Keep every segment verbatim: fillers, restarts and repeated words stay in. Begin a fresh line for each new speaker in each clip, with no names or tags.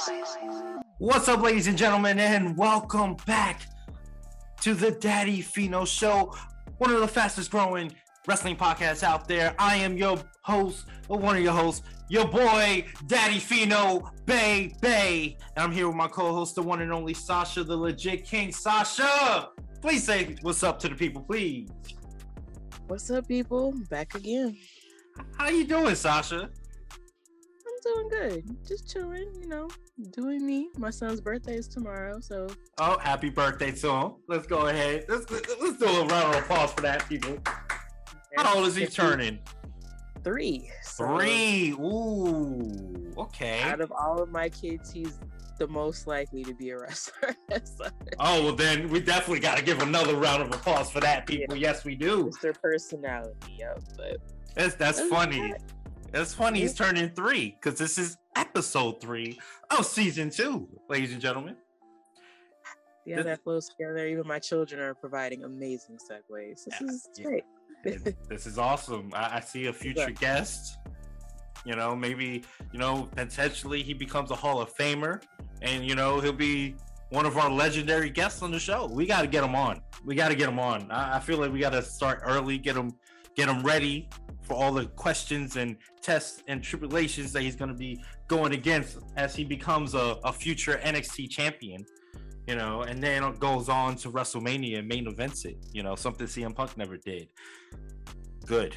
What's up, ladies and gentlemen, and welcome back to the Daddy Fino Show, one of the fastest growing wrestling podcasts out there. I am your host, or one of your hosts, your boy, Daddy Fino, Bay Bay. And I'm here with my co-host, the one and only Sasha, the legit king. Sasha, please say what's up to the people, please.
What's up, people? Back again.
How you doing, Sasha?
I'm doing good. Just chilling, you know, doing me. My son's birthday is tomorrow, so.
Oh, happy birthday to him. Let's go ahead. Let's, let's do a round of applause for that, people. How old is he turning?
Three.
So Three. Ooh. Okay.
Out of all of my kids, he's the most likely to be a wrestler. So.
Oh, well, then we definitely got to give another round of applause for that, people. Yeah. Yes, we do.
It's their personality, yeah. But
that's that's funny. That's funny. He's turning three because this is episode three of season two, ladies and gentlemen.
Yeah, this, that flows together. Even my children are providing amazing segues. This yeah, is great.
This is awesome. I, I see a future guest. You know, maybe, you know, potentially he becomes a Hall of Famer, and, you know, he'll be one of our legendary guests on the show. We got to get him on. We got to get him on. I, I feel like we got to start early, get him, get him ready for all the questions and tests and tribulations that he's going to be going against as he becomes a, a future N X T champion. You know, and then it goes on to WrestleMania and main events it, you know, something C M Punk never did. Good.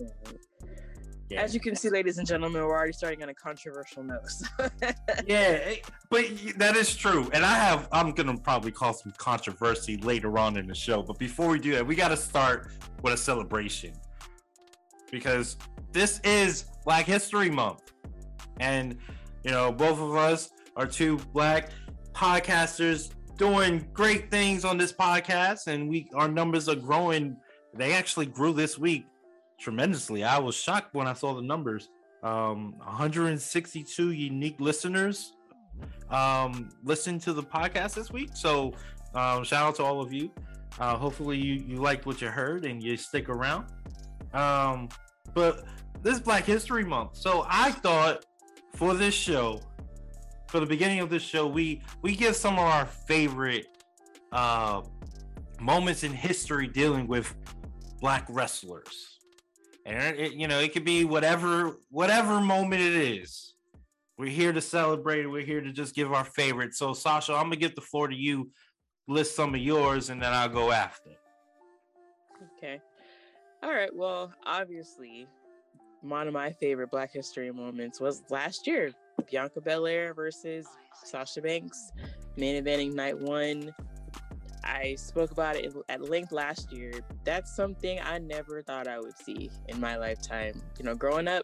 Yeah. As you can see, ladies and gentlemen, we're already starting on a controversial note.
Yeah, but that is true. And I have, I'm going to probably cause some controversy later on in the show. But before we do that, we got to start with a celebration. Because this is Black History Month. And, you know, both of us are two Black podcasters doing great things on this podcast, and we our numbers are growing. They actually grew this week tremendously. I was shocked when I saw the numbers. Um, one hundred sixty-two unique listeners um, listened to the podcast this week. So um, shout out to all of you. Uh, hopefully you, you liked what you heard and you stick around. Um, but this is Black History Month. So I thought for this show, for the beginning of this show, we we give some of our favorite uh, moments in history dealing with Black wrestlers, and it, you know, it could be whatever whatever moment it is. We're here to celebrate. We're here to just give our favorite. So, Sasha, I'm gonna give the floor to you. List some of yours, and then I'll go after.
Okay. All right. Well, obviously, one of my favorite Black History moments was last year. Bianca Belair versus Sasha Banks, main eventing night one. I spoke about it at length last year. That's something I never thought I would see in my lifetime. You know, growing up,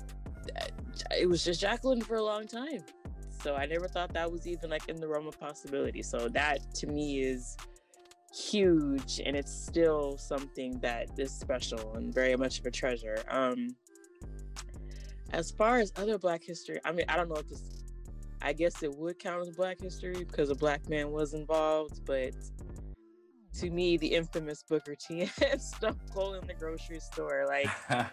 it was just Jacqueline for a long time. So I never thought that was even like in the realm of possibility. So that to me is huge, and it's still something that is special and very much of a treasure. Um, As far as other Black history, I mean, I don't know if this, I guess it would count as Black history because a Black man was involved, but to me, the infamous Booker T and Stone Cold in the grocery store, like,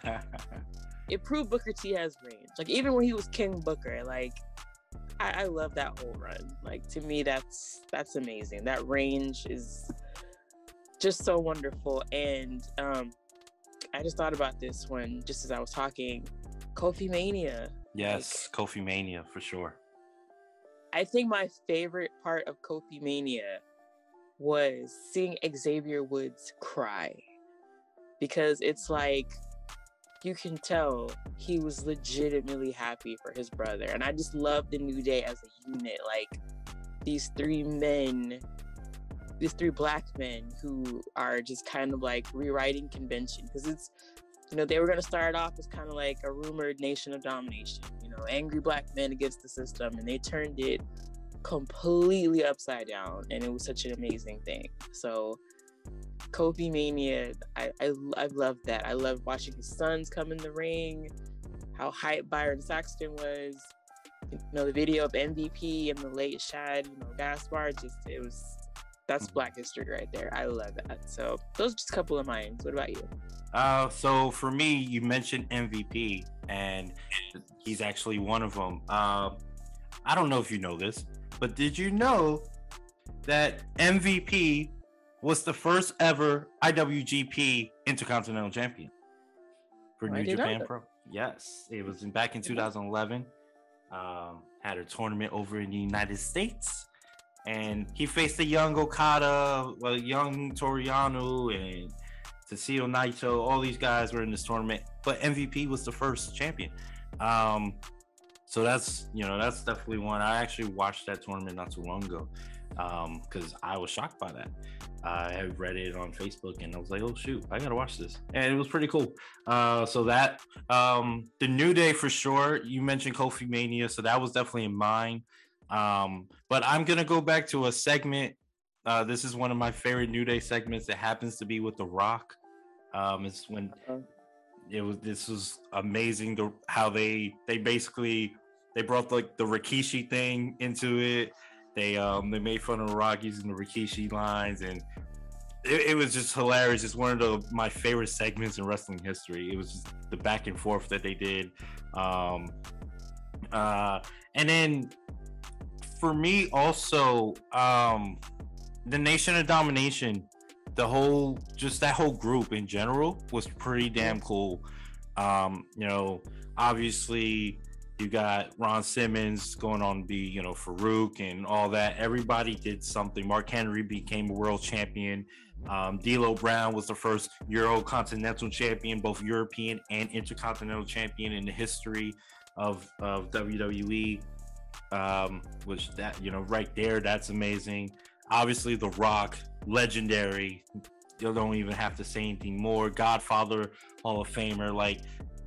it proved Booker T has range. Like, even when he was King Booker, like, I, I love that whole run. Like, to me, that's, that's amazing. That range is just so wonderful. And um, I just thought about this when, just as I was talking, Kofi Mania.
Yes, like, Kofi Mania for sure.
I think my favorite part of Kofi Mania was seeing Xavier Woods cry, because it's like you can tell he was legitimately happy for his brother. And I just love the New Day as a unit. Like, these three men, these three Black men who are just kind of like rewriting convention, because it's, you know, they were going to start off as kind of like a rumored nation of domination, you know, angry Black men against the system, and they turned it completely upside down, and it was such an amazing thing. So Kofi Mania, I, I, I love that. I love watching his sons come in the ring, how hype Byron Saxton was, you know, the video of M V P and the late Shad, you know, Gaspard, just, it was, that's Black history right there. I love that. So those are just a couple of mine. What about you?
Uh, so for me, you mentioned M V P, and he's actually one of them. Um, I don't know if you know this, but did you know that M V P was the first ever I W G P Intercontinental Champion for New Japan Pro? Yes, it was in, back in two thousand eleven. Um, had a tournament over in the United States, and he faced a young Okada, well, young Toriano, and Tetsuya Naito. All these guys were in this tournament, but M V P was the first champion. Um, so that's, you know, that's definitely one. I actually watched that tournament not too long ago, um, because I was shocked by that. I had read it on Facebook and I was like, oh shoot, I gotta watch this, and it was pretty cool. Uh, so that, um, the New Day for sure. You mentioned Kofi Mania, so that was definitely in mine. Um, but I'm gonna go back to a segment. Uh, this is one of my favorite New Day segments. It happens to be with The Rock. Um, it's when it was. This was amazing. The, how they they basically they brought like the Rikishi thing into it. They um they made fun of The Rock using the Rikishi lines, and it, it was just hilarious. It's one of the, my favorite segments in wrestling history. It was just the back and forth that they did. Um, uh, and then for me also, um. the Nation of Domination, the whole, just that whole group in general was pretty damn cool. Um, you know, obviously you got Ron Simmons going on to be, you know, Farouk and all that. Everybody did something. Mark Henry became a world champion. Um, D'Lo Brown was the first Euro Continental champion, both European and Intercontinental champion in the history of, of W W E. Um, which that, you know, right there, that's amazing. Obviously, The Rock, legendary. You don't even have to say anything more. Godfather, Hall of Famer. Like,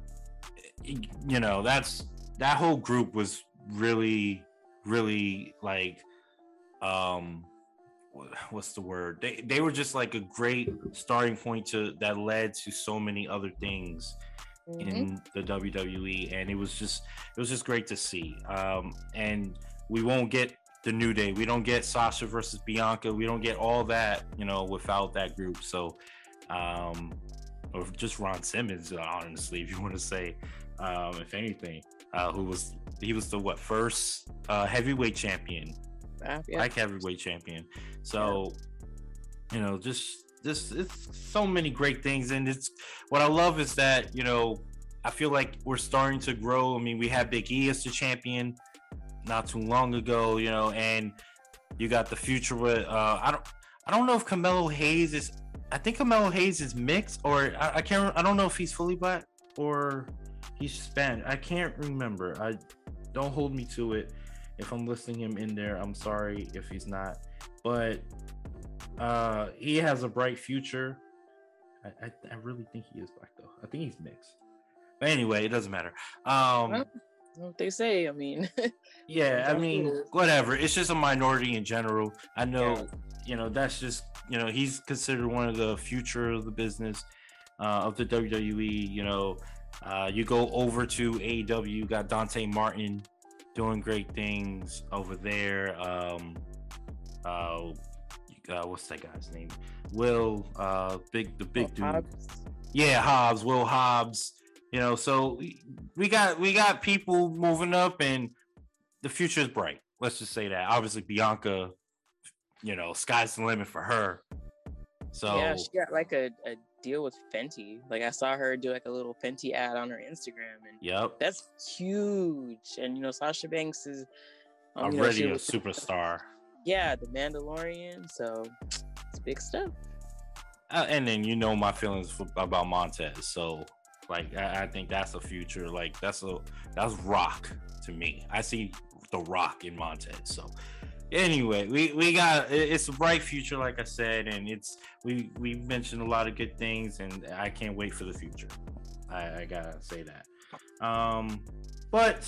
you know, that's that whole group was really, really like, um, what's the word? They they were just like a great starting point to that led to so many other things mm-hmm. in the W W E, and it was just it was just great to see. Um, and we won't get the New Day. We don't get Sasha versus Bianca. We don't get all that, you know, without that group. So, um, or just Ron Simmons, honestly, if you want to say, um, if anything, uh, who was he was the what first uh, heavyweight champion, uh, yeah. like heavyweight champion. So, yeah. you know, just this it's so many great things, and it's what I love is that, you know, I feel like we're starting to grow. I mean, we had Big E as the champion not too long ago, you know, and you got the future with uh I don't I don't know if Carmelo Hayes is I think Carmelo Hayes is mixed, or I, I can't I don't know if he's fully black or he's Spanish. I can't remember. I don't hold me to it. If I'm listing him in there, I'm sorry if he's not. But uh he has a bright future. I I, I really think he is black though. I think he's mixed. But anyway, it doesn't matter. Um well,
what they say, I mean.
yeah, I mean, whatever. It's just a minority in general. I know, yeah. you know, that's just, you know, he's considered one of the future of the business, uh, of the W W E. You know, uh, you go over to A E W, you got Dante Martin doing great things over there. Um, uh, uh, what's that guy's name? Will, uh, big the big oh, dude. Hobbs. Yeah, Hobbs. Will Hobbs. You know, so we, we got we got people moving up, and the future is bright. Let's just say that. Obviously, Bianca, you know, sky's the limit for her. So
yeah, she got like a, a deal with Fenty. Like I saw her do like a little Fenty ad on her Instagram, and
yep,
that's huge. And you know, Sasha Banks is
um, already you know, a superstar.
Yeah, the Mandalorian. So it's big stuff.
Uh, and then you know my feelings for, about Montez. So. Like I, I think that's a future. Like that's a that's Rock to me. I see the Rock in Montez. So anyway, we, we got it's a bright future, like I said, and it's we we mentioned a lot of good things, and I can't wait for the future. I, I gotta say that. Um, but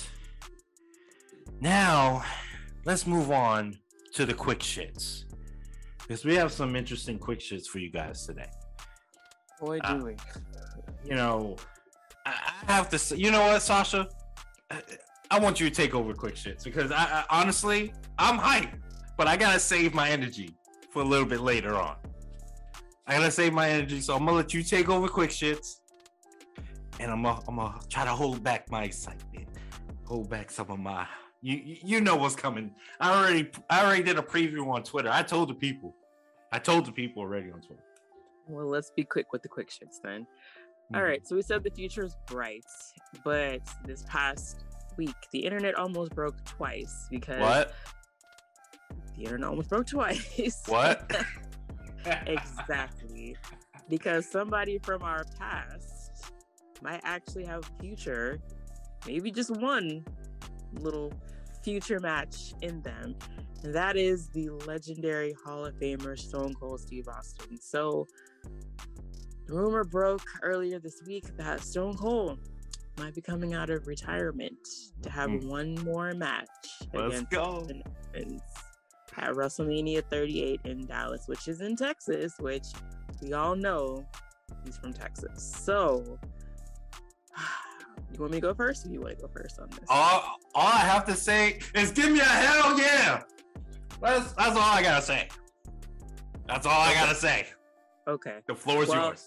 now let's move on to the quick shits, because we have some interesting quick shits for you guys today.
Boy, do uh, we.
You know, I have to say, you know what, Sasha? I want you to take over quick shits, because I, I honestly, I'm hyped, but I gotta save my energy for a little bit later on. I gotta save my energy, so I'm gonna let you take over quick shits, and I'm gonna, I'm gonna try to hold back my excitement, hold back some of my You you know what's coming. I already I already did a preview on Twitter. I told the people. I told the people already on Twitter.
Well, let's be quick with the quick shits then.
Mm-hmm.
All right, so we said the future is bright, but this past week the internet almost broke twice because
what?
The internet almost broke twice.
What?
Exactly. Because somebody from our past might actually have a future, maybe just one little future match in them. And that is the legendary Hall of Famer Stone Cold Steve Austin. So, the rumor broke earlier this week that Stone Cold might be coming out of retirement to have mm. one more match
Let's
against
go.
Evans at WrestleMania thirty-eight in Dallas, which is in Texas, which we all know he's from Texas. So, you want me to go first, or you want to go first on this?
All, all I have to say is give me a hell yeah. That's that's all I gotta say. That's all I gotta say.
Okay.
The floor is
well,
yours.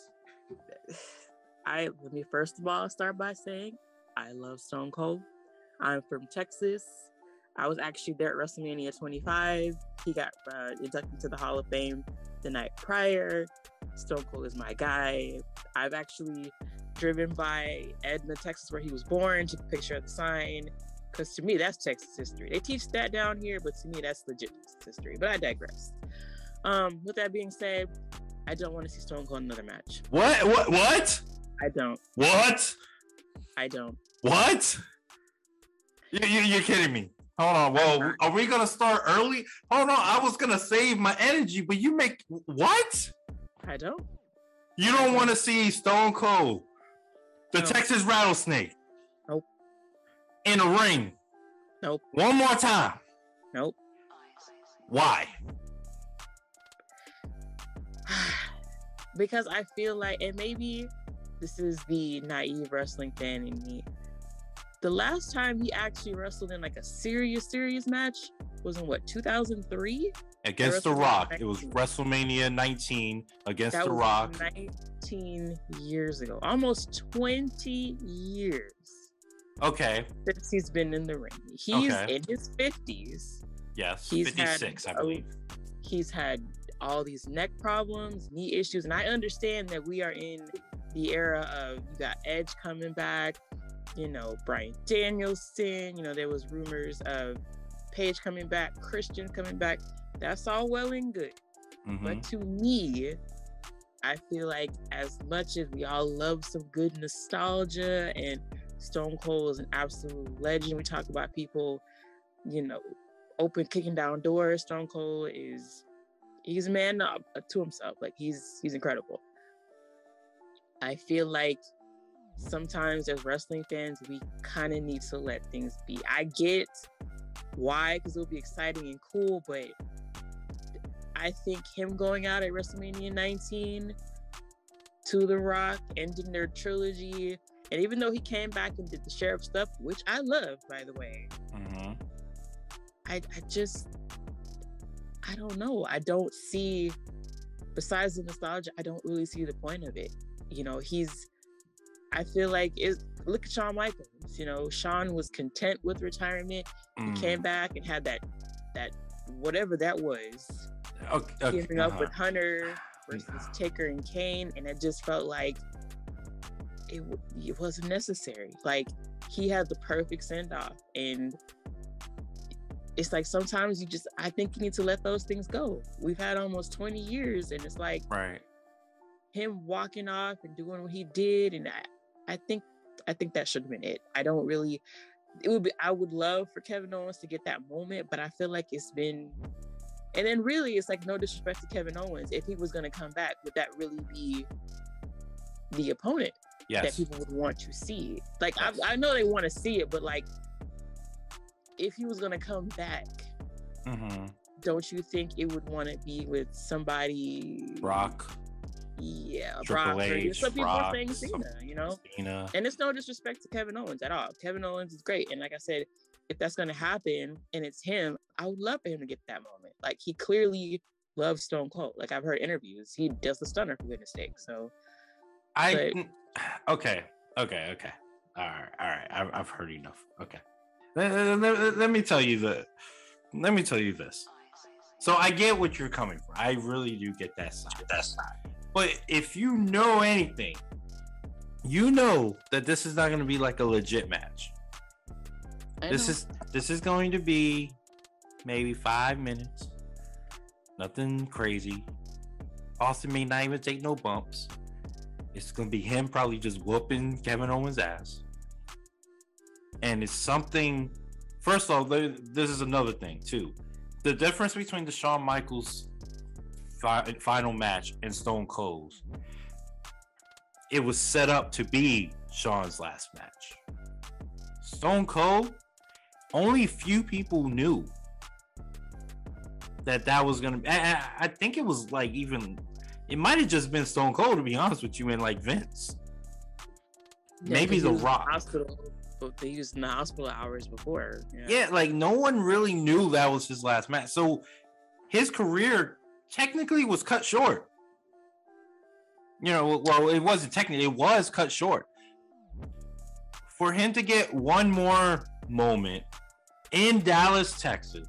I let me first of all start by saying I love Stone Cold. I'm from Texas. I was actually there at WrestleMania twenty-five. He got uh, inducted into the Hall of Fame the night prior. Stone Cold is my guy. I've actually driven by Edna, Texas, where he was born, took a picture of the sign. Because to me, that's Texas history. They teach that down here, but to me, that's legit Texas history. But I digress. Um, with that being said, I don't want to see Stone Cold in another match.
What? What? What?
I don't.
What?
I don't.
What? You, you, you're kidding me. Hold on. Whoa. Are we going to start early? Hold on. I was going to save my energy, but you make... What?
I don't.
You don't want to see Stone Cold, the
no.
Texas Rattlesnake.
Nope.
In a ring.
Nope.
One more time.
Nope.
Why?
Because I feel like, and maybe this is the naive wrestling fan in me, the last time he actually wrestled in like a serious, serious match was in what, two thousand three?
Against The Rock. nineteen It was WrestleMania nineteen against
that
The
was
Rock.
nineteen years ago. Almost twenty years.
Okay.
Since he's been in the ring. He's
okay.
in his fifties.
Yes,
he's
fifty-six,
had,
I believe.
He's had all these neck problems, knee issues, and I understand that we are in the era of, you got Edge coming back, you know, Bryan Danielson, you know, there was rumors of Paige coming back, Christian coming back. That's all well and good. Mm-hmm. But to me, I feel like as much as we all love some good nostalgia, and Stone Cold is an absolute legend, we talk about people, you know, open kicking down doors. Stone Cold is, he's a man up to himself. Like he's he's incredible. I feel like sometimes as wrestling fans, we kind of need to let things be. I get why, because it'll be exciting and cool, but I think him going out at WrestleMania nineteen to The Rock, ending their trilogy, and even though he came back and did the sheriff stuff, which I love, by the way, mm-hmm. I, I just, I don't know. I don't see, besides the nostalgia, I don't really see the point of it. You know, he's, I feel like, it, look at Shawn Michaels. You know, Shawn was content with retirement. Mm. He came back and had that, that whatever that was,
okay, okay,
giving
uh-huh.
up with Hunter versus Taker and Kane. And it just felt like it, it wasn't necessary. Like, he had the perfect send-off. And it's like sometimes you just, I think you need to let those things go. We've had almost twenty years, and it's like
right.
him walking off and doing what he did, and I, I think, I think that should have been it. I don't really. It would be. I would love for Kevin Owens to get that moment, but I feel like it's been. And then really, it's like no disrespect to Kevin Owens. If he was going to come back, would that really be the opponent
yes.
that people would want to see? Like
yes.
I, I know they want to see it, but like, if he was going to come back, mm-hmm. don't you think it would want to be with somebody?
Brock.
Yeah,
Triple
Brock.
H,
some people
Brock,
are saying Cena, you know?
Cena.
And it's no disrespect to Kevin Owens at all. Kevin Owens is great. And like I said, if that's going to happen and it's him, I would love for him to get that moment. Like, he clearly loves Stone Cold. Like, I've heard interviews. He does the stunner, for goodness sake. So,
I, but, okay, okay, okay. All right, all right. I've, I've heard enough. Okay. let, let, let me tell you the. Let me tell you this. So I get what you're coming from. I really do get that side. That side. But if you know anything, you know that this is not going to be like a legit match. I this know. is this is going to be maybe five minutes. Nothing crazy. Austin may not even take no bumps. It's going to be him probably just whooping Kevin Owens' ass. And it's something... First of all, this is another thing, too. The difference between the Shawn Michaels fi- final match and Stone Cold's, it was set up to be Shawn's last match. Stone Cold, only few people knew that that was going to be... I, I think it was like even... It might have just been Stone Cold, to be honest with you, and like Vince. Yeah, maybe The Rock.
Hospital, but they used in the hospital hours before.
Yeah. yeah, like no one really knew that was his last match. So his career technically was cut short. You know, well, it wasn't technically, it was cut short. For him to get one more moment in Dallas, Texas,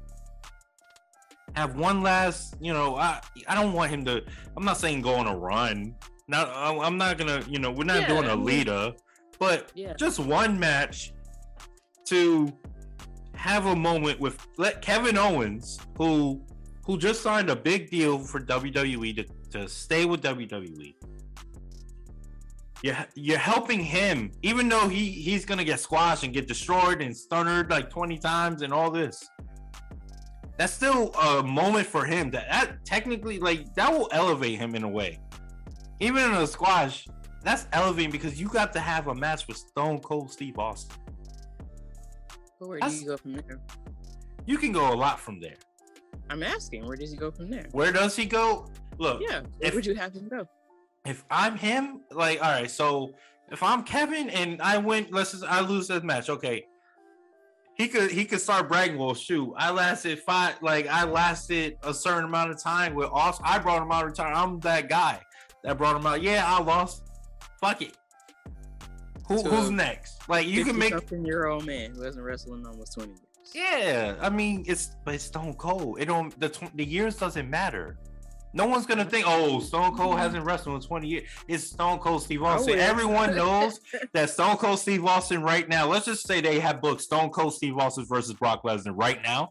have one last, you know, I I don't want him to, I'm not saying go on a run. Not, I'm not gonna, you know, we're not yeah, doing a Lita, but yeah. just one match to have a moment with let Kevin Owens, who who just signed a big deal for W W E to, to stay with W W E. You're, you're helping him, even though he, he's gonna get squashed and get destroyed and stunned like twenty times and all this. That's still a moment for him that, that technically, like, that will elevate him in a way. Even in a squash, that's elevating because you got to have a match with Stone Cold Steve Austin.
But where do you go from there?
You can go a lot from there.
I'm asking, where does he go from there?
Where does he go? Look,
yeah, where if, would you have him go?
If I'm him, like, all right, so if I'm Kevin and I win, let's just, I lose this match, okay. He could he could start bragging, well, shoot, I lasted five, like, I lasted a certain amount of time with Austin. I brought him out of time. I'm that guy that brought him out. Yeah, I lost. Fuck it. Who, so who's next? Like, you can make
your old man who hasn't wrestled in almost twenty years.
Yeah, I mean, it's but it's Stone Cold. It don't the the years doesn't matter. No one's gonna think, oh, Stone Cold hasn't wrestled in twenty years. It's Stone Cold Steve Austin. Everyone knows that Stone Cold Steve Austin right now. Let's just say they have booked Stone Cold Steve Austin versus Brock Lesnar right now.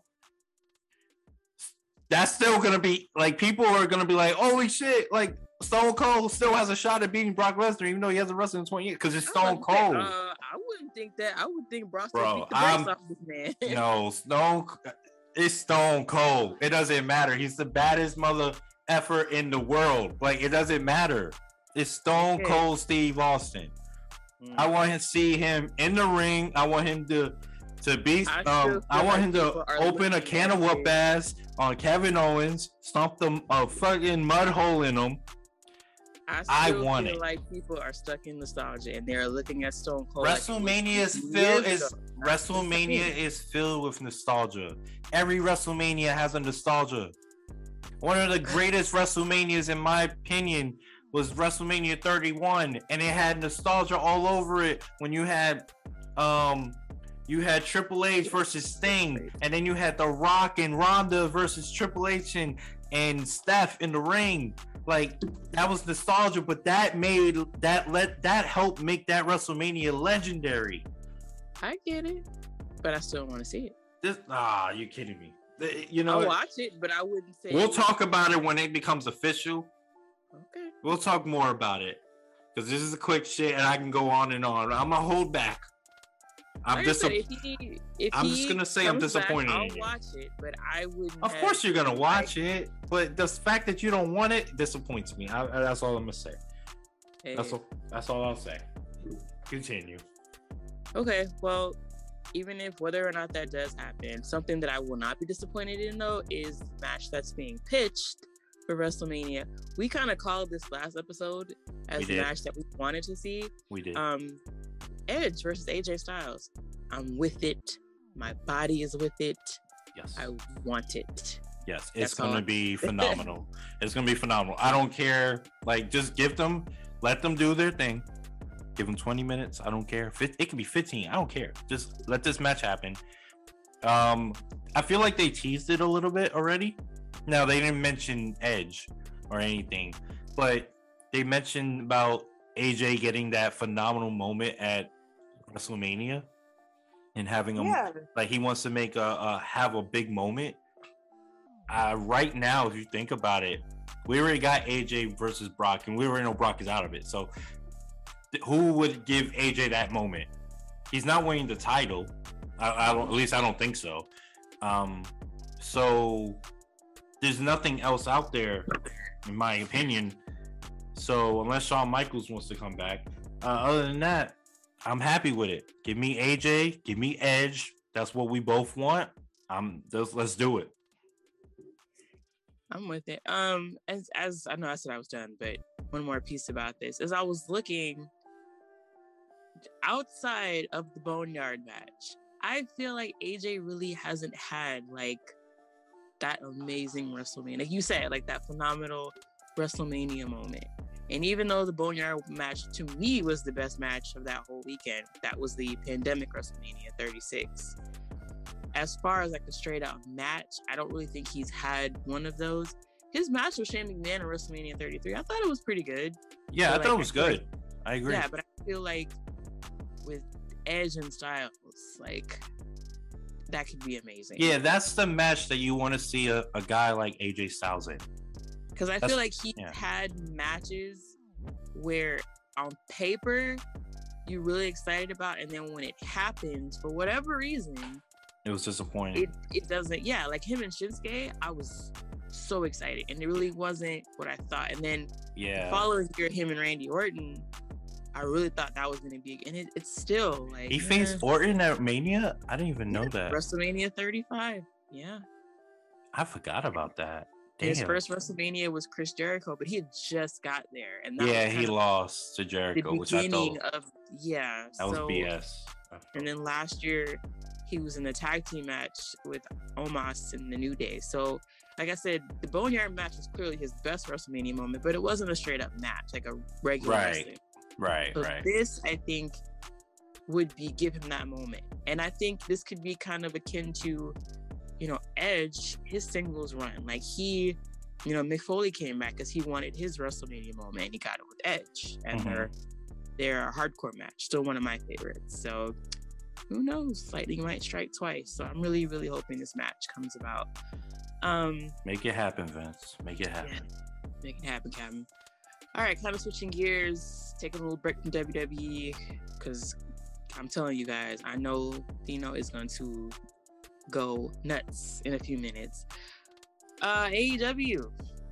That's still gonna be like people are gonna be like, holy shit, like Stone Cold still has a shot at beating Brock Lesnar, even though he hasn't wrestled in twenty years, because it's Stone Cold.
Think, uh, I wouldn't think that. I would think Brock Bro, beat the brakes off this man.
No, Stone. It's Stone Cold. It doesn't matter. He's the baddest mother effort in the world. Like, it doesn't matter. It's Stone okay. Cold Steve Austin. Mm. I want him to see him in the ring. I want him to to be. I, um, I want like him to open a can of whoop ass on Kevin Owens, stomp them a fucking mud hole in him.
I, I want feel it. Like people are stuck in nostalgia and they're looking at Stone Cold.
WrestleMania like is filled is WrestleMania is filled with nostalgia. Every WrestleMania has a nostalgia. One of the greatest WrestleManias, in my opinion, was WrestleMania thirty-one, and it had nostalgia all over it. When you had, um, you had Triple H versus Sting, and then you had The Rock and Ronda versus Triple H and and Steph in the ring. Like, that was nostalgia, but that made that let that helped make that WrestleMania legendary.
I get it, but I still want to see it.
This, ah, you kidding me? You know,
I'll watch it, but I wouldn't say.
We'll talk about it when it becomes official.
Okay.
We'll talk more about it because this is a quick shit, and I can go on and on. I'm gonna hold back. I'm
like
disappointed.
If he, if
I'm just gonna say I'm disappointed.
Back, I'll
in
watch it, but I wouldn't.
Of course, you're gonna watch it, but the fact that you don't want it disappoints me. I, that's all I'm gonna say. Hey. That's all. That's all I'll say. Continue.
Okay. Well. Even if whether or not that does happen, something that I will not be disappointed in, though, is the match that's being pitched for WrestleMania. We kind of called this last episode as the match that we wanted to see.
We did.
Um, Edge versus A J Styles. I'm with it. My body is with it.
Yes.
I want it.
Yes, it's going to be phenomenal. It's going to be phenomenal. I don't care. Like, just give them, let them do their thing. Give him twenty minutes. I don't care. It could be fifteen. I don't care. Just let this match happen. Um, I feel like they teased it a little bit already. Now, they didn't mention Edge or anything, but they mentioned about A J getting that phenomenal moment at WrestleMania and having him yeah. like he wants to make a, a have a big moment. Uh, right now, if you think about it, we already got A J versus Brock, and we already know Brock is out of it. So, th- who would give A J that moment? He's not winning the title. I, I don't. At least I don't think so. Um, so there's nothing else out there, in my opinion. So unless Shawn Michaels wants to come back, uh, other than that, I'm happy with it. Give me A J, give me Edge. That's what we both want. Um, let's, let's do it.
I'm with it. Um, as as I know, I said I was done, but one more piece about this as I was looking outside of the Boneyard match, I feel like A J really hasn't had like that amazing WrestleMania, like you said, like that phenomenal WrestleMania moment. And even though the Boneyard match to me was the best match of that whole weekend, that was the pandemic WrestleMania thirty-six. As far as like a straight out match, I don't really think he's had one of those. His match with Shane McMahon at WrestleMania thirty-three, I thought it was pretty good.
Yeah,
so,
I
like,
thought it was
I
good.
Like,
I agree.
Yeah, but I feel like with Edge and Styles, like that could be amazing.
Yeah, that's the match that you want to see a, a guy like A J Styles in.
Because I
that's,
feel like he's
yeah.
had matches where on paper you're really excited about, and then when it happens, for whatever reason,
it was disappointing.
It, it doesn't, yeah, like him and Shinsuke, I was so excited, and it really wasn't what I thought. And then
yeah,
the following year, him and Randy Orton, I really thought that was going to be, and it, it's still like
he
eh.
faced Orton at Mania. I didn't even know
yeah,
that.
WrestleMania thirty-five. Yeah,
I forgot about that. Damn.
His first WrestleMania was Chris Jericho, but he had just got there, and that
yeah,
was
he lost to Jericho,
the
which I
beginning
thought
of yeah,
that was
so,
B S.
And then last year, he was in the tag team match with Omos and the New Day. So, like I said, the Boneyard match was clearly his best WrestleMania moment, but it wasn't a straight up match, like a regular
right,
wrestling.
right,
so
right.
This, I think, would be give him that moment, and I think this could be kind of akin to, you know, Edge, his singles run. Like he, you know, Mick Foley came back because he wanted his WrestleMania moment, and he got it with Edge, and mm-hmm. their their hardcore match, still one of my favorites. So. Who knows? Lightning might strike twice. So I'm really, really hoping this match comes about. Um,
Make it happen, Vince. Make it happen.
Yeah. Make it happen, Captain. All right, kind of switching gears, taking a little break from W W E, because I'm telling you guys, I know Dino is going to go nuts in a few minutes. Uh, A E W,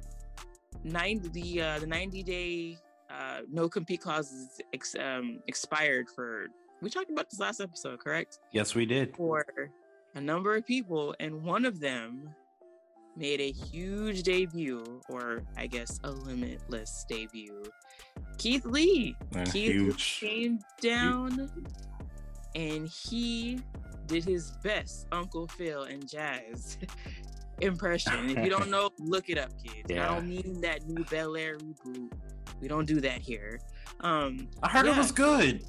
ninety the uh, the ninety day uh, no compete clauses ex- um, expired for. We talked about this last episode, correct?
Yes, we did.
For a number of people, and one of them made a huge debut, or I guess a limitless debut. Keith Lee.
And
Keith
huge.
Lee came down, and he did his best Uncle Phil and Jazz impression. If you don't know, look it up, kids. Yeah. I don't mean that new Bel Air reboot. We don't do that here. Um,
I heard yeah. it was good.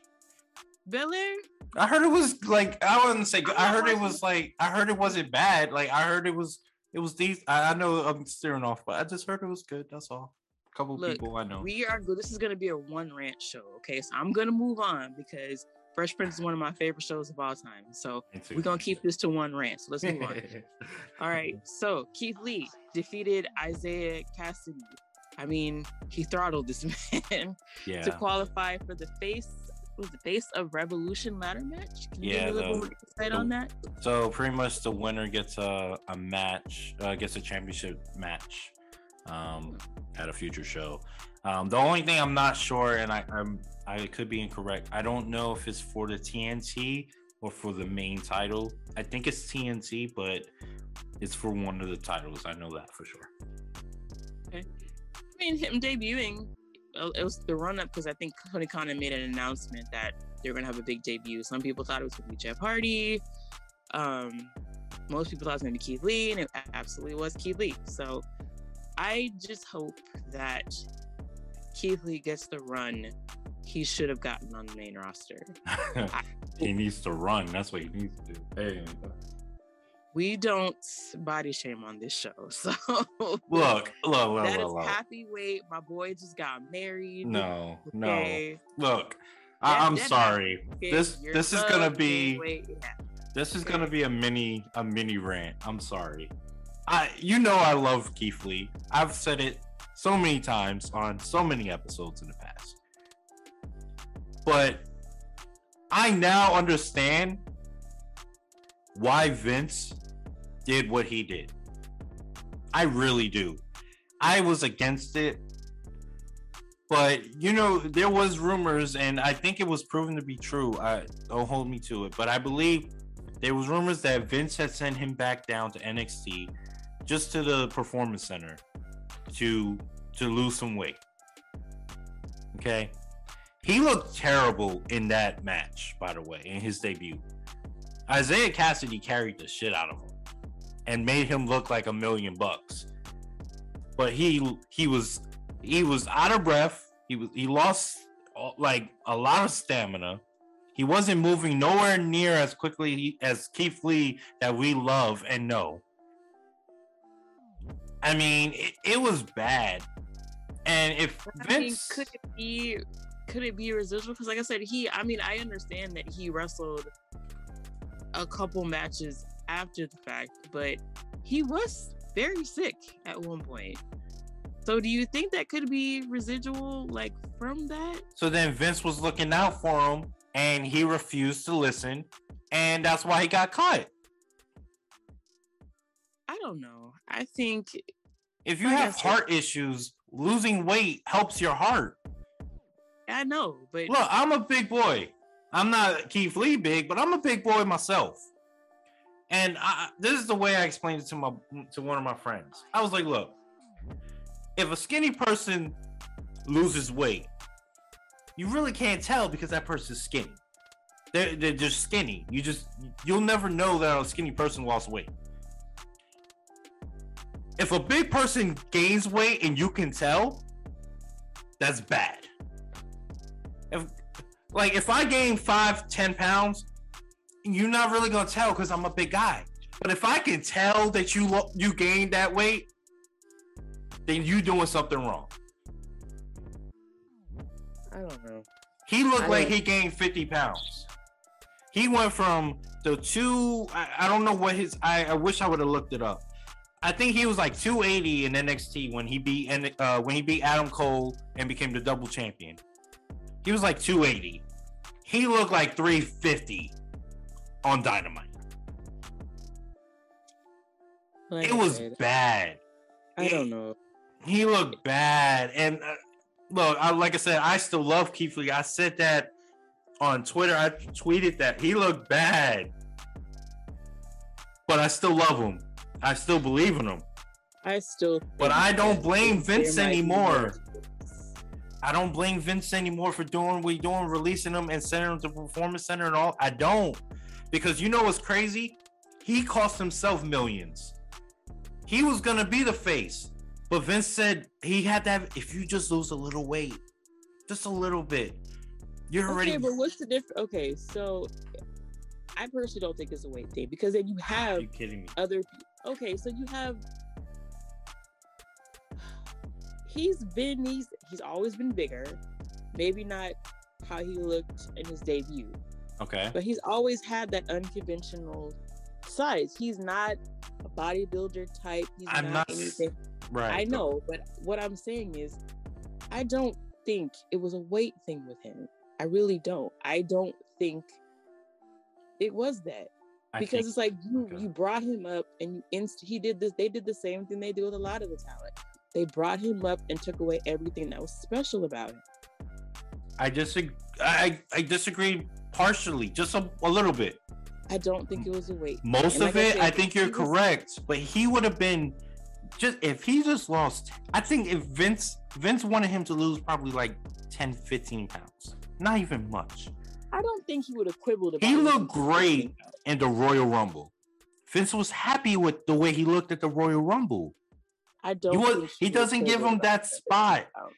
Bel Air?
I heard it was like I wouldn't say good. I heard it was like I heard it wasn't bad. Like I heard it was it was these. I, I know I'm steering off, but I just heard it was good. That's all. A couple
Look,
people I know.
We are good. This is gonna be a one rant show. Okay, so I'm gonna move on because Fresh Prince is one of my favorite shows of all time. So we're gonna keep this to one rant. So let's move on. All right. So Keith Lee defeated Isaiah Cassidy. I mean, he throttled this man
yeah.
to qualify for the face. Was the face of Revolution ladder match? Can you
yeah,
give me a little
the,
more insight
the,
on that?
So pretty much the winner gets a, a match, uh, gets a championship match um, at a future show. Um, the only thing I'm not sure, and I I'm, I could be incorrect, I don't know if it's for the T N T or for the main title. I think it's T N T, but it's for one of the titles. I know that for sure.
Okay. I mean, him debuting, it was the run up because I think Tony Khan made an announcement that they were going to have a big debut. Some people thought it was going to be Jeff Hardy. Um, most people thought it was going to be Keith Lee, and it absolutely was Keith Lee. So I just hope that Keith Lee gets the run he should have gotten on the main roster.
He needs to run. That's what he needs to do. Hey.
We don't body shame on this show. So
look, look, look,
that
look,
is
look.
happy weight. My boy just got married.
No,
okay.
no. Look, I, I'm
that
sorry.
Okay.
This
Your
this is
love,
gonna be
weight, yeah.
this is
Okay.
gonna be a mini a mini rant. I'm sorry. I you know I love Keith Lee. I've said it so many times on so many episodes in the past. But I now understand why Vince did what he did. I really do. I was against it. But, you know, there was rumors, and I think it was proven to be true. I, don't hold me to it. But I believe there was rumors that Vince had sent him back down to N X T, just to the Performance Center, to to lose some weight. Okay? He looked terrible in that match, by the way, in his debut. Isaiah Cassidy carried the shit out of him and made him look like a million bucks. But he he was he was out of breath. He was he lost like a lot of stamina. He wasn't moving nowhere near as quickly as Keith Lee that we love and know. I mean, it, it was bad. And if
I
Vince
mean, could it be could it be residual? Because like I said, he I mean, I understand that he wrestled a couple matches after the fact, but he was very sick at one point. So do you think that could be residual, like, from that?
So then Vince was looking out for him, and he refused to listen, and that's why he got cut.
I don't know. I think
if you
like
have
said,
heart issues, losing weight helps your heart.
I know, but
look, I'm a big boy. I'm not Keith Lee big, but I'm a big boy myself. And I, this is the way I explained it to my to one of my friends. I was like, look, if a skinny person loses weight, you really can't tell because that person's skinny. They're, they're just skinny. You just, you'll never know that a skinny person lost weight. If a big person gains weight and you can tell, that's bad. If, like, if I gain five, ten pounds, you're not really gonna tell because I'm a big guy. But if I can tell that you lo- you gained that weight, then you doing something wrong.
I don't know.
He looked
I
like
don't...
he gained fifty pounds. He went from the two. I, I don't know what his. I, I wish I would have looked it up. I think he was like two eighty in N X T when he beat uh, when he beat Adam Cole and became the double champion. He was like two eighty. He looked like three fifty on Dynamite.
Like
it was
said,
bad.
I don't know.
He looked bad. And uh, look, I, like I said, I still love Keith Lee. I said that on Twitter. I tweeted that he looked bad. But I still love him. I still believe in him.
I still
But I don't blame Vince anymore. I don't blame Vince anymore for doing what he's doing, releasing him and sending him to the Performance Center and all. I don't. Because you know what's crazy? He cost himself millions. He was going to be the face. But Vince said he had to have, if you just lose a little weight, just a little bit, you're already.
Okay, but what's the difference? Okay, so I personally don't think it's a weight thing because then you have
Are you kidding me?
other. Okay, so you have. He's been he's he's always been bigger, maybe not how he looked in his debut.
Okay.
But he's always had that unconventional size. He's not a bodybuilder type. He's
I'm
not,
not
anything.
Right.
I know, but what I'm saying is, I don't think it was a weight thing with him. I really don't. I don't think it was that.
I
Because
think,
it's like you
okay.
you brought him up and you inst- he did this. They did the same thing they do with a lot of the talent. They brought him up and took away everything that was special about him.
I disagree. I, I disagree partially, just a, a little bit.
I don't think it was a weight.
Most
And
of
like I
it,
said,
I think you're
he was-
correct. But he would have been just if he just lost. I think if Vince Vince wanted him to lose probably like ten, fifteen pounds, not even much.
I don't think he would have quibbled about
He
it.
looked great in the Royal Rumble. Vince was happy with the way he looked at the Royal Rumble.
I don't.
He, was,
think
he
would
doesn't give
quibble
him
about
that
it.
spot.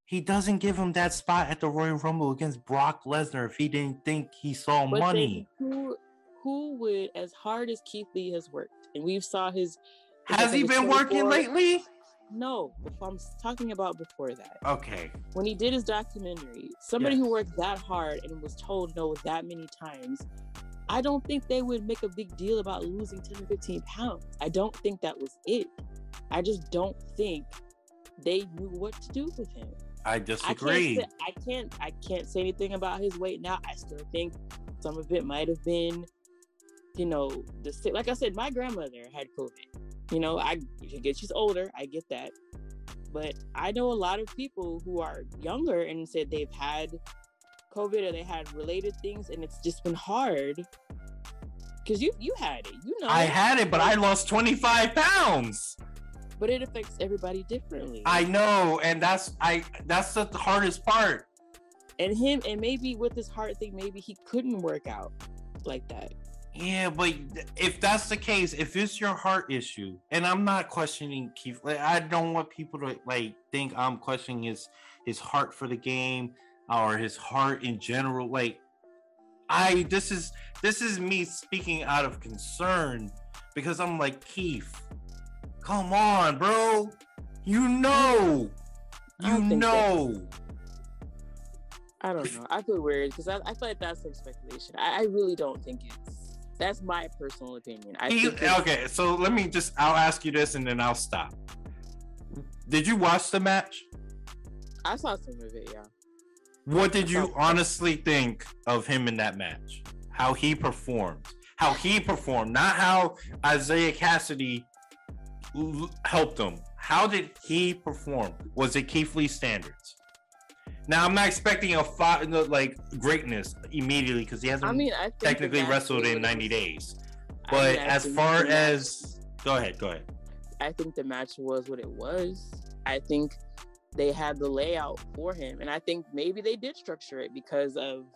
he doesn't give him that spot at the Royal Rumble against Brock Lesnar if he didn't think he saw
but
money.
Then who, who would, as hard as Keith Lee has worked, and we've saw his... his
Has he been working lately?
No, I'm talking about before that.
Okay.
When he did his documentary, somebody
yes.
who worked that hard and was told no that many times, I don't think they would make a big deal about losing ten or fifteen pounds. I don't think that was it. I just don't think they knew what to do with him.
I disagree.
I can't, say, I can't, I can't say anything about his weight now. I still think some of it might have been, you know, the like I said, my grandmother had COVID. You know, I get she's older. I get that, but I know a lot of people who are younger and said they've had COVID or they had related things, and it's just been hard. Because you you had it, you know.
I had it, but I lost twenty-five pounds.
But it affects everybody differently.
I know, and that's I that's the hardest part.
And him, and maybe with this heart thing, maybe he couldn't work out like that.
Yeah, but if that's the case, if it's your heart issue, and I'm not questioning Keith, like, I don't want people to like think I'm questioning his his heart for the game or his heart in general. Like, I this is this is me speaking out of concern because I'm like, Keith, come on, bro, you know, you know.
That, I don't know. I feel weird because I, I feel like that's like speculation. I, I really don't think it's. That's my personal opinion. I
he,
think
okay, so let me just, I'll ask you this and then I'll stop. Did you watch the match?
I saw some of it, yeah.
What did you honestly think of him in that match? How he performed? How he performed, not how Isaiah Cassidy l- helped him. How did he perform? Was it Keith Lee standards? Now, I'm not expecting a fight, like greatness immediately because he hasn't
I mean, I
technically wrestled in ninety days. But
I mean,
as far as, go ahead, go ahead.
I think the match was what it was. I think they had the layout for him, and I think maybe they did structure it because of,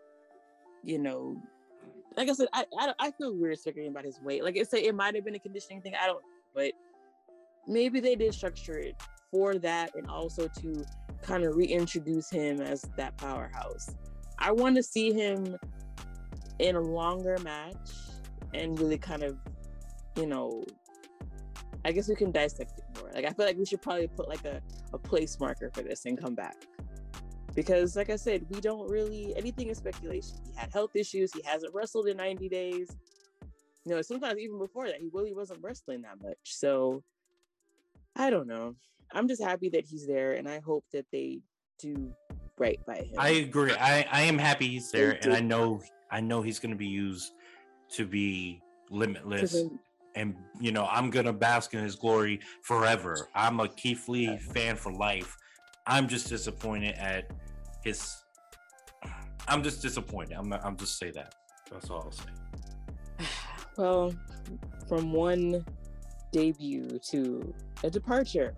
you know, like I said, I I, I feel weird speaking about his weight. Like I say, it might have been a conditioning thing. I don't, but maybe they did structure it for that, and also to kind of reintroduce him as that powerhouse. I want to see him in a longer match and really kind of, you know, I guess we can dissect it more. Like, I feel like we should probably put like a, a place marker for this and come back. Because like I said, we don't really, anything is speculation. He had health issues. He hasn't wrestled in ninety days. You know, sometimes even before that, he really wasn't wrestling that much. So I don't know. I'm just happy that he's there, and I hope that they do right by him.
I agree. I, I am happy he's there, and I know I know he's going to be used to be limitless. Then, and, you know, I'm going to bask in his glory forever. I'm a Keith Lee yeah. fan for life. I'm just disappointed at his... I'm just disappointed. I'm, I'm just say that. That's all I'll say.
Well, from one debut to a departure...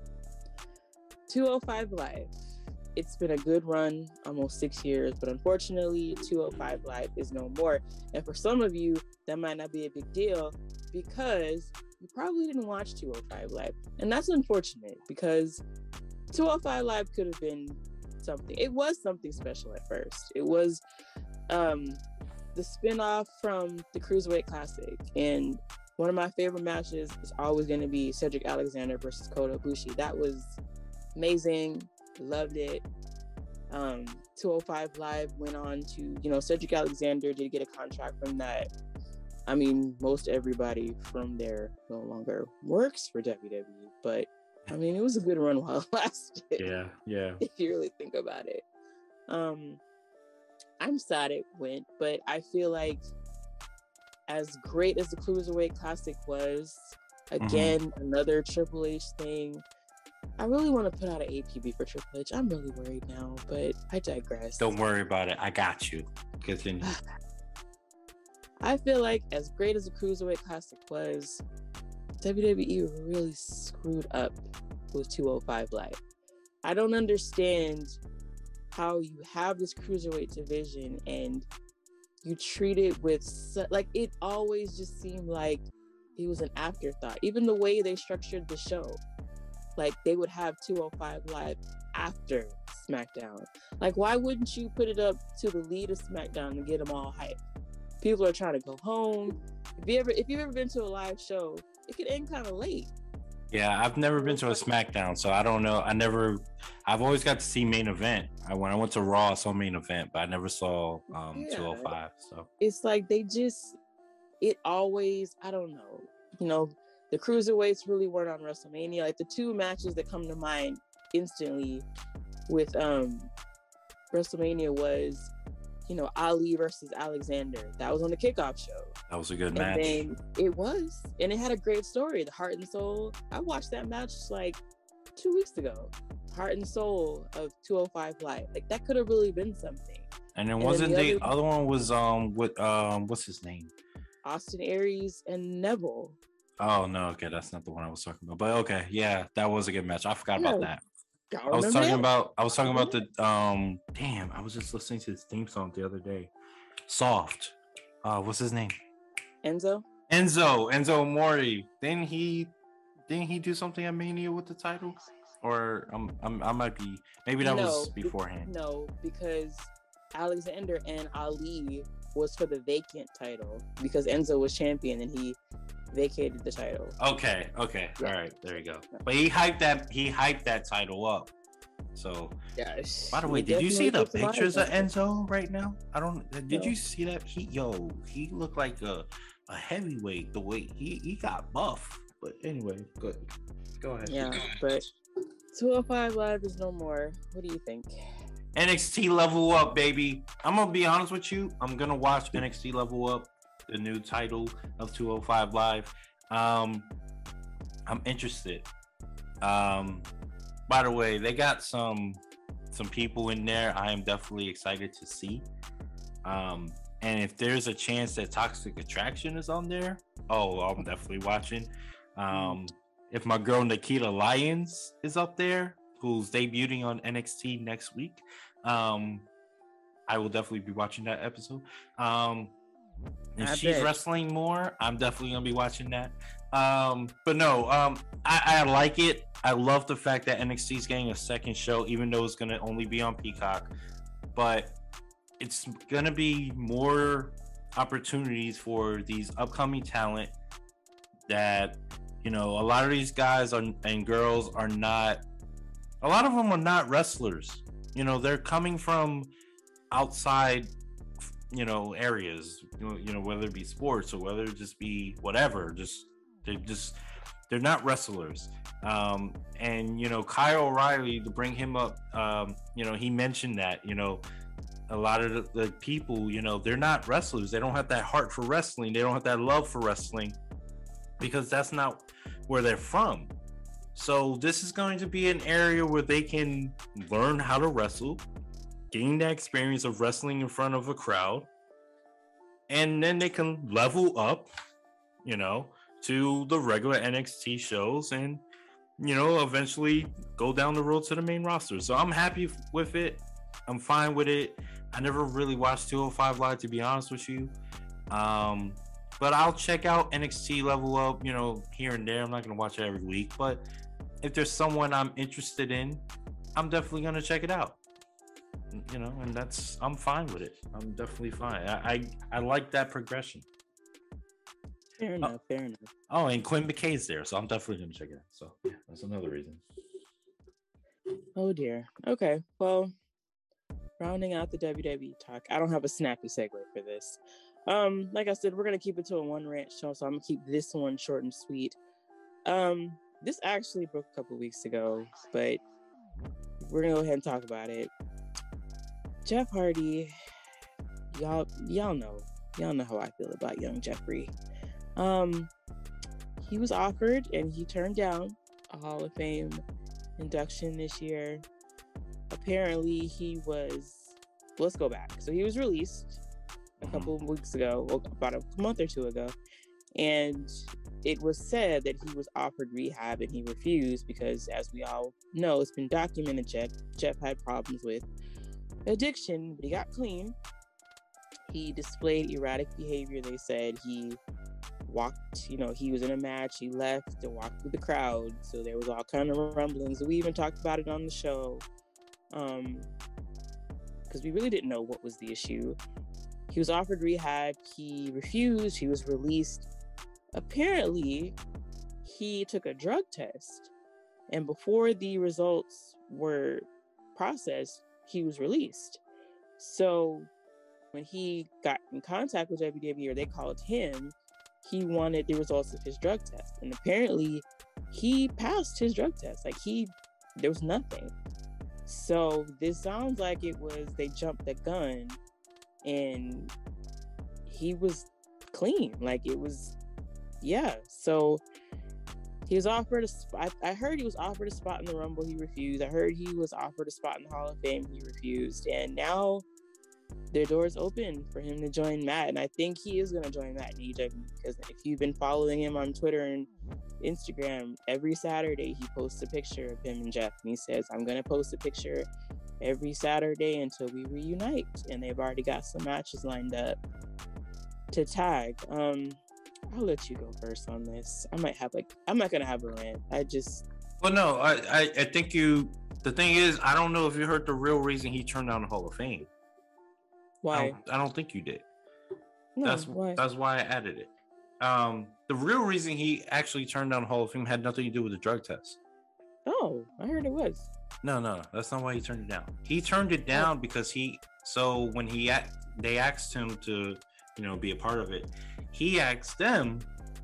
two oh five Live. It's been a good run, almost six years, but unfortunately, two oh five Live is no more. And for some of you, that might not be a big deal because you probably didn't watch two oh five Live. And that's unfortunate because two oh five Live could have been something. It was something special at first. It was um, the spin-off from the Cruiserweight Classic. And one of my favorite matches is always going to be Cedric Alexander versus Kota Ibushi. That was amazing. Loved it. Um, two oh five Live went on to, you know, Cedric Alexander did get a contract from that. I mean, most everybody from there no longer works for W W E, but I mean, it was a good run while it lasted.
Yeah, yeah.
If you really think about it. Um, I'm sad it went, but I feel like as great as the Cruiserweight Classic was, again, mm-hmm. another Triple H thing. I really want to put out an A P B for Triple H. I'm really worried now, but I digress.
Don't worry about it. I got you. Continue.
I feel like as great as the Cruiserweight Classic was, W W E really screwed up with two oh five Live. I don't understand how you have this Cruiserweight division and you treat it with, su- like, it always just seemed like it was an afterthought. Even the way they structured the show. like they would have two oh five Live after SmackDown. Like, why wouldn't you put it up to the lead of SmackDown and get them all hyped? People are trying to go home. If you ever, if you've ever been to a live show, it could end kind of late.
Yeah, I've never been to a SmackDown, so I don't know. I never, I've always got to see main event. I when I went to Raw, I saw main event, but I never saw um, yeah. two oh five. So
it's like they just, it always, I don't know. You know, the cruiserweights really weren't on WrestleMania. Like the two matches that come to mind instantly with um WrestleMania was, you know, Ali versus Alexander. That was on the kickoff show.
That was a good
and
match.
Then it was, and it had a great story. The Heart and Soul. I watched that match like two weeks ago. Heart and Soul of two oh five Live. Like that could have really been something.
And then and wasn't then the, the other, other one was um with um what's his name?
Austin Aries and Neville.
Oh no, okay, that's not the one I was talking about. But okay, yeah, that was a good match. I forgot yeah. about that.
Y'all
I was talking
that?
about I was talking about the um damn, I was just listening to his theme song the other day. Soft. Uh what's his name?
Enzo?
Enzo, Enzo Amore. Didn't he didn't he do something at Mania with the title? Or um, I'm, I might be maybe that no, was beforehand.
No, because Alexander and Ali was for the vacant title because Enzo was champion and he vacated the title.
Okay, okay, yeah. All right, there you go. But he hyped that he hyped that title up. So,
yes.
By the way, did you see the pictures of Enzo right now? I don't. Did no. you see that? He yo, he looked like a, a heavyweight. The way he he got buff. But anyway, good. Go ahead.
Yeah, but two oh five Live is no more. What do you think?
N X T Level Up, baby. I'm gonna be honest with you. I'm gonna watch N X T Level Up, the new title of two oh five Live. Um, I'm interested. Um, by the way, they got some some people in there I am definitely excited to see. Um, and if there's a chance that Toxic Attraction is on there, oh, I'm definitely watching. Um, if my girl Nikita Lyons is up there, who's debuting on N X T next week, um, I will definitely be watching that episode. Um, if I she's bet. wrestling more, I'm definitely gonna be watching that. Um, but no, um, I, I like it. I love the fact that N X T is getting a second show, even though it's gonna only be on Peacock. But it's gonna be more opportunities for these upcoming talent that, you know, a lot of these guys are, and girls are not. A lot of them are not wrestlers. You know, they're coming from outside, you know, areas, you know, you know, whether it be sports or whether it just be whatever, just, they're just, they're not wrestlers. Um, and, you know, Kyle O'Reilly, to bring him up, um, you know, he mentioned that, you know, a lot of the, the people, you know, they're not wrestlers. They don't have that heart for wrestling. They don't have that love for wrestling because that's not where they're from. So this is going to be an area where they can learn how to wrestle, gain the experience of wrestling in front of a crowd, and then they can level up, you know, to the regular N X T shows and, you know, eventually go down the road to the main roster. So I'm happy with it. I'm fine with it. I never really watched two oh five Live, to be honest with you. Um, but I'll check out N X T Level Up, you know, here and there. I'm not going to watch it every week, but if there's someone I'm interested in, I'm definitely going to check it out. You know, and that's, I'm fine with it. I'm definitely fine. I I, I like that progression.
Fair enough, oh, fair enough.
Oh, and Quinn McKay's there, so I'm definitely going to check it out. So, yeah, that's another reason.
Oh, dear. Okay, well, rounding out the W W E talk, I don't have a snappy segue for this. Um, like I said, we're going to keep it to a one rant show, so I'm going to keep this one short and sweet. Um, this actually broke a couple weeks ago, but we're going to go ahead and talk about it. Jeff Hardy, y'all, y'all know, y'all know how I feel about young Jeffrey. Um, he was offered and he turned down a Hall of Fame induction this year. Apparently, he was. Let's go back. So he was released a couple of weeks ago, well, about a month or two ago, and it was said that he was offered rehab and he refused because, as we all know, it's been documented. Jeff Jeff had problems with addiction, but he got clean. He displayed erratic behavior. They said he walked, you know, he was in a match, he left and walked through the crowd. So there was all kind of rumblings. We even talked about it on the show. Um, because we really didn't know what was the issue. He was offered rehab, he refused, he was released. Apparently, he took a drug test, and before the results were processed, he was released. So when he got in contact with W W E, or they called him, he wanted the results of his drug test. And apparently he passed his drug test. Like he, there was nothing. So this sounds like it was, they jumped the gun and he was clean. Like it was, yeah. So he was offered a spot. I heard he was offered a spot in the Rumble. He refused. I heard he was offered a spot in the Hall of Fame. He refused. And now their door's open for him to join Matt. And I think he is going to join Matt in A E W, because if you've been following him on Twitter and Instagram, every Saturday he posts a picture of him and Jeff. And he says, I'm going to post a picture every Saturday until we reunite. And they've already got some matches lined up to tag. Um, I'll let you go first on this. I might have like, I'm not going to have a rant. I just...
Well, no, I, I, I think you, the thing is, I don't know if you heard the real reason he turned down the Hall of Fame.
Why?
I don't, I don't think you did.
No,
that's
why?
That's why I added it. Um, the real reason he actually turned down the Hall of Fame had nothing to do with the drug test.
Oh, I heard it was.
No, no, that's not why he turned it down. He turned it down oh. because he, so when he, they asked him to, you know, be a part of it, he asked them,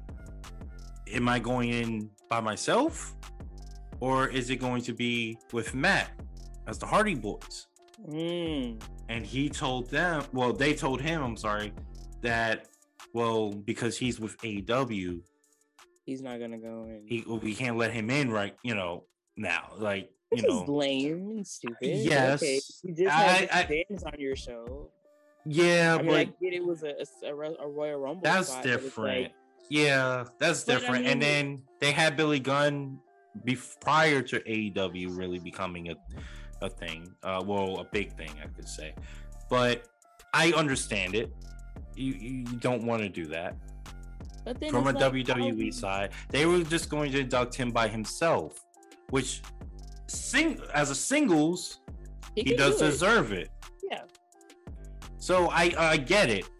am I going in by myself? Or is it going to be with Matt as the Hardy Boys?
Mm.
And he told them, well, they told him, I'm sorry, that, well, because he's with A E W,
he's not going to go in.
He, well, we can't let him in right, you know, now. Like,
this
you know.
Is lame and stupid.
Yes.
Okay. You just had I, fans on your show.
Yeah,
I mean,
but
I get it was a, a, a Royal Rumble.
That's
spot,
different.
Like,
yeah, that's
but
different.
I mean,
and then they had Billy Gunn be, prior to A E W really becoming a, a thing. Uh, well, a big thing, I could say. But I understand it. You you don't want to do that.
But then
from a
like,
W W E side, they were just going to induct him by himself, which sing as a singles, he, he does do deserve it.
it. Yeah.
So I I get it,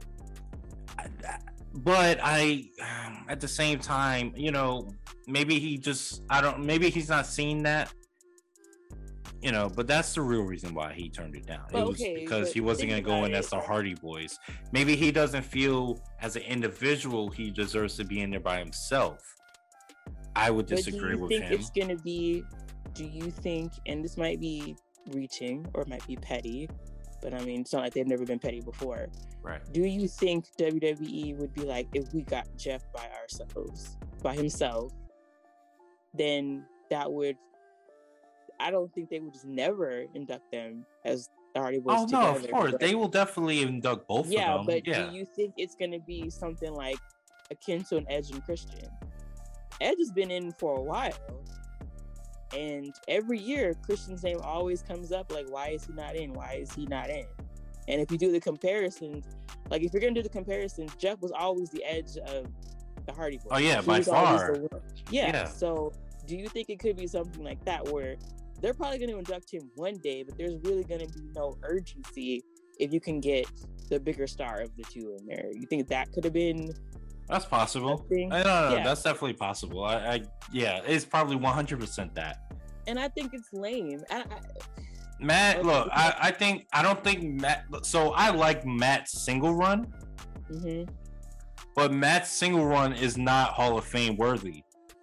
but I at the same time, you know, maybe he just I don't maybe he's not seeing that, you know. But that's the real reason why he turned it down. It was
okay,
because he wasn't going to go in it. as the Hardy Boys. Maybe he doesn't feel as an individual he deserves to be in there by himself. I would disagree with him.
Do you think it's going to be? Do you think? And this might be reaching or it might be petty. But I mean, it's not like they've never been petty before.
Right.
Do you think W W E would be like, if we got Jeff by ourselves, by himself, then that would, I don't think they would just never induct them as the Hardy Boys
oh,
together.
no, of course. But, they will definitely induct both
yeah,
of them.
But
yeah, but
do you think it's going to be something like akin to an Edge and Christian? Edge has been in for a while. And every year, Christian's name always comes up. Like, why is he not in? Why is he not in? And if you do the comparisons, like if you're gonna do the comparisons, Jeff was always the edge of the Hardy Boys.
Oh yeah,
he
by far.
Yeah,
yeah.
So, do you think it could be something like that, where they're probably going to induct him one day, but there's really going to be no urgency if you can get the bigger star of the two in there? You think that could have been?
That's possible. I, no, no, no, yeah. That's definitely possible. I, I, yeah, it's probably one hundred percent that.
And I think it's lame. I, I,
Matt, okay. look, I, I think, I don't think Matt, so I like Matt's single run,
mm-hmm.
but Matt's single run is not Hall of Fame worthy.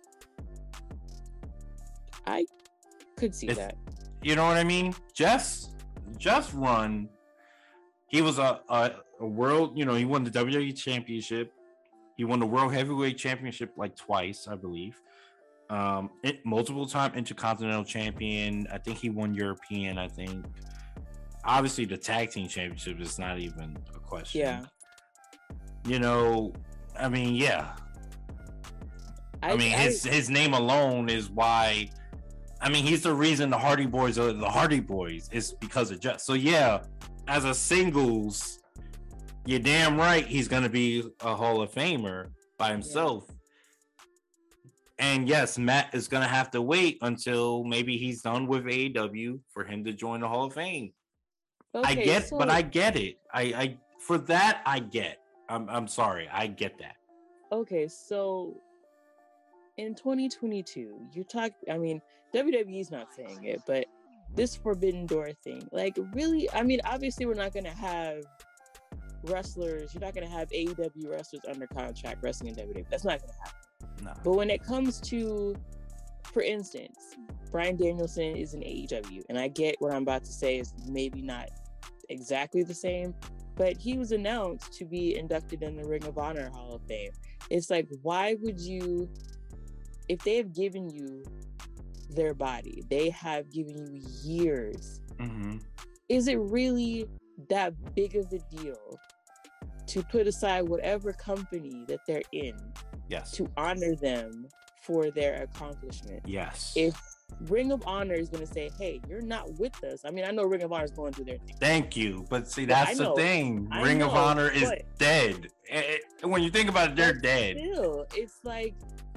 I could see
it's,
that.
You know what I mean? Jeff's, Jeff's run, he was a, a, a world, you know, he won the W W E Championship. He won the World Heavyweight Championship like twice, I believe. Um, it, multiple time Intercontinental Champion. I think he won European. I think. Obviously, the Tag Team Championship is not even a question.
Yeah.
You know, I mean, yeah. I, I mean, I, his his name alone is why. I mean, he's the reason the Hardy Boys are the Hardy Boys is because of Jeff. So yeah, as a singles. You're damn right he's going to be a Hall of Famer, by himself. Yeah. And yes, Matt is gonna have to wait until maybe he's done with A E W for him to join the Hall of Fame. Okay, I get, so... but I get it. I, I for that I get. I'm I'm sorry, I get that.
Okay, so in twenty twenty-two, you're talking. I mean, W W E's not saying it, but this Forbidden Door thing, like, really. I mean, obviously, we're not gonna have wrestlers. You're not gonna have A E W wrestlers under contract wrestling in W W E. That's not gonna happen. No. But when it comes to, for instance, Bryan Danielson is in A E W, and I get what I'm about to say is maybe not exactly the same, but he was announced to be inducted in the Ring of Honor Hall of Fame. It's like, why would you, if they have given you their body, they have given you years, mm-hmm. is it really that big of a deal to put aside whatever company that they're in?
Yes.
To honor them for their accomplishment.
Yes.
If Ring of Honor is going to say, hey, you're not with us. I mean, I know Ring of Honor is going through their thing.
Thank you. But see, that's but the thing. I Ring know, of Honor is dead. It, when you think about it, they're dead.
Still, it's like,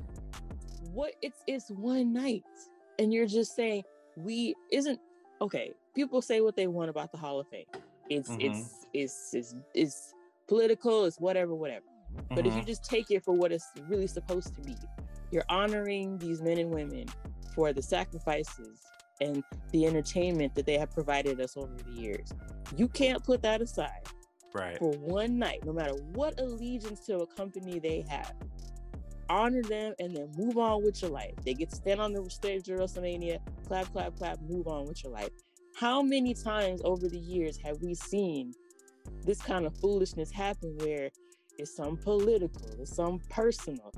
what? It's it's one night. And you're just saying, we isn't, okay, people say what they want about the Hall of Fame. It's, mm-hmm. it's, it's, it's, it's political, it's whatever, whatever. But mm-hmm. if you just take it for what it's really supposed to be, you're honoring these men and women for the sacrifices and the entertainment that they have provided us over the years. You can't put that aside
right.
for one night, no matter what allegiance to a company they have. Honor them and then move on with your life. They get to stand on the stage of WrestleMania, clap, clap, clap, move on with your life. How many times over the years have we seen this kind of foolishness happen where it's some political, it's some personal.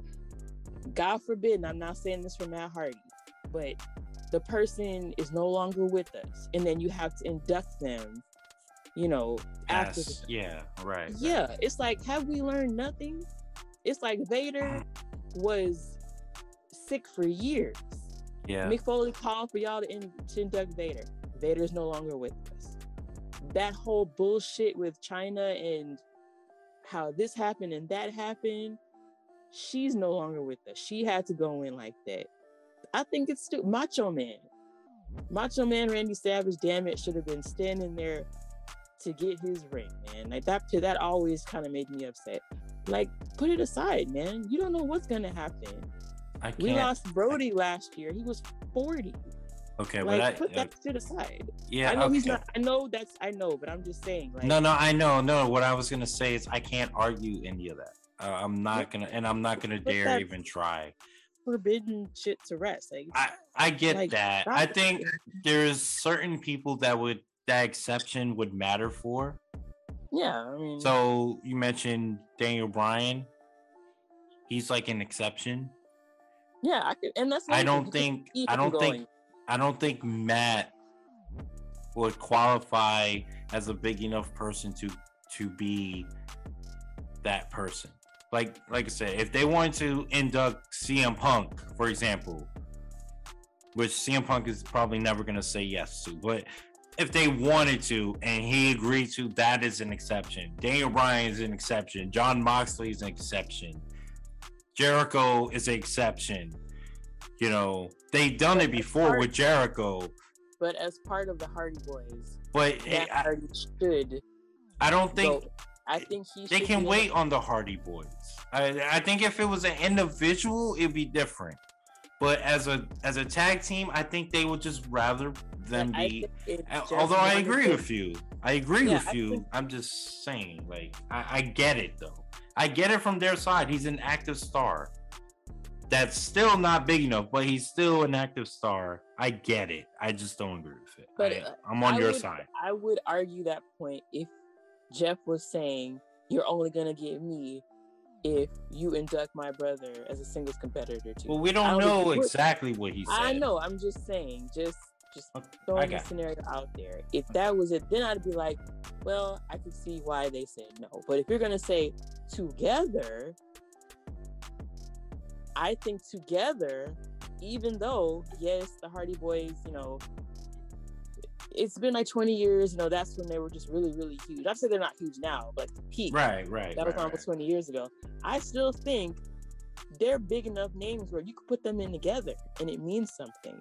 God forbid, and I'm not saying this for Matt Hardy, but the person is no longer with us, and then you have to induct them, you know, after.
Yes. The- yeah, right.
Yeah, right. It's like, have we learned nothing? It's like Vader was sick for years.
Yeah.
Mick Foley called for y'all to, in- to induct Vader. Vader is no longer with us. That whole bullshit with China and how this happened and that happened, she's no longer with us. She had to go in like that. I think it's still Macho Man. Macho Man Randy Savage, damn it, should have been standing there to get his ring, man. Like that, that always kind of made me upset. Like, put it aside, man. You don't know what's gonna happen.
I can't.
We lost Brody last year. He was forty.
Okay,
like,
but I
put that uh, shit aside.
Yeah,
I know
okay.
he's not. I know that's. I know, but I'm just saying. Like,
no, no, I know, no. What I was gonna say is I can't argue any of that. Uh, I'm not gonna, and I'm not gonna dare even try.
Forbidden shit to rest. Like,
I, I get
like,
that. I think there's certain people that would that exception would matter for.
Yeah, I mean.
So you mentioned Daniel Bryan. He's like an exception.
Yeah, I could, and that's.
I don't think. I don't going. think. I don't think Matt would qualify as a big enough person to to be that person. Like like I said, if they wanted to induct C M Punk, for example, which C M Punk is probably never going to say yes to, but if they wanted to and he agreed to, that is an exception. Daniel Bryan is an exception. Jon Moxley is an exception. Jericho is an exception. You know, they've done it before with Jericho.
But as part of the Hardy Boys,
but
Matt Hardy should.
I don't think.
Go. I think he.
They can wait on the Hardy Boys. I, I think if it was an individual, it'd be different. But as a as a tag team, I think they would just rather them be. Although I agree with you, I agree yeah, with you. Think... I'm just saying, like, I, I get it though. I get it from their side. He's an active star. That's still not big enough, but he's still an active star. I get it. I just don't agree with it. But I, I'm on
I
your
would,
side.
I would argue that point if Jeff was saying you're only gonna get me if you induct my brother as a singles competitor too.
Well, we don't know exactly what he said.
I know. I'm just saying. Just just throwing the scenario out there. If that was it, then I'd be like, well, I could see why they said no. But if you're gonna say together, I think together, even though, yes, the Hardy Boys, you know, it's been like twenty years, you know, that's when they were just really, really huge. I say they're not huge now, but the peak.
Right, right.
That was
right,
almost
right.
twenty years ago. I still think they're big enough names where you could put them in together and it means something.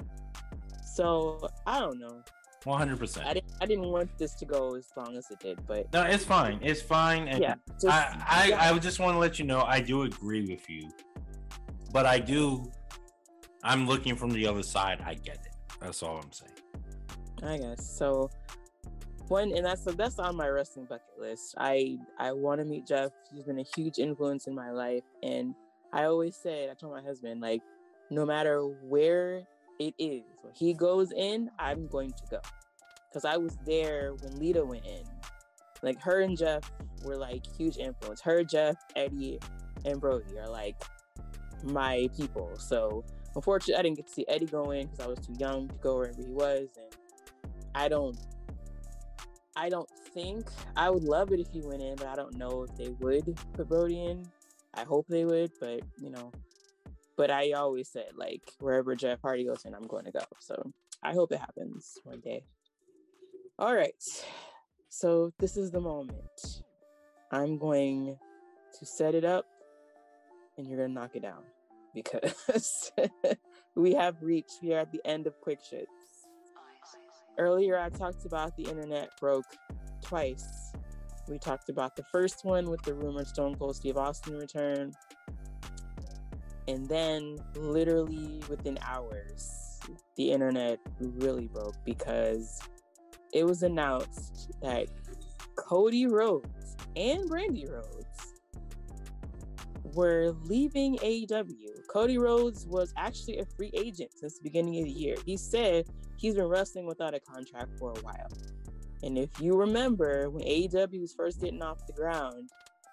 So I don't know.
one hundred percent.
I didn't, I didn't want this to go as long as it did, but
no, it's fine. It's fine. And
yeah, just,
I, I,
yeah.
I just want to let you know I do agree with you, but I do. I'm looking from the other side. I get it. That's all I'm saying.
I guess so. One, and that's that's on my wrestling bucket list. I I want to meet Jeff. He's been a huge influence in my life, and I always said, I told my husband, like, no matter where it is, when he goes in, I'm going to go, because I was there when Lita went in. Like, her and Jeff were like huge influence. Her, Jeff, Eddie, and Brody are like my people. So unfortunately, I didn't get to see Eddie go in because I was too young to go wherever he was, and I don't. I don't think I would love it if he went in, but I don't know if they would put Brody in. I hope they would, but you know, but I always said, like, wherever Jeff Hardy goes in, I'm going to go. So I hope it happens one day. All right. So this is the moment. I'm going to set it up and you're going to knock it down, because we have reached, we are at the end of Quick Shits. Earlier, I talked about the internet broke twice. We talked about the first one with the rumored Stone Cold Steve Austin return. And then, literally within hours, the internet really broke, because it was announced that Cody Rhodes and Brandy Rhodes were leaving A E W. Cody Rhodes was actually a free agent since the beginning of the year. He said he's been wrestling without a contract for a while. And if you remember, when A E W was first getting off the ground,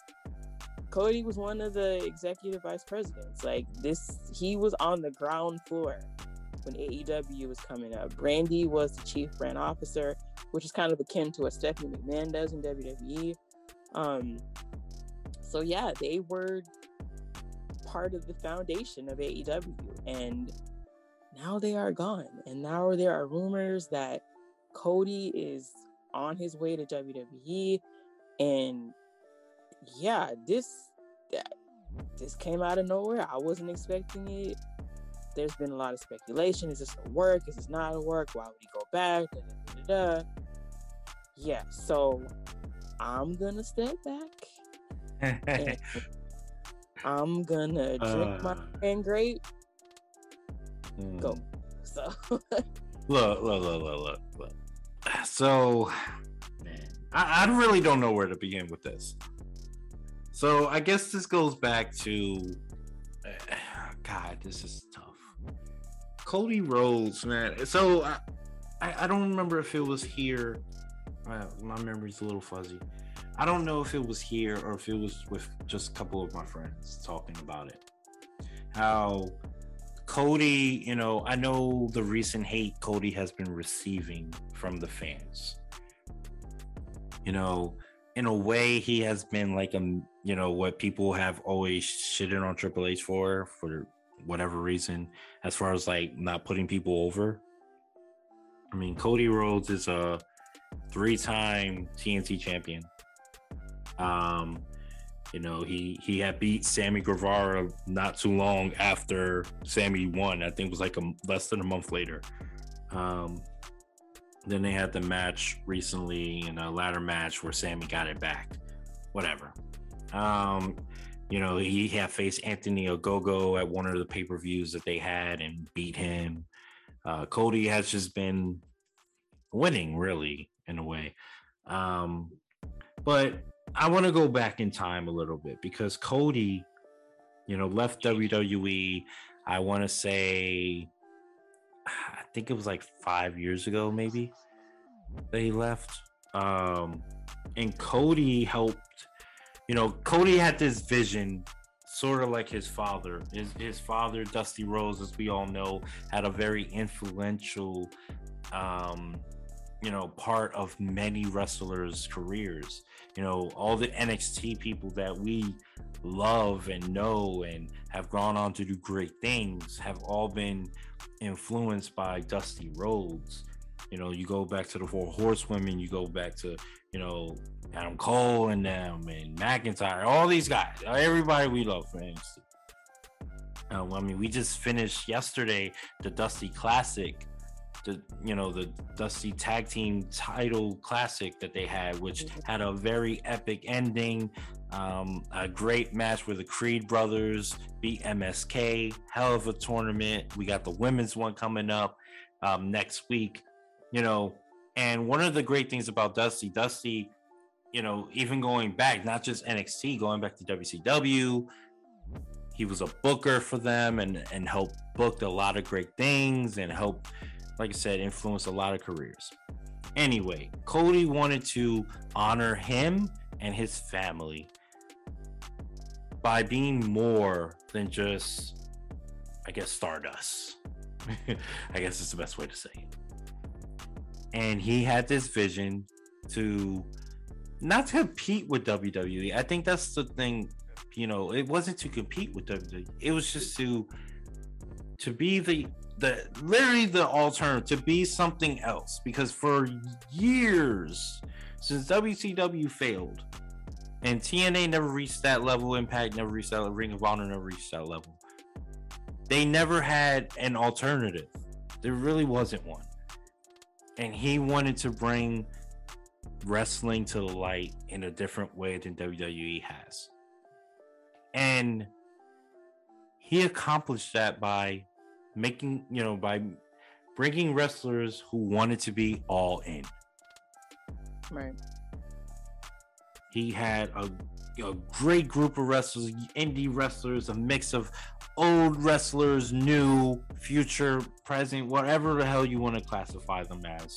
Cody was one of the executive vice presidents. Like, this, he was on the ground floor when A E W was coming up. Brandy was the chief brand officer, which is kind of akin to what Stephanie McMahon does in W W E. Um, so yeah, they were part of the foundation of A E W, and now they are gone. And now there are rumors that Cody is on his way to W W E. And yeah, this this came out of nowhere. I wasn't expecting it. There's been a lot of speculation. Is this a work? Is this not a work? Why would he go back? Da, da, da, da. Yeah, so I'm gonna step back. And I'm gonna drink uh, my hand grape. Mm. Go. So
look, look, look, look, look, look. So, man, I, I really don't know where to begin with this. So I guess this goes back to, uh, God, this is tough. Cody Rhodes, man. So I, I, I don't remember if it was here. Uh, my memory's a little fuzzy. I don't know if it was here or if it was with just a couple of my friends talking about it. How Cody, you know, I know the recent hate Cody has been receiving from the fans. You know, in a way, he has been like, a, you know, what people have always shitted on Triple H for, for whatever reason, as far as like not putting people over. I mean, Cody Rhodes is a three-time T N T champion. Um, you know, he he had beat Sammy Guevara not too long after Sammy won. I think it was like a less than a month later. Um, then they had the match recently in a ladder match where Sammy got it back. Whatever. Um, you know, he had faced Anthony Ogogo at one of the pay-per-views that they had and beat him. Uh, Cody has just been winning, really, in a way. Um, but I want to go back in time a little bit, because Cody, you know, left W W E, I want to say, I think it was like five years ago, maybe, that he left. Um, and Cody helped, you know, Cody had this vision, sort of like his father. His, his father, Dusty Rhodes, as we all know, had a very influential, um, you know, part of many wrestlers' careers. You know, all the N X T people that we love and know and have gone on to do great things have all been influenced by Dusty Rhodes. You know, you go back to the Four Horsewomen, you go back to, you know, Adam Cole and them and McIntyre, all these guys, everybody we love for N X T. Uh, I mean, we just finished yesterday the Dusty Classic, the you know the Dusty Tag Team Title Classic that they had, which had a very epic ending. Um, a great match where the Creed brothers beat M S K. Hell of a tournament. We got the women's one coming up um, next week. You know, and one of the great things about Dusty, Dusty, you know, even going back, not just N X T, going back to W C W, he was a booker for them and and helped book a lot of great things and helped, like I said, influence a lot of careers. Anyway, Cody wanted to honor him and his family by being more than just, I guess, Stardust. I guess it's the best way to say it. And he had this vision to not to compete with W W E. I think that's the thing, you know, it wasn't to compete with W W E. It was just to to be the the literally the alternative, to be something else. Because for years, since W C W failed, and T N A never reached that level, Impact never reached that level, Ring of Honor never reached that level, they never had an alternative. There really wasn't one. And he wanted to bring wrestling to the light in a different way than W W E has. And he accomplished that by making, you know, by bringing wrestlers who wanted to be all in.
Right.
He had a, a great group of wrestlers, indie wrestlers, a mix of old wrestlers, new, future, present, whatever the hell you want to classify them as.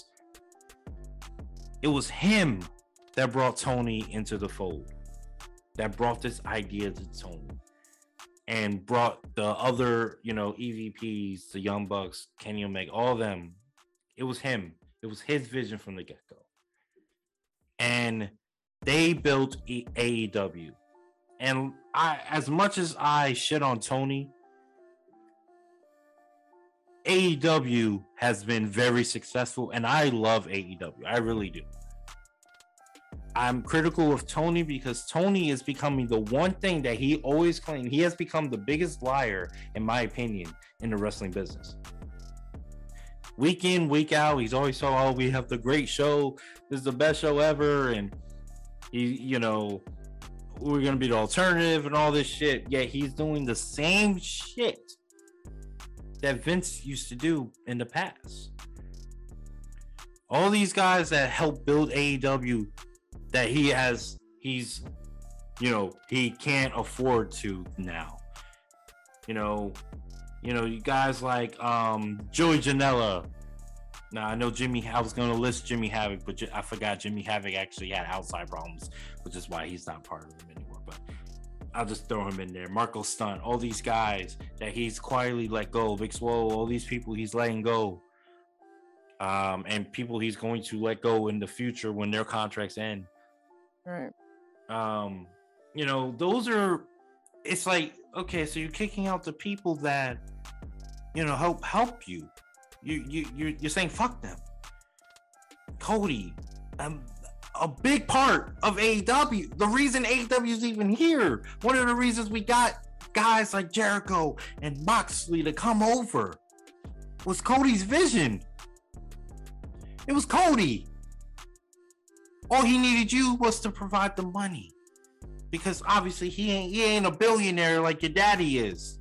It was him that brought Tony into the fold, that brought this idea to Tony, and brought the other, you know, E V Ps, the Young Bucks, Kenny Omega, all of them. It was him. It was his vision from the get-go. And they built A E W. And I, as much as I shit on Tony, A E W has been very successful, and I love A E W. I really do. I'm critical of Tony because Tony is becoming the one thing that he always claimed. He has become the biggest liar, in my opinion, in the wrestling business. Week in, week out, he's always saying, "Oh, we have the great show. This is the best show ever," and he, you know, we're gonna be the alternative and all this shit. Yet he's doing the same shit that Vince used to do in the past. All these guys that helped build A E W, that he has, he's, you know, he can't afford to now. You know, you know, you guys like um, Joey Janela. Now I know Jimmy. I was gonna list Jimmy Havoc, but I forgot Jimmy Havoc actually had outside problems, which is why he's not part of them anymore. But I'll just throw him in there. Marco Stunt, all these guys that he's quietly let go. Big Swole, all these people he's letting go, um, and people he's going to let go in the future when their contracts end.
Right.
Um, you know, those are. It's like, okay, so you're kicking out the people that, you know, help help you. You you you're, you're saying fuck them. Cody, um, a big part of A E W. The reason A E W is even here. One of the reasons we got guys like Jericho and Moxley to come over was Cody's vision. It was Cody. All he needed you was to provide the money, because obviously he ain't he ain't a billionaire like your daddy is.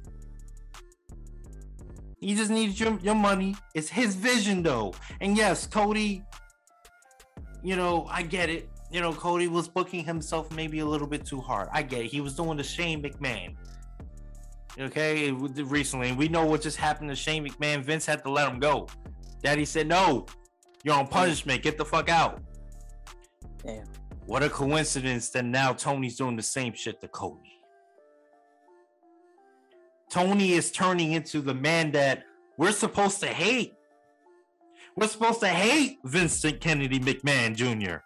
He just needed your, your money. It's his vision, though. And yes, Cody, you know, I get it. You know, Cody was booking himself maybe a little bit too hard. I get it. He was doing the Shane McMahon. Okay, recently. And we know what just happened to Shane McMahon. Vince had to let him go. Daddy said, no, you're on punishment. Get the fuck out.
Damn.
What a coincidence that now Tony's doing the same shit to Cody. Tony is turning into the man that we're supposed to hate. We're supposed to hate Vincent Kennedy McMahon Junior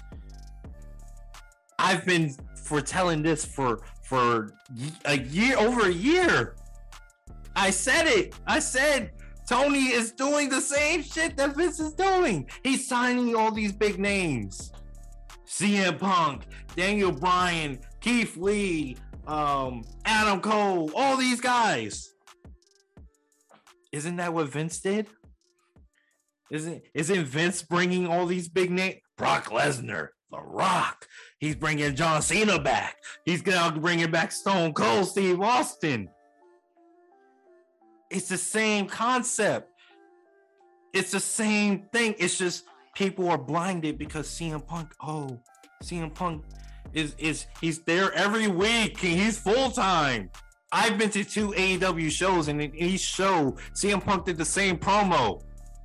I've been foretelling this for, for a year, over a year. I said it. I said Tony is doing the same shit that Vince is doing. He's signing all these big names. C M Punk, Daniel Bryan, Keith Lee, um, Adam Cole, all these guys. Isn't that what Vince did? Isn't isn't Vince bringing all these big names? Brock Lesnar, The Rock. He's bringing John Cena back. He's gonna bringing back Stone Cold Steve Austin. It's the same concept. It's the same thing. It's just people are blinded because C M Punk. Oh, C M Punk is is he's there every week. He's full time. I've been to two A E W shows, and in each show, C M Punk did the same promo.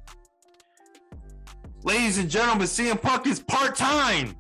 Ladies and gentlemen, C M Punk is part-time.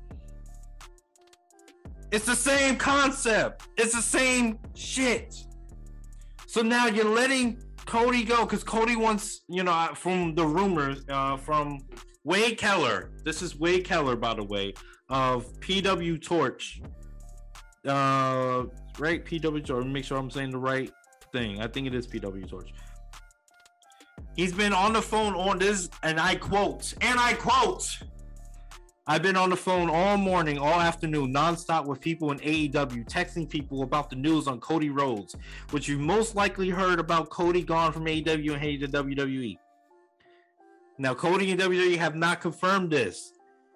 It's the same concept. It's the same shit. So now you're letting Cody go because Cody wants, you know, from the rumors, uh, from Wade Keller. This is Wade Keller, by the way, of P W Torch. Uh, right? P W Torch. Make sure I'm saying the right thing. I think it is P W Torch. He's been on the phone on this, and I quote, and I quote, I've been on the phone all morning, all afternoon, nonstop with people in A E W, texting people about the news on Cody Rhodes, which you most likely heard about Cody gone from A E W and headed to W W E. Now, Cody and W W E have not confirmed this,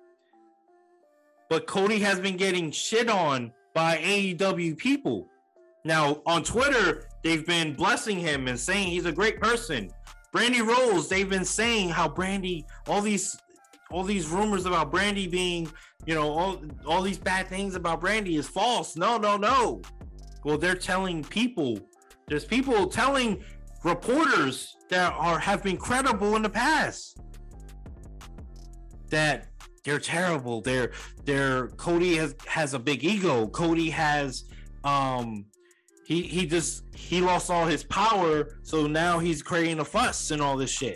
but Cody has been getting shit on by A E W people. Now, on Twitter, they've been blessing him and saying he's a great person. Brandy Rose, they've been saying how Brandy, all these all these rumors about Brandy being, you know, all, all these bad things about Brandy is false. No, no, no. Well, they're telling people, there's people telling reporters that are have been credible in the past that they're terrible. They're they're Cody has has a big ego. Cody has um He he just he lost all his power, so now he's creating a fuss and all this shit.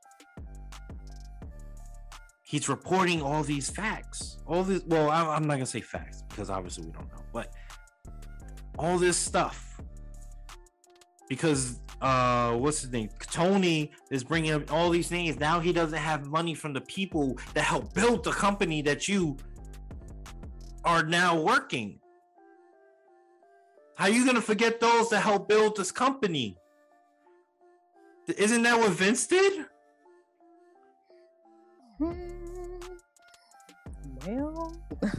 He's reporting all these facts, all this. Well, I, I'm not gonna say facts because obviously we don't know, but all this stuff because uh, what's his name? Tony is bringing up all these things. Now he doesn't have money from the people that helped build the company that you are now working. How are you going to forget those that helped build this company? Isn't that what Vince did?
Well.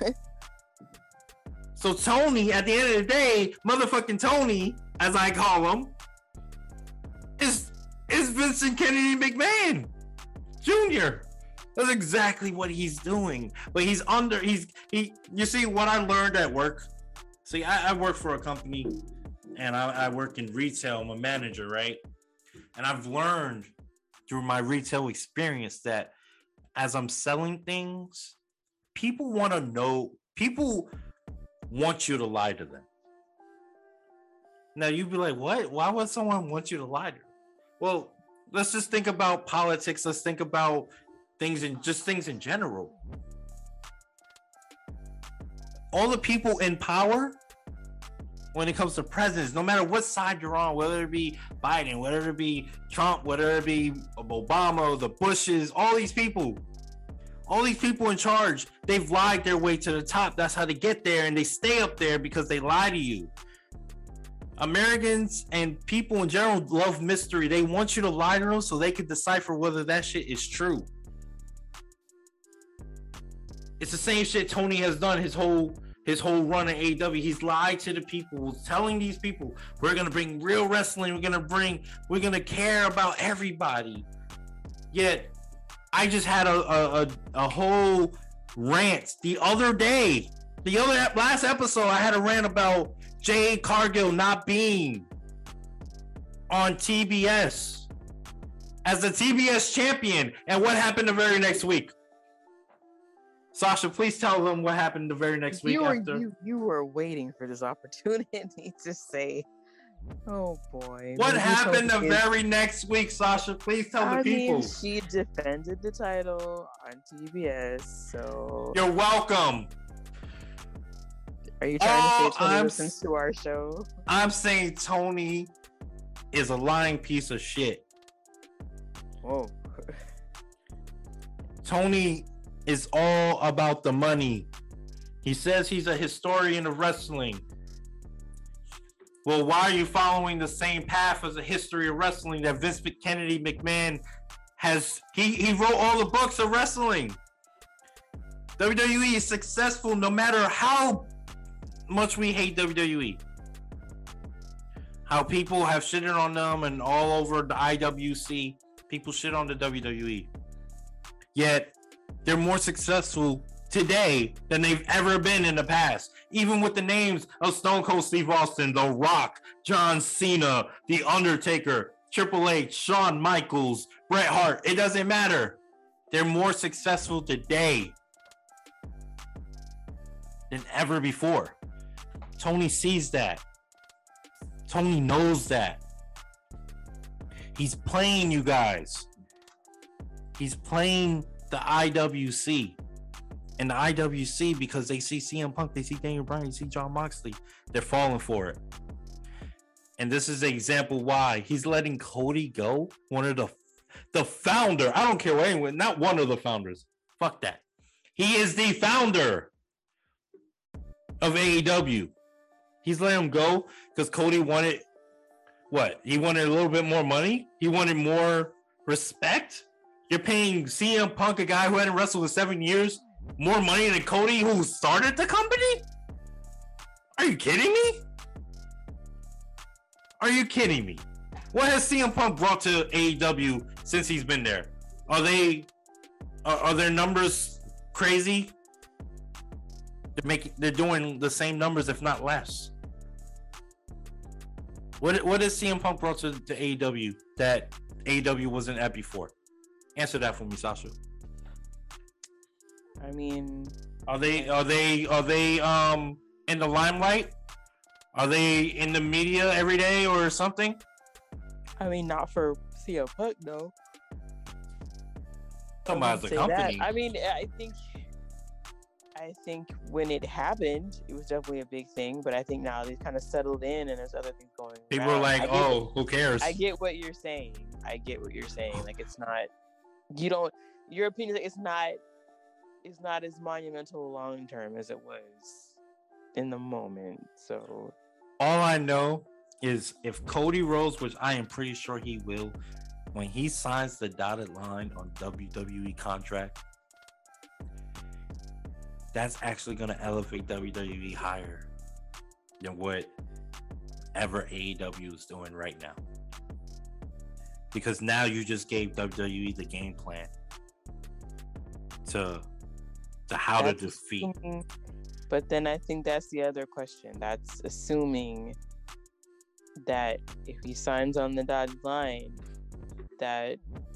So Tony, at the end of the day, motherfucking Tony, as I call him, is, is Vincent Kennedy McMahon Junior That's exactly what he's doing. But he's under, he's, he, you see what I learned at work? See, I, I work for a company and I, I work in retail. I'm a manager, right? And I've learned through my retail experience that as I'm selling things, people want to know, people want you to lie to them. Now you'd be like, what? Why would someone want you to lie to them? Well, let's just think about politics. Let's think about things in just things in general. All the people in power, when it comes to presidents, no matter what side you're on, whether it be Biden, whether it be Trump, whether it be Obama, the Bushes, all these people, all these people in charge, they've lied their way to the top. That's how they get there, and they stay up there because they lie to you. Americans and people in general love mystery. They want you to lie to them so they can decipher whether that shit is true. It's the same shit Tony has done his whole his whole run in A E W. He's lied to the people, telling these people, we're gonna bring real wrestling, we're gonna bring, we're gonna care about everybody. Yet, I just had a a, a, a whole rant the other day. The other last episode, I had a rant about Jade Cargill not being on T B S as the T B S champion. And what happened the very next week? Sasha, please tell them what happened the very next week
you were,
after.
You, you were waiting for this opportunity to say, oh boy.
What happened the very next week, Sasha? Please tell
I
the people.
Mean, she defended the title on T B S, so...
You're welcome.
Are you trying oh, to say Tony
I'm,
listens to our show?
I'm saying Tony is a lying piece of shit.
Whoa.
Tony is all about the money. He says he's a historian of wrestling. Well, why are you following the same path as the history of wrestling that Vince Kennedy McMahon has? He, he wrote all the books of wrestling. W W E is successful no matter how much we hate W W E. How people have shitted on them and all over the I W C. People shit on the W W E. Yet, they're more successful today than they've ever been in the past. Even with the names of Stone Cold Steve Austin, The Rock, John Cena, The Undertaker, Triple H, Shawn Michaels, Bret Hart. It doesn't matter. They're more successful today than ever before. Tony sees that. Tony knows that. He's playing you guys. He's playing the I W C. And the I W C, because they see C M Punk, they see Daniel Bryan, they see Jon Moxley, they're falling for it. And this is an example why he's letting Cody go. One of the the founder. I don't care what anyone, not one of the founders. Fuck that. He is the founder of A E W. He's letting him go because Cody wanted what? He wanted a little bit more money. He wanted more respect. You're paying C M Punk, a guy who hadn't wrestled in seven years, more money than Cody, who started the company? Are you kidding me? Are you kidding me? What has C M Punk brought to A E W since he's been there? Are they are, are their numbers crazy? They're making they're doing the same numbers, if not less. What what has C M Punk brought to, to A E W that A E W wasn't at before? Answer that for me, Sasha.
I mean,
are they are they are they um in the limelight? Are they in the media every day or something?
I mean, not for C M Punk, no.
Talking about the company.
That. I mean, I think I think when it happened, it was definitely a big thing. But I think now they've kind of settled in, and there's other things going.
People
around.
are like, "Oh, who cares?"
I get what you're saying. I get what you're saying. Like, it's not. You don't. Your opinion. It's not. It's not as monumental long term as it was in the moment. So
all I know is if Cody Rhodes, which I am pretty sure he will, when he signs the dotted line on W W E contract, that's actually going to elevate W W E higher than what ever A E W is doing right now. Because now you just gave W W E the game plan to to how that's to defeat.
Assuming, but then I think that's the other question. That's assuming that if he signs on the dotted line, that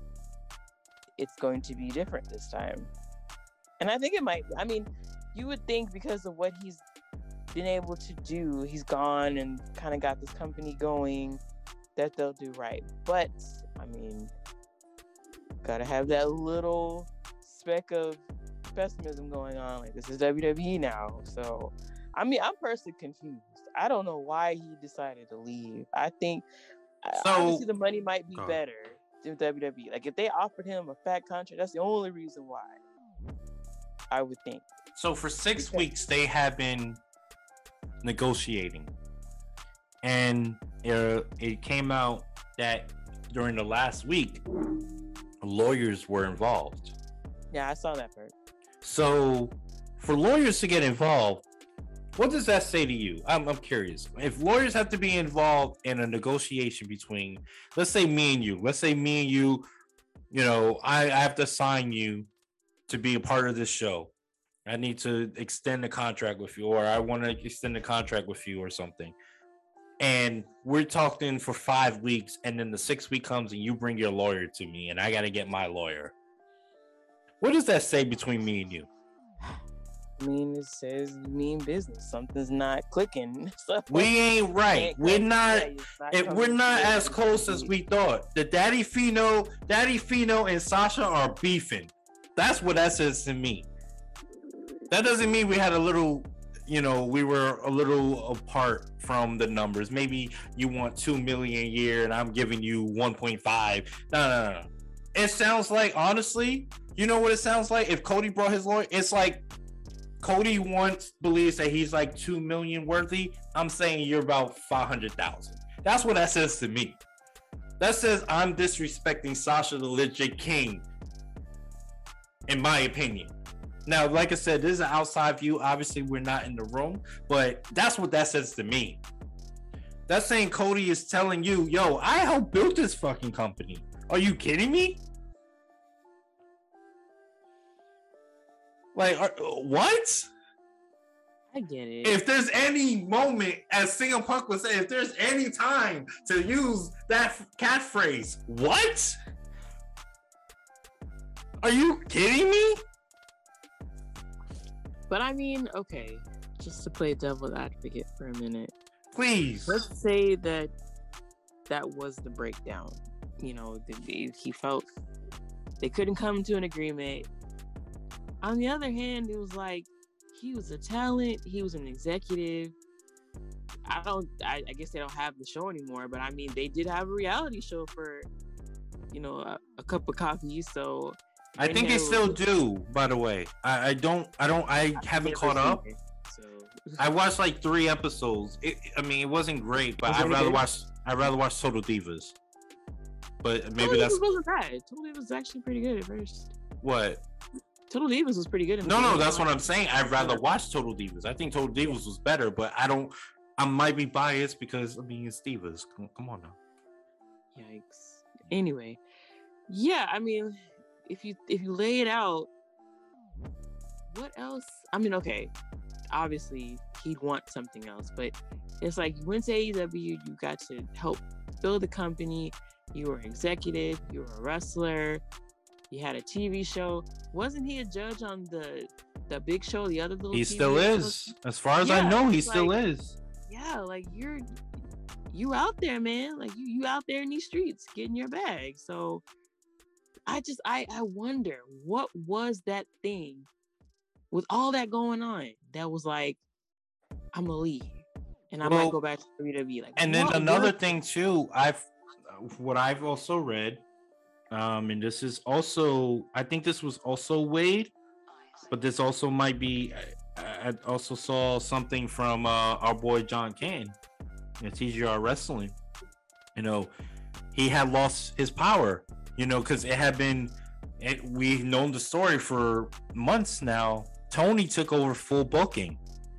it's going to be different this time. And I think it might. I mean, you would think because of what he's been able to do, he's gone and kind of got this company going, that they'll do right. But I mean, gotta have that little speck of pessimism going on. Like, this is W W E now. So, I mean, I'm personally confused. I don't know why he decided to leave. I think so, obviously the money might be better than W W E. Like, if they offered him a fat contract, that's the only reason why, I would think.
So for six okay. weeks, they have been negotiating. And it, it came out that during the last week, lawyers were involved.
Yeah, I saw that part.
So for lawyers to get involved, what does that say to you? I'm, I'm curious. If lawyers have to be involved in a negotiation between, let's say me and you, let's say me and you, you know, I, I have to sign you to be a part of this show. I need to extend the contract with you, or I want to extend the contract with you or something. And we're talking for five weeks, and then the sixth week comes and you bring your lawyer to me, and I got to get my lawyer. What does that say between me and you?
I mean, it says you mean business. Something's not clicking.
We ain't right. We're not. If we're not as close as we thought. The Daddy Fino, Daddy Fino, and Sasha are beefing. That's what that says to me. That doesn't mean we had a little, you know, we were a little apart from the numbers. Maybe you want two million a year, and I'm giving you one point five. No, no, no, no. It sounds like, honestly, you know what it sounds like? If Cody brought his lawyer, it's like Cody once believes that he's like two million worthy. I'm saying you're about five hundred thousand. That's what that says to me. That says I'm disrespecting Sasha the legit king, in my opinion. Now, like I said, this is an outside view. Obviously, we're not in the room, but that's what that says to me. That's saying Cody is telling you, yo, I helped build this fucking company. Are you kidding me? Like, are, what?
I get it.
If there's any moment, as C M Punk would say, if there's any time to use that catchphrase, what? Are you kidding me?
But I mean, okay, just to play devil's advocate for a minute.
Please.
Let's say that that was the breakdown. You know, the, the, he felt they couldn't come to an agreement. On the other hand, it was like, he was a talent. He was an executive. I don't, I, I guess they don't have the show anymore, but I mean, they did have a reality show for, you know, a, a cup of coffee. So
I think they still do, by the way. I, I don't, I don't, I haven't caught up. It, so. I watched like three episodes. It, I mean, it wasn't great, but I'd rather good? watch, I'd rather watch Total Divas. But maybe Total that's.
Divas wasn't bad. Total Divas was actually pretty good at first.
What?
Total Divas was pretty good. In
no, no, that's what I'm saying. I'd rather watch Total Divas. I think Total Divas was better, but I don't. I might be biased because I mean it's Divas. Come, come on now.
Yikes. Anyway, yeah. I mean, if you if you lay it out, what else? I mean, okay. Obviously, he'd want something else, but it's like you went to A E W. You got to help build a company. You were an executive. You were a wrestler. He had a T V show. Wasn't he a judge on the the big show? The other little.
He
T V
still
show?
is, as far as yeah, I know. He still like, is.
Yeah, like you're you out there, man. Like you you out there in these streets getting your bag. So I just I I wonder what was that thing with all that going on that was like, I'm gonna leave and I well, might go back to W W E. Like,
and then another was- thing too, I've what I've also read. Um, and this is also, I think this was also Wade, but this also might be, I, I also saw something from uh, our boy John Cann at T G R Wrestling. You know, he had lost his power, you know, because it had been, it, we've known the story for months now. Tony took over full booking.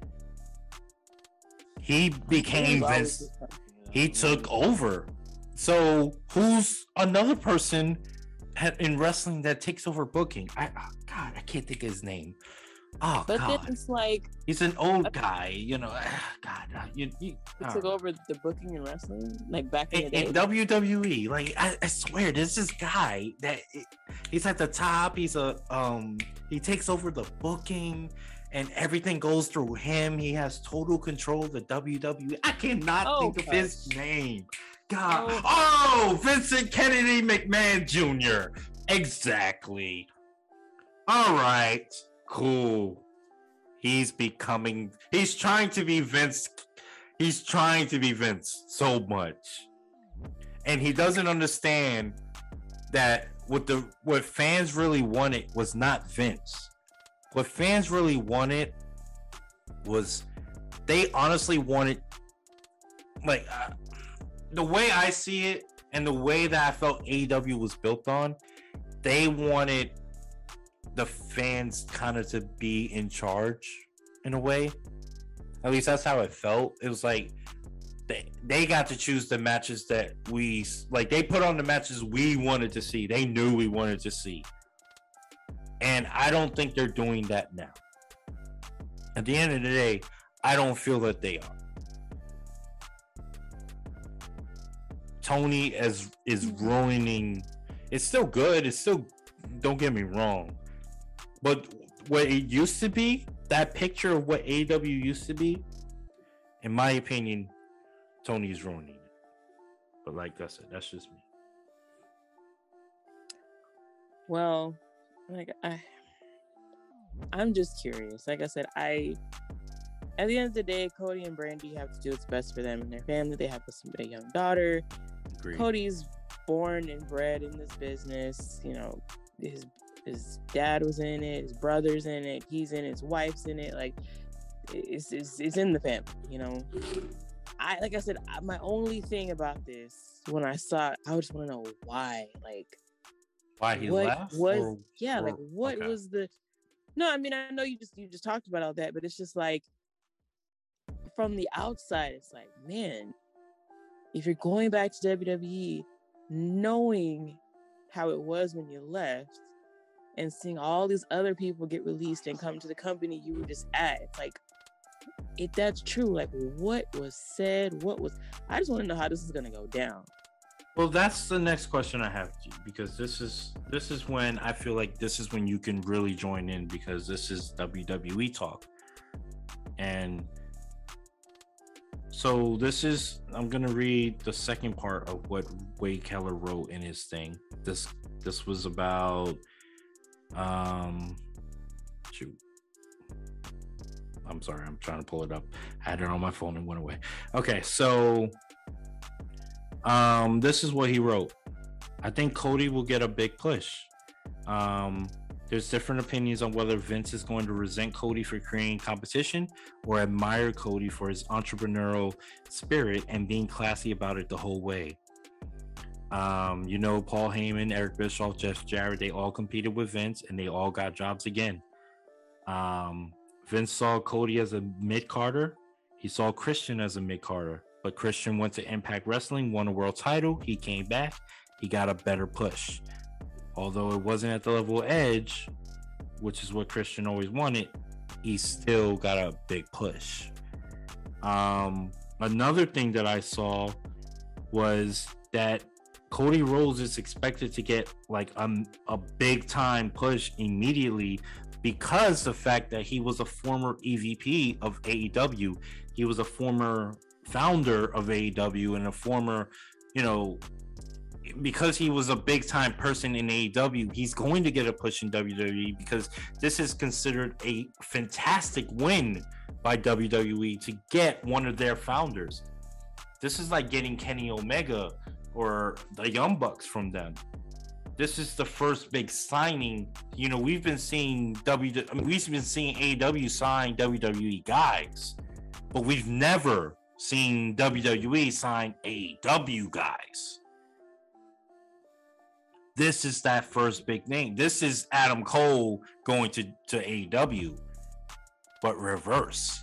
He became Vince. He took over. So who's another person in wrestling that takes over booking? I oh God, I can't think of his name. Oh
but
God,
then it's like
he's an old guy, you know. God, you, you
he took over the booking in wrestling, like back in, in the day.
In W W E, like I, I swear, there's this guy that he's at the top. He's a um, he takes over the booking. And everything goes through him. He has total control of the W W E. I cannot oh, think gosh. of his name. God. Oh. oh, Vincent Kennedy McMahon Junior Exactly. All right. Cool. He's becoming, he's trying to be Vince. He's trying to be Vince so much. And he doesn't understand that what the what fans really wanted was not Vince. What fans really wanted was, they honestly wanted, like, uh, the way I see it and the way that I felt A E W was built on, they wanted the fans kind of to be in charge in a way. At least that's how it felt. It was like they, they got to choose the matches that we, like, they put on the matches we wanted to see. They knew we wanted to see. And I don't think they're doing that now. At the end of the day, I don't feel that they are. Tony is is ruining. It's still good. It's still, don't get me wrong. But what it used to be, that picture of what A E W used to be, in my opinion, Tony is ruining it. But like I said, that's just me.
Well, like I, I'm just curious. Like I said, I, at the end of the day, Cody and Brandy have to do what's best for them and their family. They have a, a young daughter. Agreed. Cody's born and bred in this business. You know, his his dad was in it, his brother's in it, he's in it, his wife's in it. Like, it's it's, it's in the family, you know. I like I said, my only thing about this when I saw it, I just want to know why, like,
why he
what
left?
was
or,
yeah,
or,
like what
okay.
was the? No, I mean I know you just you just talked about all that, but it's just like from the outside, it's like, man, if you're going back to W W E, knowing how it was when you left, and seeing all these other people get released and come to the company you were just at, it's like, if that's true, like what was said, what was, I just want to know how this is going to go down.
Well, that's the next question I have to you, because this is this is when I feel like this is when you can really join in, because this is W W E talk. And so this is, I'm going to read the second part of what Wade Keller wrote in his thing. This this was about um shoot. I'm sorry, I'm trying to pull it up. I had it on my phone and went away. Okay, so um, this is what he wrote. I think Cody will get a big push. Um, there's different opinions on whether Vince is going to resent Cody for creating competition or admire Cody for his entrepreneurial spirit and being classy about it the whole way. Um, you know, Paul Heyman, Eric Bischoff, Jeff Jarrett, they all competed with Vince and they all got jobs again. Um, Vince saw Cody as a mid-carder. He saw Christian as a mid-carder. But Christian went to Impact Wrestling, won a world title. He came back. He got a better push. Although it wasn't at the level of Edge, which is what Christian always wanted, he still got a big push. Um, another thing that I saw was that Cody Rhodes is expected to get like a, a big-time push immediately, because the fact that he was a former E V P of A E W, he was a former founder of A E W and a former, you know, because he was a big time person in A E W, he's going to get a push in W W E, because this is considered a fantastic win by W W E to get one of their founders. This is like getting Kenny Omega or the Young Bucks from them. This is the first big signing. You know, we've been seeing W. I mean, we've been seeing A E W sign W W E guys, but we've never seen W W E sign A E W guys. This is that first big name. This is Adam Cole going to, to A E W, but reverse.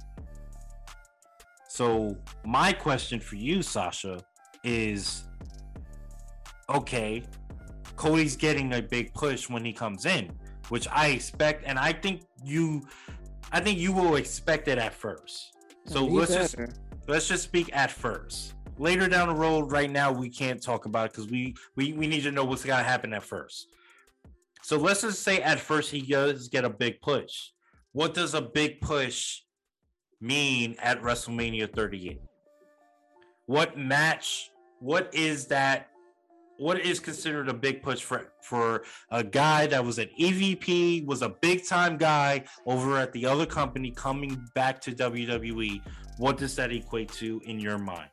So my question for you, Sasha, is, okay, Cody's getting a big push when he comes in, which I expect, and I think you, I think you will expect it at first. So let's just let's just speak at first. Later down the road, right now we can't talk about it because we, we we need to know what's gonna happen at first. So let's just say at first he does get a big push. What does a big push mean at WrestleMania thirty-eight? What match? What is that? What is considered a big push for, for a guy that was an E V P, was a big time guy over at the other company coming back to W W E? What does that equate to in your mind?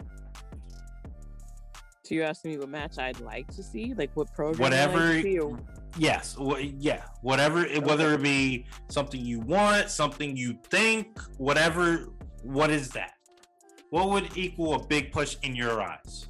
So you're asking me what match I'd like to see? Like what program?
Whatever.
I'd like to see, or...
Yes. Yeah. Whatever. Okay. Whether it be something you want, something you think, whatever. What is that? What would equal a big push in your eyes?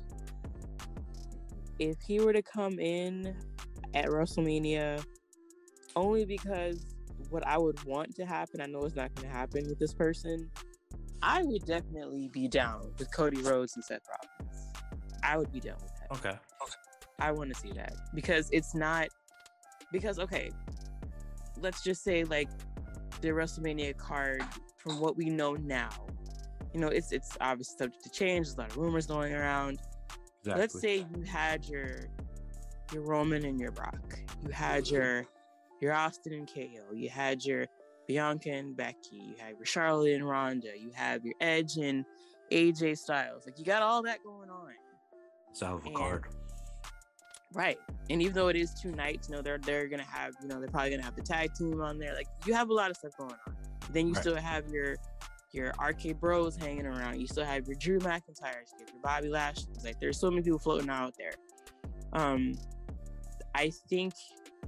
If he were to come in at WrestleMania, only because what I would want to happen, I know it's not going to happen with this person, I would definitely be down with Cody Rhodes and Seth Rollins. I would be down with that.
Okay.
okay. I want to see that because it's not, because, okay, let's just say like the WrestleMania card, from what we know now, you know, it's it's obviously subject to change. There's a lot of rumors going around. Exactly. Let's say you had your your Roman and your Brock. You had your your Austin and K O. You had your Bianca and Becky. You had your Charlotte and Ronda. You have your Edge and A J Styles. Like, you got all that going on.
It's out of a card.
Right. And even though it is two nights, you know, they're they're gonna have, you know, they're probably gonna have the tag team on there. Like, you have a lot of stuff going on. Then you right. still have your your R K Bros hanging around. You still have your Drew McIntyres, you have your Bobby Lashley's. Like, there's so many people floating out there. Um, I think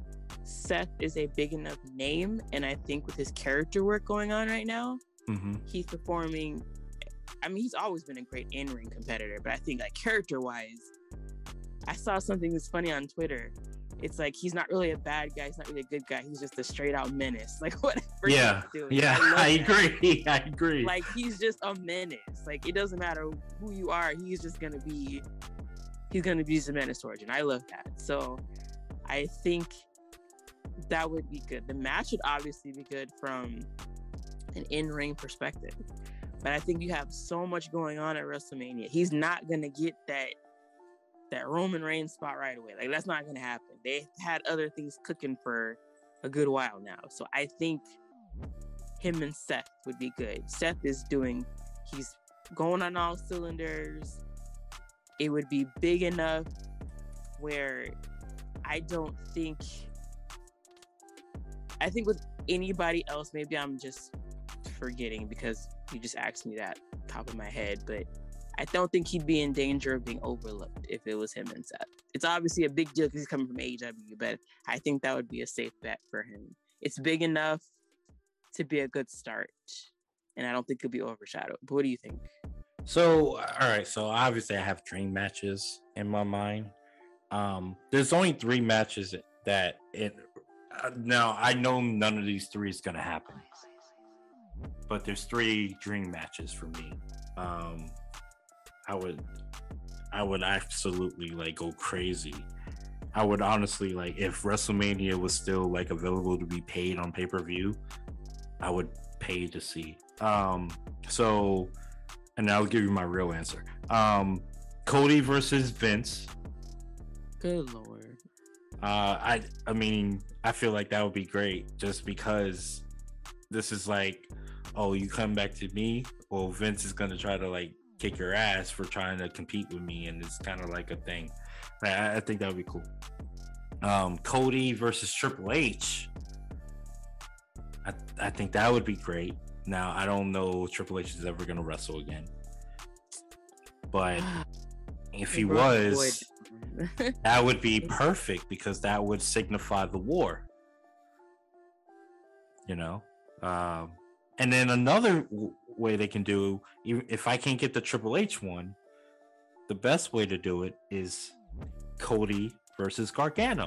Seth is a big enough name, and I think with his character work going on right now,
mm-hmm.
he's performing. I mean, he's always been a great in-ring competitor, but I think like character-wise, I saw something that's funny on Twitter. It's like he's not really a bad guy. He's not really a good guy. He's just a straight-out menace. Like whatever.
Yeah,
he's doing.
yeah, I, I agree. I agree.
Like he's just a menace. Like it doesn't matter who you are. He's just gonna be. He's gonna be a menace towards you. And I love that. So, I think that would be good. The match would obviously be good from an in-ring perspective, but I think you have so much going on at WrestleMania. He's not gonna get that. that Roman Reigns spot right away. Like that's not gonna happen. They had other things cooking for a good while now. So I think him and Seth would be good. Seth is doing, he's going on all cylinders. It would be big enough where I don't think, I think with anybody else, maybe I'm just forgetting because you just asked me that top of my head, but I don't think he'd be in danger of being overlooked if it was him and Seth. It's obviously a big deal because he's coming from A E W, but I think that would be a safe bet for him. It's big enough to be a good start, and I don't think it'll be overshadowed. But what do you think?
So, all right. So obviously I have dream matches in my mind. Um, there's only three matches that it. Uh, now I know none of these three is gonna happen, but there's three dream matches for me. Um, I would, I would absolutely like go crazy. I would honestly like if WrestleMania was still like available to be paid on pay-per-view, I would pay to see. Um, so, and I'll give you my real answer. Um, Cody versus Vince.
Good Lord.
Uh, I, I mean, I feel like that would be great just because this is like, oh, you come back to me. Well, Vince is gonna try to like kick your ass for trying to compete with me, and it's kind of like a thing. I, I think that would be cool. Um, Cody versus Triple H. I, I think that would be great. Now, I don't know if Triple H is ever going to wrestle again, but if he was, that would be perfect because that would signify the war. You know, um, and then another w- way they can do, even if I can't get the Triple H one, the best way to do it is Cody versus Gargano.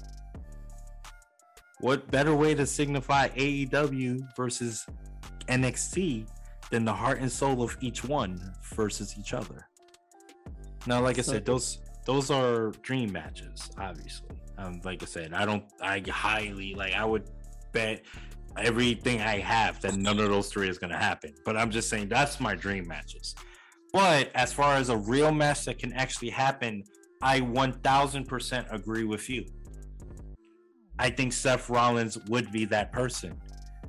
What better way to signify A E W versus N X T than the heart and soul of each one versus each other? Now, like I said, those those are dream matches, obviously. Um, like I said, I don't, I highly, like, I would bet everything I have that none of those three is going to happen. But I'm just saying that's my dream matches. But as far as a real match that can actually happen, I one thousand percent agree with you. I think Seth Rollins would be that person.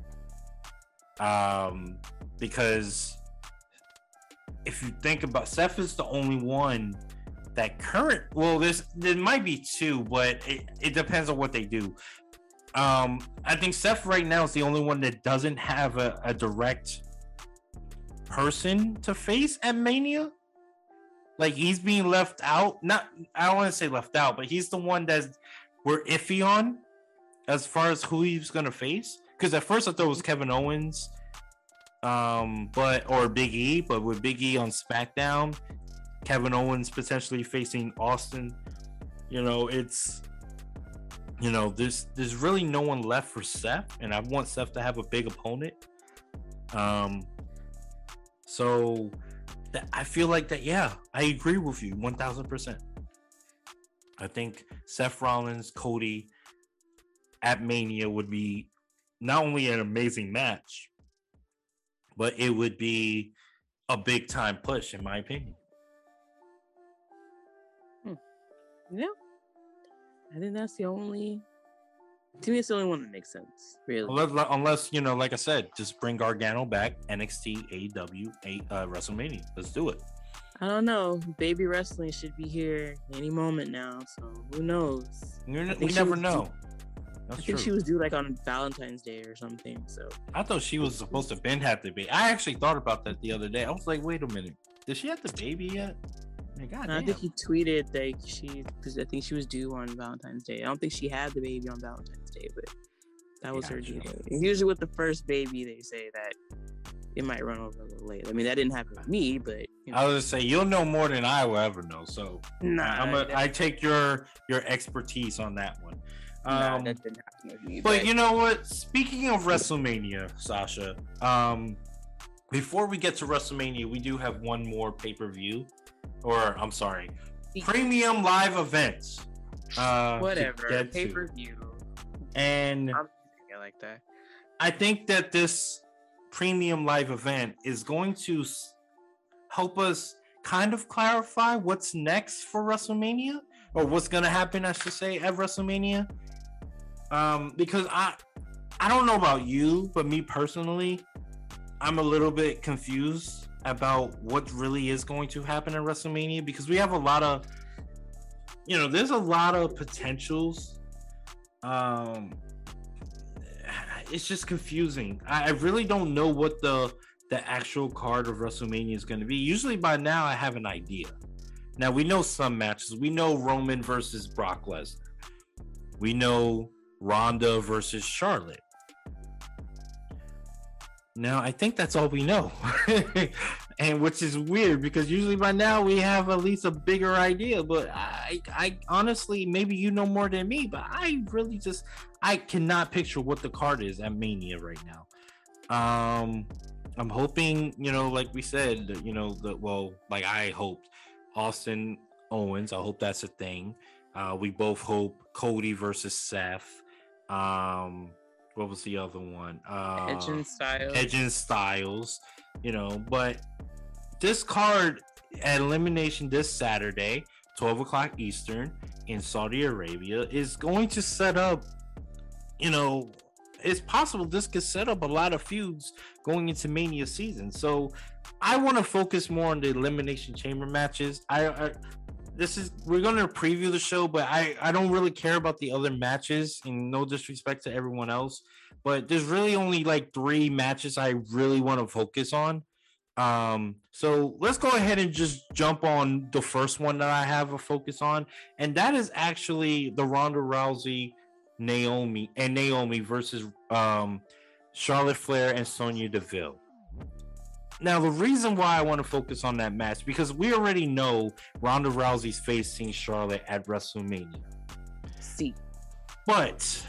Um, because if you think about, Seth is the only one that current, well, there's, there might be two, but it, it depends on what they do. Um, I think Seth right now is the only one that doesn't have a, a direct person to face at Mania. Like, he's being left out. Not, I don't want to say left out, but he's the one that we're iffy on as far as who he's gonna face. Because at first I thought it was Kevin Owens, um, but or Big E, but with Big E on SmackDown, Kevin Owens potentially facing Austin. You know, it's, you know, there's there's really no one left for Seth, and I want Seth to have a big opponent. Um, so th- I feel like that. Yeah, I agree with you one thousand percent. I think Seth Rollins, Cody at Mania would be not only an amazing match, but it would be a big time push, in my opinion.
Hmm. Yeah, I think that's the only. To me, it's the only one that makes sense, really.
Unless, unless you know, like I said, just bring Gargano back, N X T, A E W, uh, WrestleMania. Let's do it.
I don't know. Baby wrestling should be here any moment now, so who knows?
N- we never know. That's
I think
true.
she was due like on Valentine's Day or something. So
I thought she was supposed to been have the baby. I actually thought about that the other day. I was like, wait a minute, did she have the baby yet? Like,
And I think he tweeted that she, because I think she was due on Valentine's Day. I don't think she had the baby on Valentine's Day, but that was her due date. And usually with the first baby, they say that it might run over a little late. I mean, that didn't happen with me, but
you know. I was just say you'll know more than I will ever know. So nah, I'm a, I take your your expertise on that one. Um,
nah, that didn't happen with me.
But, but you know what? Speaking of WrestleMania, Sasha, um, before we get to WrestleMania, we do have one more pay per view, or I'm sorry, premium live events. Uh,
Whatever pay per view,
and
I'm like that.
I think that this premium live event is going to help us kind of clarify what's next for WrestleMania, or what's going to happen, I should say, at WrestleMania. Um, because I, I don't know about you, but me personally, I'm a little bit confused about what really is going to happen at WrestleMania, because we have a lot of, you know, there's a lot of potentials. Um, it's just confusing. I, I really don't know what the the actual card of WrestleMania is going to be. Usually by now I have an idea. Now we know some matches. We know Roman versus Brock Lesnar. We know Ronda versus Charlotte. Now I think that's all we know. And which is weird, because usually by now we have at least a bigger idea. But I, I honestly, maybe you know more than me, but I really just, I cannot picture what the card is at Mania right now. Um, I'm hoping, you know, like we said, you know, the well, like I hoped, Austin Owens. I hope that's a thing. Uh, we both hope Cody versus Seth. Um, what was the other one? Uh,
Edge and Styles.
Edge and Styles. You know, but this card at Elimination this Saturday, twelve o'clock Eastern in Saudi Arabia, is going to set up, you know, it's possible this could set up a lot of feuds going into Mania season. So I want to focus more on the Elimination Chamber matches. I, I this is we're going to preview the show, but I I don't really care about the other matches, and no disrespect to everyone else, but there's really only like three matches I really want to focus on. Um, so let's go ahead and just jump on the first one that I have a focus on, and that is actually the Ronda Rousey, Naomi and Naomi versus um, Charlotte Flair and Sonya Deville. Now, the reason why I want to focus on that match, because we already know Ronda Rousey's facing Charlotte at WrestleMania.
See,
but,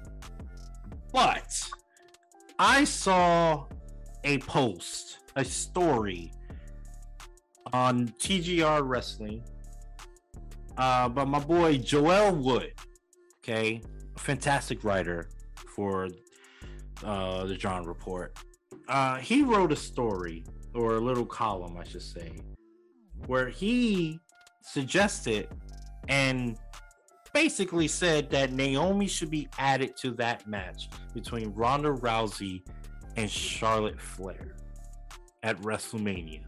but I saw a post, a story on T G R Wrestling uh, by my boy Joel Wood. Okay, a fantastic writer for uh, the John Report. Uh, he wrote a story, or a little column, I should say, where he suggested and basically said that Naomi should be added to that match between Ronda Rousey and Charlotte Flair at WrestleMania.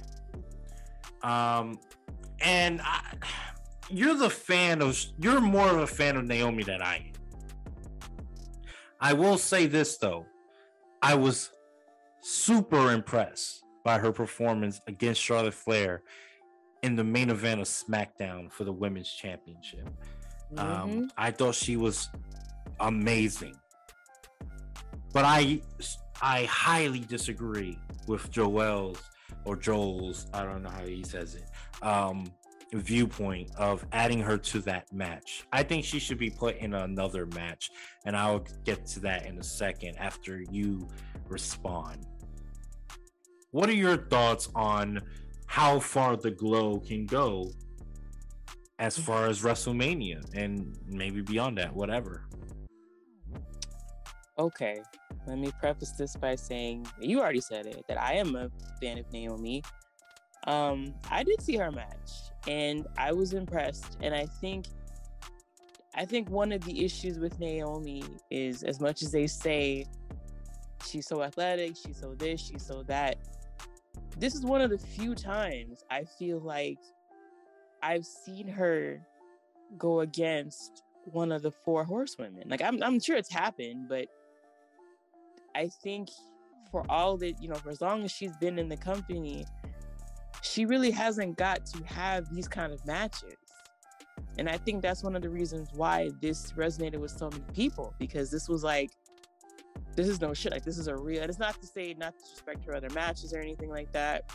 Um, and I, you're the fan of, you're more of a fan of Naomi than I am. I will say this though, I was super impressed by her performance against Charlotte Flair in the main event of SmackDown for the Women's Championship. Mm-hmm. Um, I thought she was amazing, but I I highly disagree with Joel's or Joel's, I don't know how he says it, um, viewpoint of adding her to that match. I think she should be put in another match, and I'll get to that in a second after you respond. What are your thoughts on how far the Glow can go as far as WrestleMania and maybe beyond that, whatever?
Okay, let me preface this by saying, you already said it, that I am a fan of Naomi. Um, I did see her match, and I was impressed. And I think, I think one of the issues with Naomi is, as much as they say she's so athletic, she's so this, she's so that, this is one of the few times I feel like I've seen her go against one of the four horsewomen. Like, I'm, I'm sure it's happened, but I think for all that, you know, for as long as she's been in the company, she really hasn't got to have these kind of matches. And I think that's one of the reasons why this resonated with so many people, because this was like, this is no shit. Like, this is a real, and it's not to say not to disrespect her other matches or anything like that,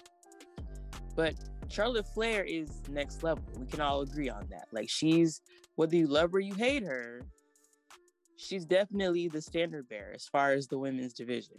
but Charlotte Flair is next level. We can all agree on that. Like, she's, whether you love her or you hate her, she's definitely the standard bearer as far as the women's division.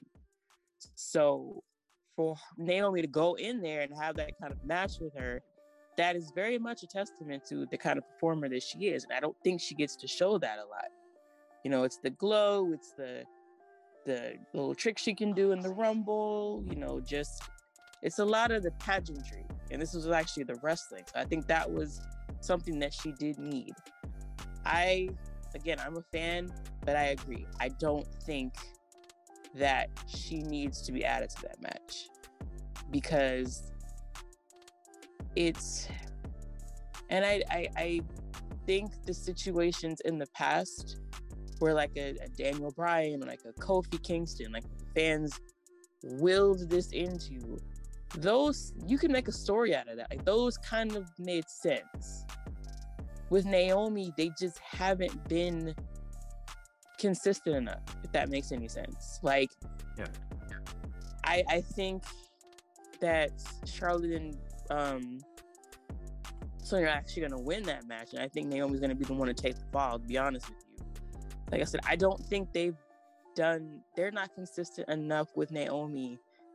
So for Naomi to go in there and have that kind of match with her, that is very much a testament to the kind of performer that she is. And I don't think she gets to show that a lot. You know, it's the glow, it's the the little tricks she can do in the Rumble, you know, just, it's a lot of the pageantry. And this was actually the wrestling. So I think that was something that she did need. I, again, I'm a fan, but I agree. I don't think that she needs to be added to that match, because it's, and I, I, I think the situations in the past where like a, a Daniel Bryan, like a Kofi Kingston, like fans willed this into, those, you can make a story out of that. Like, those kind of made sense. With Naomi, they just haven't been consistent enough, if that makes any sense. Like,
yeah.
I I think that Charlotte and um, Sonya are actually going to win that match, and I think Naomi's going to be the one to take the fall, to be honest with you. Like I said, I don't think they've done, they're not consistent enough with Naomi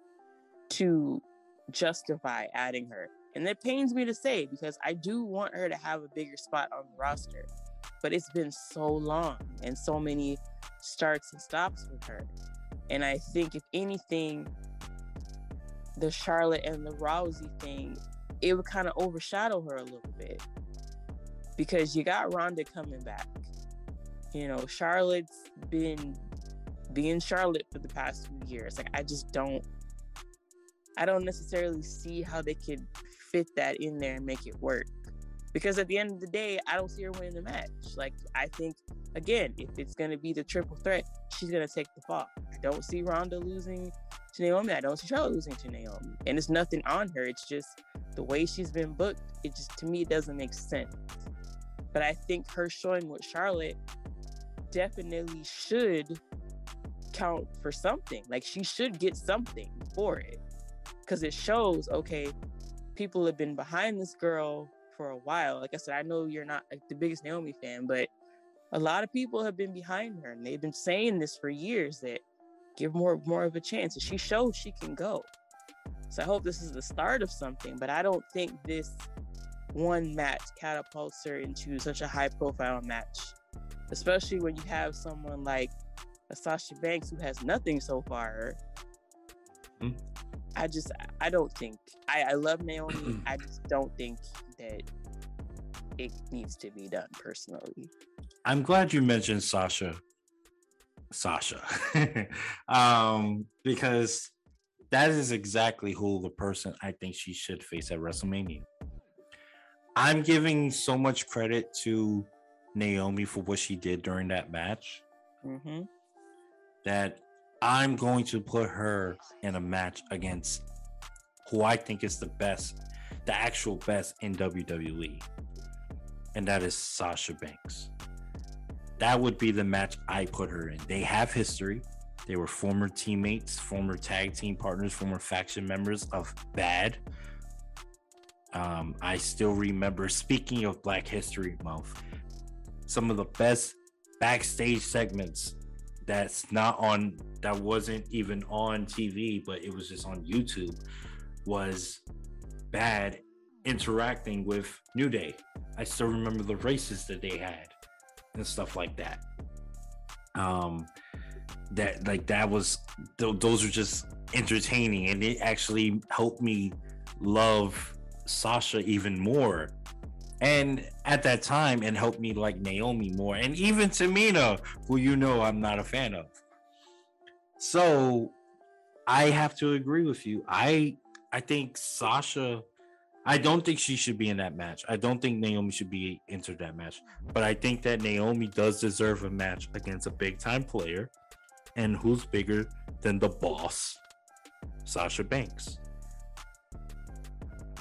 to justify adding her. And it pains me to say, because I do want her to have a bigger spot on the roster, but it's been so long and so many starts and stops with her. And I think, if anything, the Charlotte and the Rousey thing, it would kind of overshadow her a little bit, because you got Ronda coming back. You know, Charlotte's been being Charlotte for the past few years. Like, I just don't, I don't necessarily see how they could fit that in there and make it work. Because at the end of the day, I don't see her winning the match. Like, I think, again, if it's going to be the triple threat, she's going to take the fall. I don't see Ronda losing to Naomi. I don't see Charlotte losing to Naomi. And it's nothing on her. It's just the way she's been booked. It just, to me, it doesn't make sense. But I think her showing with Charlotte definitely should count for something. Like, she should get something for it. Because it shows, okay, people have been behind this girl for a while. Like I said, I know you're not like the biggest Naomi fan, but a lot of people have been behind her, and they've been saying this for years, that give more more of a chance, and she shows she can go. So I hope this is the start of something, but I don't think this one match catapults her into such a high profile match, especially when you have someone like a Sasha Banks who has nothing so far. Mm-hmm. I just, I don't think, I, I love Naomi. I just don't think that it needs to be done, personally.
I'm glad you mentioned Sasha. Sasha. um, because that is exactly who the person I think she should face at WrestleMania. I'm giving so much credit to Naomi for what she did during that match, mm-hmm. that I'm going to put her in a match against who I think is the best, the actual best in W W E. And that is Sasha Banks. That would be the match I put her in. They have history. They were former teammates, former tag team partners, former faction members of Bad. Um, I still remember, speaking of Black History Month, some of the best backstage segments that's not on, that wasn't even on T V, but it was just on YouTube, was Bad interacting with New Day. I still remember the races that they had and stuff like that. Um, that like that was th- those were just entertaining, and it actually helped me love Sasha even more. And at that time, it helped me like Naomi more, and even Tamina, who you know I'm not a fan of. So I have to agree with you. I I think Sasha, I don't think she should be in that match. I don't think Naomi should be entered that match. But I think that Naomi does deserve a match against a big time player. And who's bigger than the boss, Sasha Banks?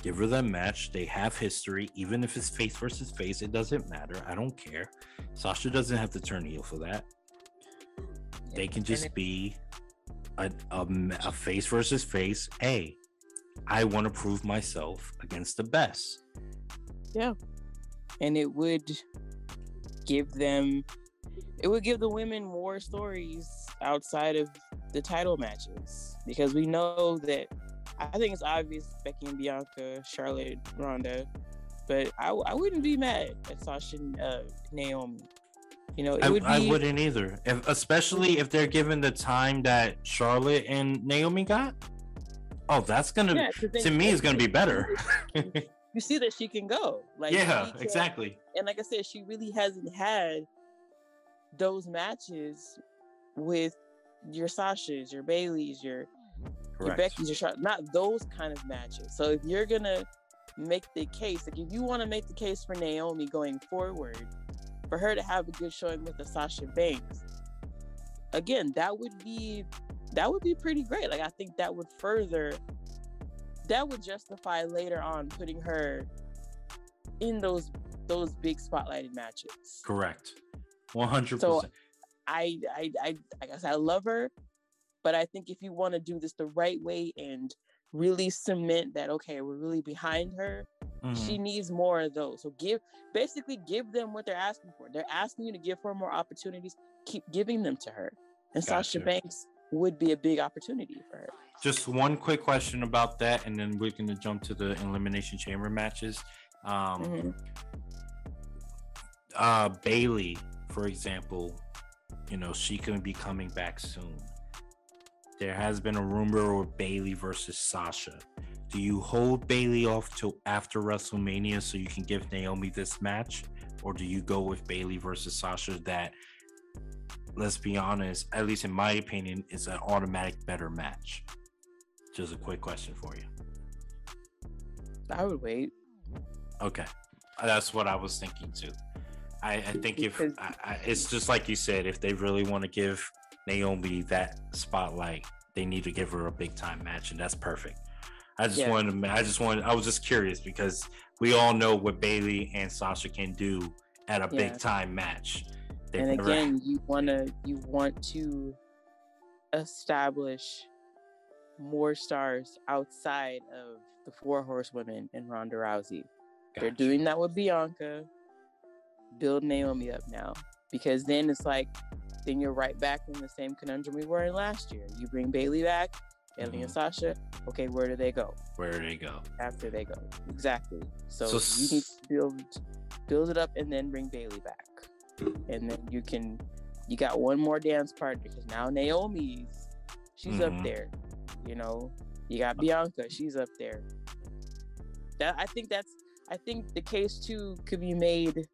Give her that match. They have history. Even if it's face versus face, it doesn't matter. I don't care. Sasha doesn't have to turn heel for that. They can just it, be a, a, a face versus face. Hey, I want to prove myself against the best.
Yeah. And it would give them, it would give the women more stories outside of the title matches. Because we know that, I think it's obvious Becky and Bianca, Charlotte, Ronda, but I, I wouldn't be mad at Sasha and uh, Naomi. You know, it
I,
would be,
I wouldn't either, if, especially if they're given the time that Charlotte and Naomi got. Oh, that's gonna yeah, to me is gonna be better.
You see that she can go, like
yeah, can, exactly.
And like I said, she really hasn't had those matches with your Sashas, your Baileys, your your Becky's, your Charlotte, not those kind of matches. So if you're gonna make the case, like if you want to make the case for Naomi going forward, for her to have a good showing with the Sasha Banks, again, that would be that would be pretty great. Like I think that would further, that would justify later on putting her in those those big spotlighted matches.
Correct, one hundred
so
percent.
I I I I guess I love her, but I think if you want to do this the right way and really cement that, okay, we're really behind her, mm-hmm. she needs more of those. So give, basically give them what they're asking for. They're asking you to give her more opportunities. Keep giving them to her. And gotcha. Sasha Banks would be a big opportunity for her.
Just one quick question about that, and then we're going to jump to the Elimination Chamber matches. Um, mm-hmm. uh, Bayley, for example, you know, she could be coming back soon. There has been a rumor of Bayley versus Sasha. Do you hold Bayley off till after WrestleMania so you can give Naomi this match? Or do you go with Bayley versus Sasha that, let's be honest, at least in my opinion, is an automatic better match? Just a quick question for you.
I would wait.
Okay. That's what I was thinking too. I, I think if I, I, it's just like you said, if they really want to give Naomi that spotlight, they need to give her a big time match, and that's perfect. I just yeah. wanted to, I just wanted, I was just curious because we all know what Bayley and Sasha can do at a yeah. big time match. They've
and
never...
again, you want to, you want to establish more stars outside of the four horsewomen and Ronda Rousey. Gotcha. They're doing that with Bianca. Build Naomi up now, because then it's like, then you're right back in the same conundrum we were in last year. You bring Bayley back, Ellie mm-hmm. and Sasha. Okay, where do they go?
Where do they go?
After they go. Exactly. So, so you need to build build it up and then bring Bayley back. And then you can, you got one more dance partner, because now Naomi's, she's mm-hmm. up there. You know, you got Bianca, she's up there. That I think that's, I think the case too could be made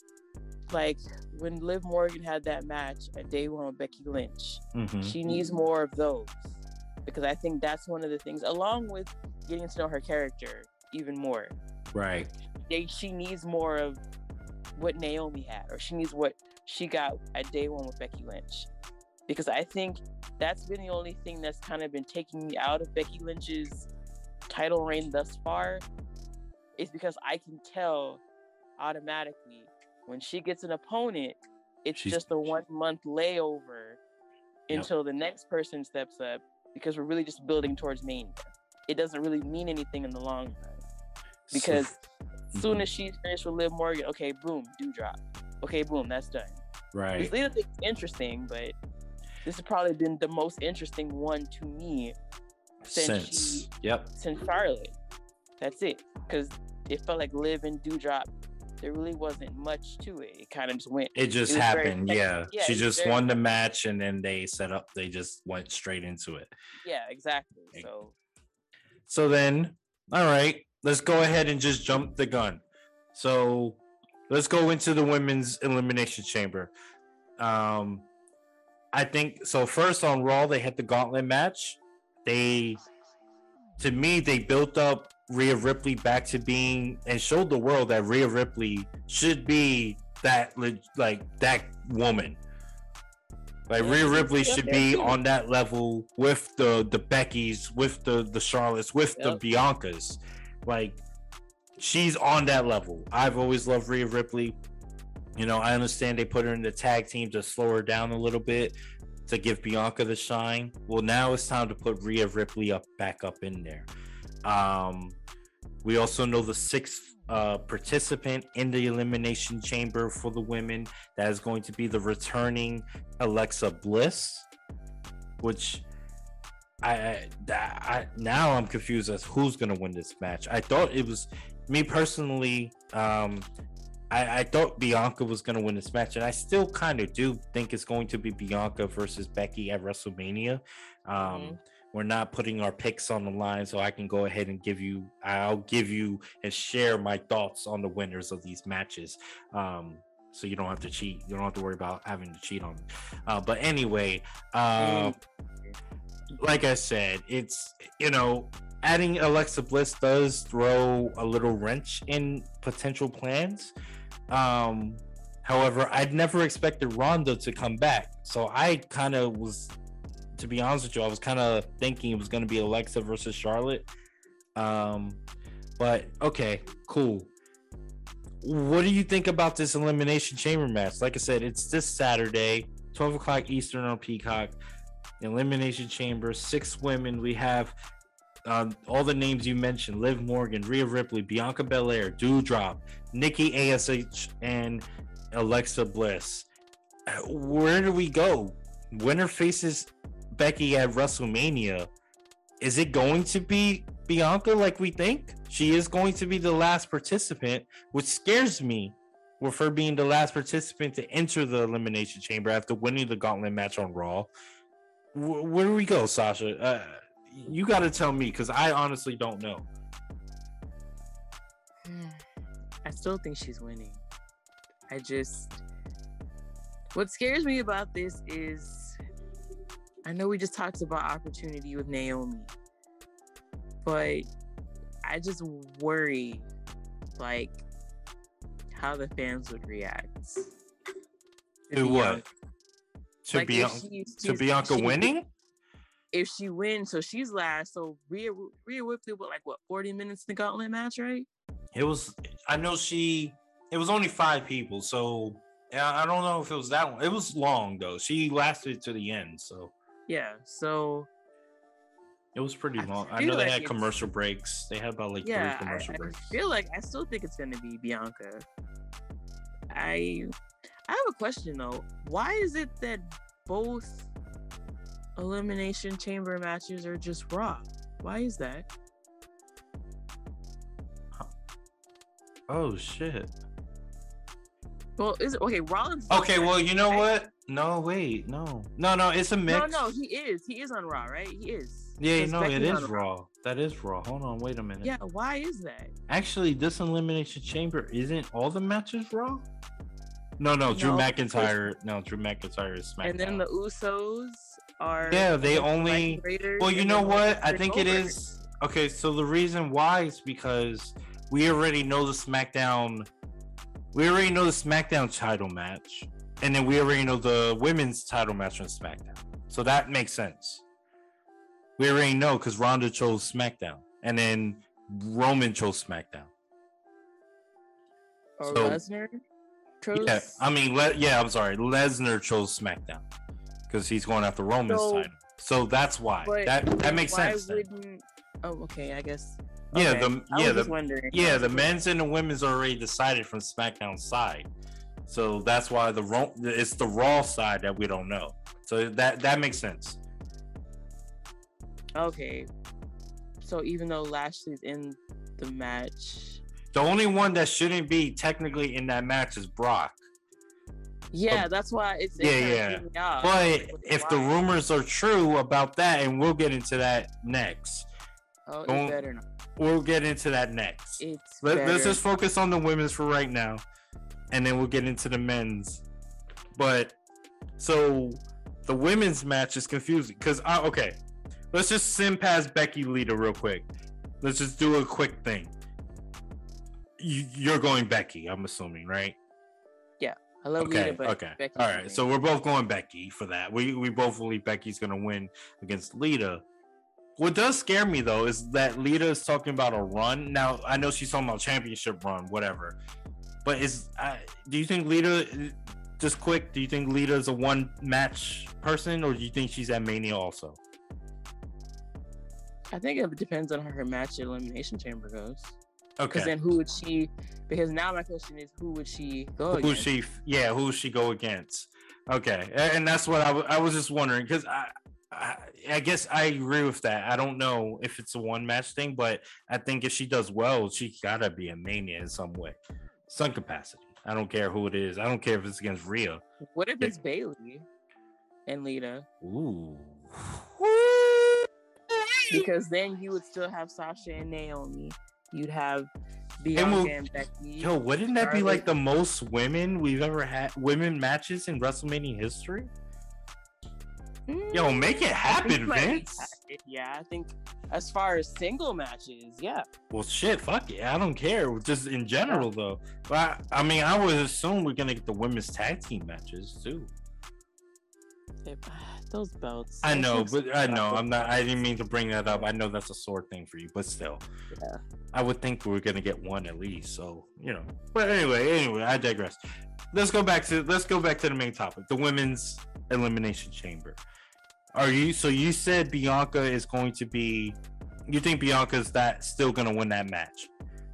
like when Liv Morgan had that match at Day One with Becky Lynch. Mm-hmm. She needs more of those, because I think that's one of the things, along with getting to know her character even more.
Right.
They, she needs more of what Naomi had, or she needs what she got at Day One with Becky Lynch. Because I think that's been the only thing that's kind of been taking me out of Becky Lynch's title reign thus far, is because I can tell automatically when she gets an opponent, it's She's, just a one month layover yep. until the next person steps up, because we're really just building towards Mania. It doesn't really mean anything in the long run, because as soon as she's finished with Liv Morgan, okay, boom, do drop. Okay, boom, that's done.
Right.
It's little things interesting, but this has probably been the most interesting one to me since, since she,
yep.
since Charlotte. That's it, because it felt like Liv and Doudrop, there really wasn't much to it. It kind of just went.
It just it happened, yeah. yeah. She just won the match, and then they set up. They just went straight into it.
Yeah, exactly. So.
So then, all right, let's go ahead and just jump the gun. So let's go into the women's elimination chamber. Um, I think so. First on Raw, they had the gauntlet match. They, to me, they built up Rhea Ripley back to being, and showed the world that Rhea Ripley should be that like that woman. Like yeah, Rhea Ripley should be too. on that level with the the Beckys, with the the Charlottes, with yep. the Biancas. Like, she's on that level. I've always loved Rhea Ripley. You know, I understand they put her in the tag team to slow her down a little bit to give Bianca the shine. Well, now it's time to put Rhea Ripley up back up in there. Um, we also know the sixth uh, participant in the Elimination Chamber for the women. That is going to be the returning Alexa Bliss, which I, I, I now I'm confused as who's going to win this match. I thought it was me personally. Um, I, I thought Bianca was going to win this match, and I still kind of do think it's going to be Bianca versus Becky at WrestleMania. Um, mm-hmm. We're not putting our picks on the line, so I can go ahead and give you, I'll give you and share my thoughts on the winners of these matches. Um, so you don't have to cheat. You don't have to worry about having to cheat on it. Uh, but anyway, uh, like I said, it's, you know, adding Alexa Bliss does throw a little wrench in potential plans. Um, however, I'd never expected Ronda to come back. So I kind of was, to be honest with you, I was kind of thinking it was going to be Alexa versus Charlotte. Um, but okay, cool. What do you think about this Elimination Chamber match? Like I said, it's this Saturday, twelve o'clock Eastern on Peacock. Elimination Chamber, six women. We have Um, all the names you mentioned: Liv Morgan, Rhea Ripley, Bianca Belair, Doudrop, Nikki A S H, and Alexa Bliss. Where do we go? Winner faces Becky at WrestleMania. Is it going to be Bianca like we think? She is going to be the last participant, which scares me with her being the last participant to enter the Elimination Chamber after winning the Gauntlet match on Raw. W- where do we go, Sasha? Uh, You got to tell me, because I honestly don't know.
I still think she's winning. I just... What scares me about this is... I know we just talked about opportunity with Naomi. But I just worry, like, how the fans would react.
To, to what? To, like Bian- she, to Bianca she, winning?
If she wins, so she's last. So Rhea, Rhea Ripley with like what forty minutes in the Gauntlet match, right?
It was. I know she. It was only five people, so yeah, I don't know if it was that one. It was long though. She lasted to the end, so
yeah. So
it was pretty long. I, I know like they had commercial breaks. They had about like
yeah,
three commercial
I,
breaks.
I feel like I still think it's going to be Bianca. I I have a question though. Why is it that both Elimination Chamber matches are just Raw? Why is that?
Oh shit.
Well, is it okay? Rollins.
Okay, well, you know what? No, wait, no, no, no. It's a mix.
No, no, he is. He is on Raw, right? He is.
Yeah, no, it is Raw. Raw. That is Raw. Hold on, wait a minute.
Yeah, why is that?
Actually, this Elimination Chamber isn't all the matches Raw. No, no, Drew no, McIntyre. No, Drew McIntyre is SmackDown.
And then the Usos are.
Yeah, they only. Well, you know what? I think it is. Okay, so the reason why is because we already know the SmackDown. We already know the SmackDown title match, and then we already know the women's title match on SmackDown. So that makes sense. We already know because Ronda chose SmackDown, and then Roman chose SmackDown.
Or so, Lesnar chose.
Yeah, I mean, Le- yeah, I'm sorry, Lesnar chose SmackDown because he's going after Roman's so, title. So that's why. That that makes
why
sense.
Wouldn't... Oh, okay, I guess.
Yeah,
okay.
the yeah the yeah the men's and the women's are already decided from SmackDown's side, so that's why the Raw it's the Raw side that we don't know. So that that makes sense.
Okay, so even though Lashley's in the match,
the only one that shouldn't be technically in that match is Brock.
Yeah, but, that's why it's
yeah yeah. But if why. the rumors are true about that, and we'll get into that next.
Oh, it's better not.
We'll get into that next.
It's
Let, let's just focus on the women's for right now, and then we'll get into the men's. But so the women's match is confusing because uh, okay, let's just sim past Becky Lita real quick. Let's just do a quick thing. You, you're going Becky, I'm assuming, right?
Yeah, I love
okay,
Lita, but
okay,
Becky's
all right. So we're both going Becky for that. We we both believe Becky's gonna win against Lita. What does scare me though is that Lita is talking about a run. Now I know she's talking about championship run, whatever. But is uh, do you think Lita? Just quick, do you think Lita is a one match person, or do you think she's at Mania also?
I think it depends on how her match Elimination Chamber goes.
Okay.
Because then who would she? Because now my question is, who would she go
who
against?
She? Yeah, who would she go against? Okay, and that's what I, w- I was just wondering because I, I I guess I agree with that. I don't know if it's a one match thing, but I think if she does well, she gotta be a Mania in some way, some capacity. I don't care who it is. I don't care if it's against Rhea.
What if it's yeah. Bayley and Lita?
Ooh.
Because then you would still have Sasha and Naomi. You'd have Bianca and, we'll, and Becky.
Yo, wouldn't that Charlotte. Be like the most women we've ever had women matches in WrestleMania history? Mm, yo, make it happen, Vince.
Yeah, I think as far as single matches, yeah.
Well, shit, fuck it. I don't care. Just in general, yeah. though. But I, I mean, I would assume we're gonna get the women's tag team matches too.
If, those belts.
I know, but I know. I'm not. I didn't mean to bring that up. I know that's a sore thing for you, but still,
yeah.
I would think we we're gonna get one at least. So you know. But anyway, anyway, I digress. Let's go back to let's go back to the main topic: the women's elimination chamber. Are you so you said Bianca is going to be you think Bianca's that still gonna win that match?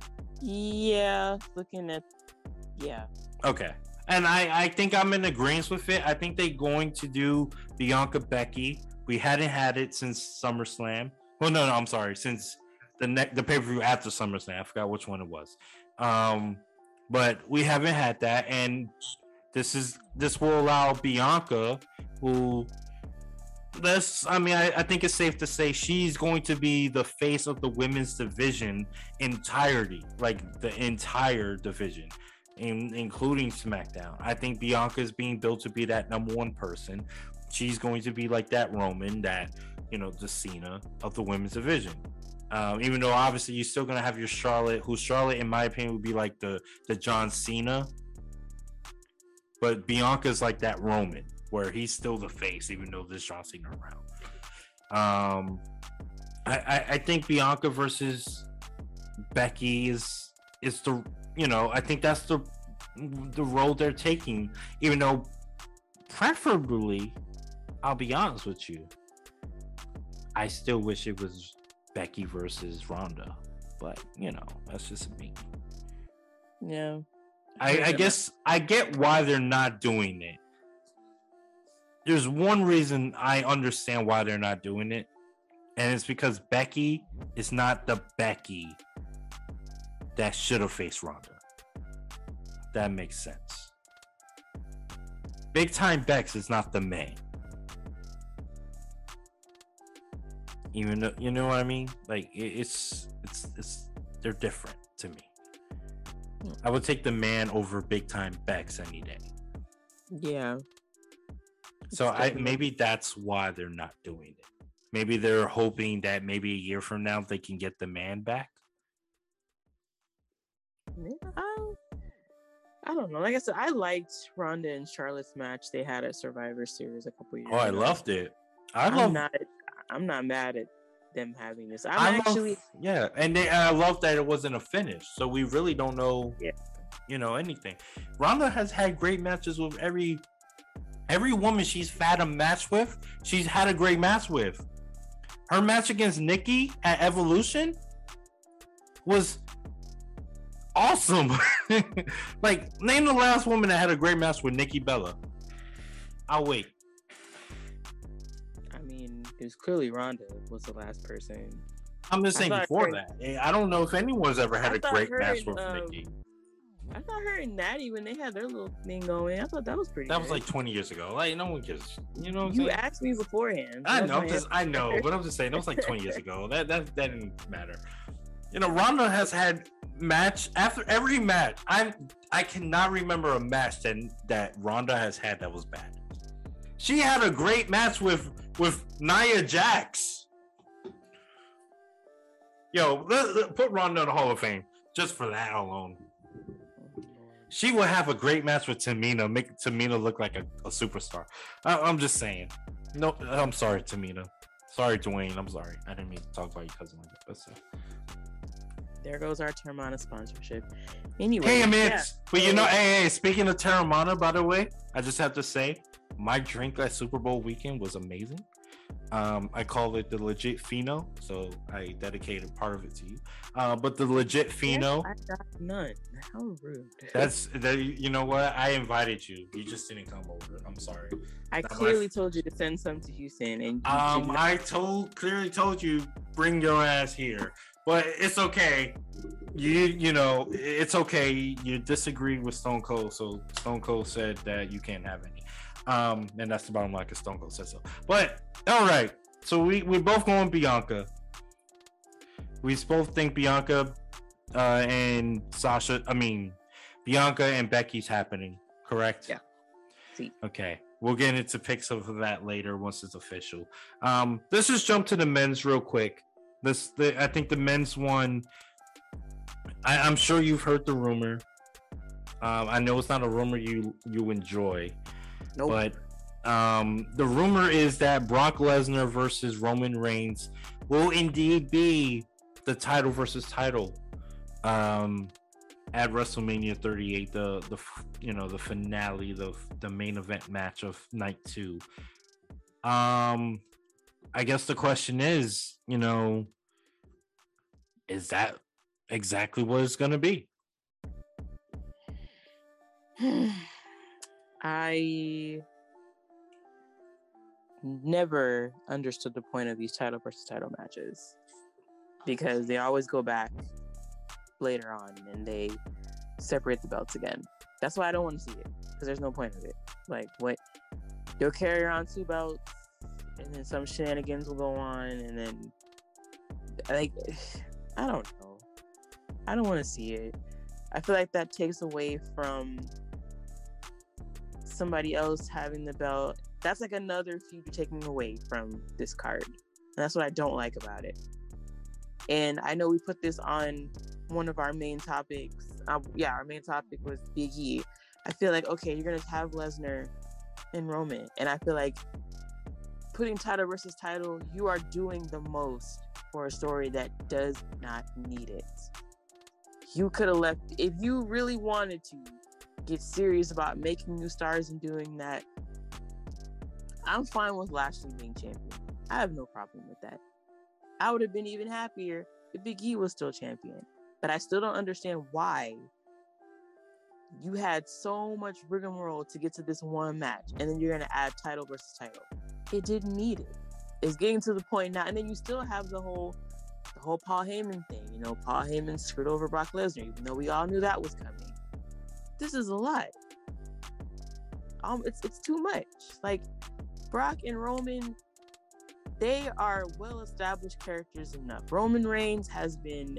Yeah, looking at yeah.
Okay. And I, I think I'm in agreement with it. I think they're going to do Bianca Becky. We hadn't had it since SummerSlam. Well, no, no, I'm sorry. Since the ne- the pay-per-view after SummerSlam. I forgot which one it was. Um, but we haven't had that, and this is this will allow Bianca, who Let's. I mean, I, I think it's safe to say she's going to be the face of the women's division entirety, like the entire division, in, including SmackDown. I think Bianca is being built to be that number one person. She's going to be like that Roman, that, you know, the Cena of the women's division. Um, even though obviously you're still gonna have your Charlotte, who Charlotte, in my opinion, would be like the the John Cena, but Bianca's like that Roman, where he's still the face, even though there's John Cena around. Um, I, I, I think Bianca versus Becky is is the you know I think that's the the role they're taking. Even though, preferably, I'll be honest with you, I still wish it was Becky versus Ronda, but you know that's just me.
Yeah,
I, I guess I get why they're not doing it. There's one reason I understand why they're not doing it, and it's because Becky is not the Becky that should have faced Ronda. That makes sense. Big time Bex is not the main. Even though, you know what I mean? Like it, it's it's it's they're different to me. I would take the man over big time Bex any day.
Yeah.
So I maybe that's why they're not doing it. Maybe they're hoping that maybe a year from now they can get the man back.
I, I don't know. Like I said, I liked Ronda and Charlotte's match they had at Survivor Series a couple years
ago. Oh, I
ago.
loved it. I
I'm
love.
Not, I'm not mad at them having this. I'm
I
actually
love, yeah, and they, I love that it wasn't a finish, so we really don't know,
yeah.
you know, anything. Ronda has had great matches with every every woman she's had a match with. She's had a great match with. Her match against Nikki at Evolution was awesome. Like, name the last woman that had a great match with Nikki Bella. I'll wait.
It was clearly Ronda was the last person.
I'm just saying before her, that. I don't know if anyone's ever had I a great match and, with um, Nikki.
I thought her and Natty, when they had their little thing going, I thought that was pretty
That
good.
was like twenty years ago. Like, no one cares. You know what I'm
You
saying?
asked me beforehand.
I know, just, I know, but I'm just saying, that was like twenty years ago. That, that, that didn't matter. You know, Ronda has had match after every match. I I cannot remember a match that, that Ronda has had that was bad. She had a great match with with Nia Jax. Yo, let, let, put Ronda in the Hall of Fame just for that alone. She will have a great match with Tamina, make Tamina look like a, a superstar. I, I'm just saying. No, I'm sorry, Tamina. Sorry, Dwayne. I'm sorry. I didn't mean to talk about your cousin like that. But so.
There goes our Terramana sponsorship. Anyway.
Hey, Mitch.
Yeah.
But you know, hey, hey, speaking of Terramana, by the way, I just have to say, my drink at Super Bowl weekend was amazing. Um, I call it the legit Fino, so I dedicated part of it to you. Uh, but the legit Fino,
I got none. How rude.
That's that. You know what? I invited you. You just didn't come over. I'm sorry.
I
Not
clearly
my...
told you to send some to Houston, and you
um,
not...
I told clearly told you bring your ass here, but it's okay. You you know it's okay. You disagreed with Stone Cold, so Stone Cold said that you can't have any. Um, and that's the bottom line, because Stone Cold said so. But all right, so we we both going Bianca. We both think Bianca uh, and Sasha. I mean, Bianca and Becky's happening. Correct?
Yeah. See.
Okay, we'll get into pics of that later once it's official. Um, let's just jump to the men's real quick. This, the, I think the men's one. I, I'm sure you've heard the rumor. Um, I know it's not a rumor you you enjoy.
Nope.
But um, the rumor is that Brock Lesnar versus Roman Reigns will indeed be the title versus title um, at WrestleMania thirty-eight, the the you know the finale, the the main event match of night two. Um, I guess the question is, you know, is that exactly what it's gonna be?
I never understood the point of these title versus title matches, because they always go back later on and they separate the belts again. That's why I don't want to see it, because there's no point of it. Like, what? You'll carry around two belts and then some shenanigans will go on, and then like I don't know. I don't want to see it. I feel like that takes away from somebody else having the belt. That's like another feud taking away from this card. And that's what I don't like about it. And I know we put this on one of our main topics. Um, yeah, our main topic was Big E. I feel like, okay, you're going to have Lesnar and Roman. And I feel like putting title versus title, you are doing the most for a story that does not need it. You could have left, if you really wanted to get serious about making new stars and doing that, I'm fine with Lashley being champion. I have no problem with that. I would have been even happier if Big E was still champion. But I still don't understand why you had so much rigmarole to get to this one match, and then you're going to add title versus title. It didn't need it. It's getting to the point now, and then you still have the whole the whole Paul Heyman thing. You know, Paul Heyman screwed over Brock Lesnar, even though we all knew that was coming. This is a lot. Um, it's it's too much. Like, Brock and Roman, they are well-established characters enough. Roman Reigns has been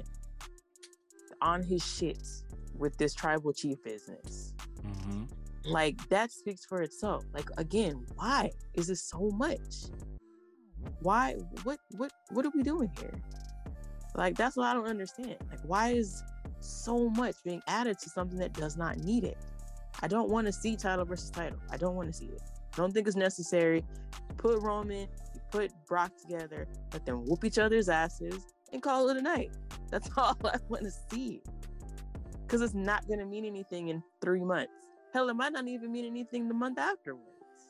on his shit with this tribal chief business.
Mm-hmm.
Like, that speaks for itself. Like, again, why is this so much? Why? What? What? What are we doing here? Like, that's what I don't understand. Like, why is so much being added to something that does not need it? I don't want to see title versus title. I don't want to see it. I don't think it's necessary. Put Roman, you put Brock together, let them whoop each other's asses, and call it a night. That's all I want to see. Because it's not going to mean anything in three months. Hell, it might not even mean anything the month afterwards.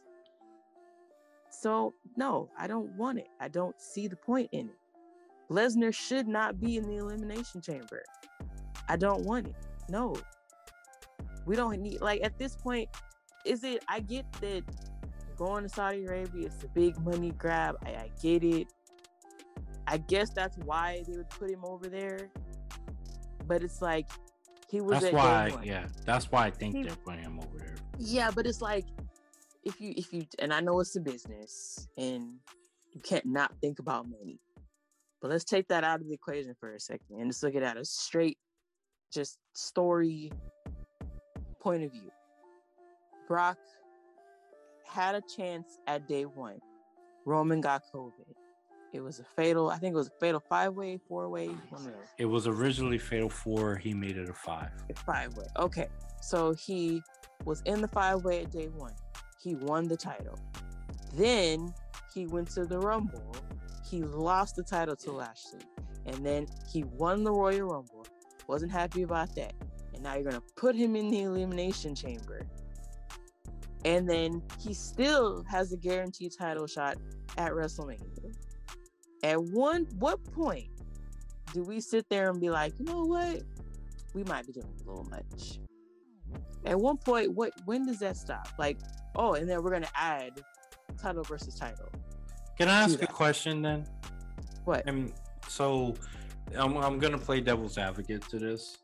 So, no, I don't want it. I don't see the point in it. Lesnar should not be in the Elimination Chamber. I don't want it. No. We don't need, like, at this point, is it, I get that going to Saudi Arabia, it's a big money grab. I, I get it. I guess that's why they would put him over there. But it's like, he was
That's
at
why,
day one.
yeah, that's why I think
He-
they're putting him over there.
Yeah, but it's like, if you, if you, and I know it's a business and you can't not think about money, but let's take that out of the equation for a second and just look at it at a straight, just story point of view. Brock had a chance at day one. Roman got COVID. It was a fatal, I think it was a fatal five-way, four-way, one of those.
It was originally fatal four. He made it a five.
Five-way. Okay. So he was in the five-way at day one. He won the title. Then he went to the Rumble. he lost the title to Lashley, and then he won the Royal Rumble. Wasn't happy about that, and now you're gonna put him in the Elimination Chamber, and then he still has a guaranteed title shot at WrestleMania. At one what point do we sit there and be like, you know what, we might be doing a little much? At one point, what when does that stop? Like, oh, and then we're gonna add title versus title.
Can I ask a question then?
What?
And so I'm I'm gonna play devil's advocate to this.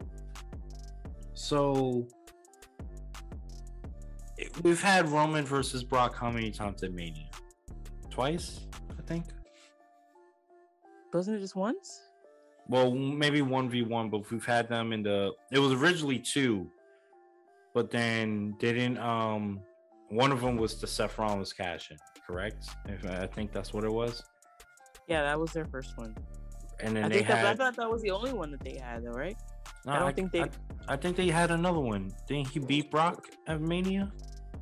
So we've had Roman versus Brock how many times at Mania? Twice, I think.
Wasn't it just once?
Well, maybe one v one, but we've had them in the. It was originally two, but then they didn't. Um, one of them was the Seth Rollins cash in, correct? If I think that's what it was.
Yeah, that was their first one.
And then
I
they
think
had.
that, I thought that was the only one that they had, though, right?
No,
I don't
I,
think they.
I, I think they had another one. Didn't he beat Brock at Mania?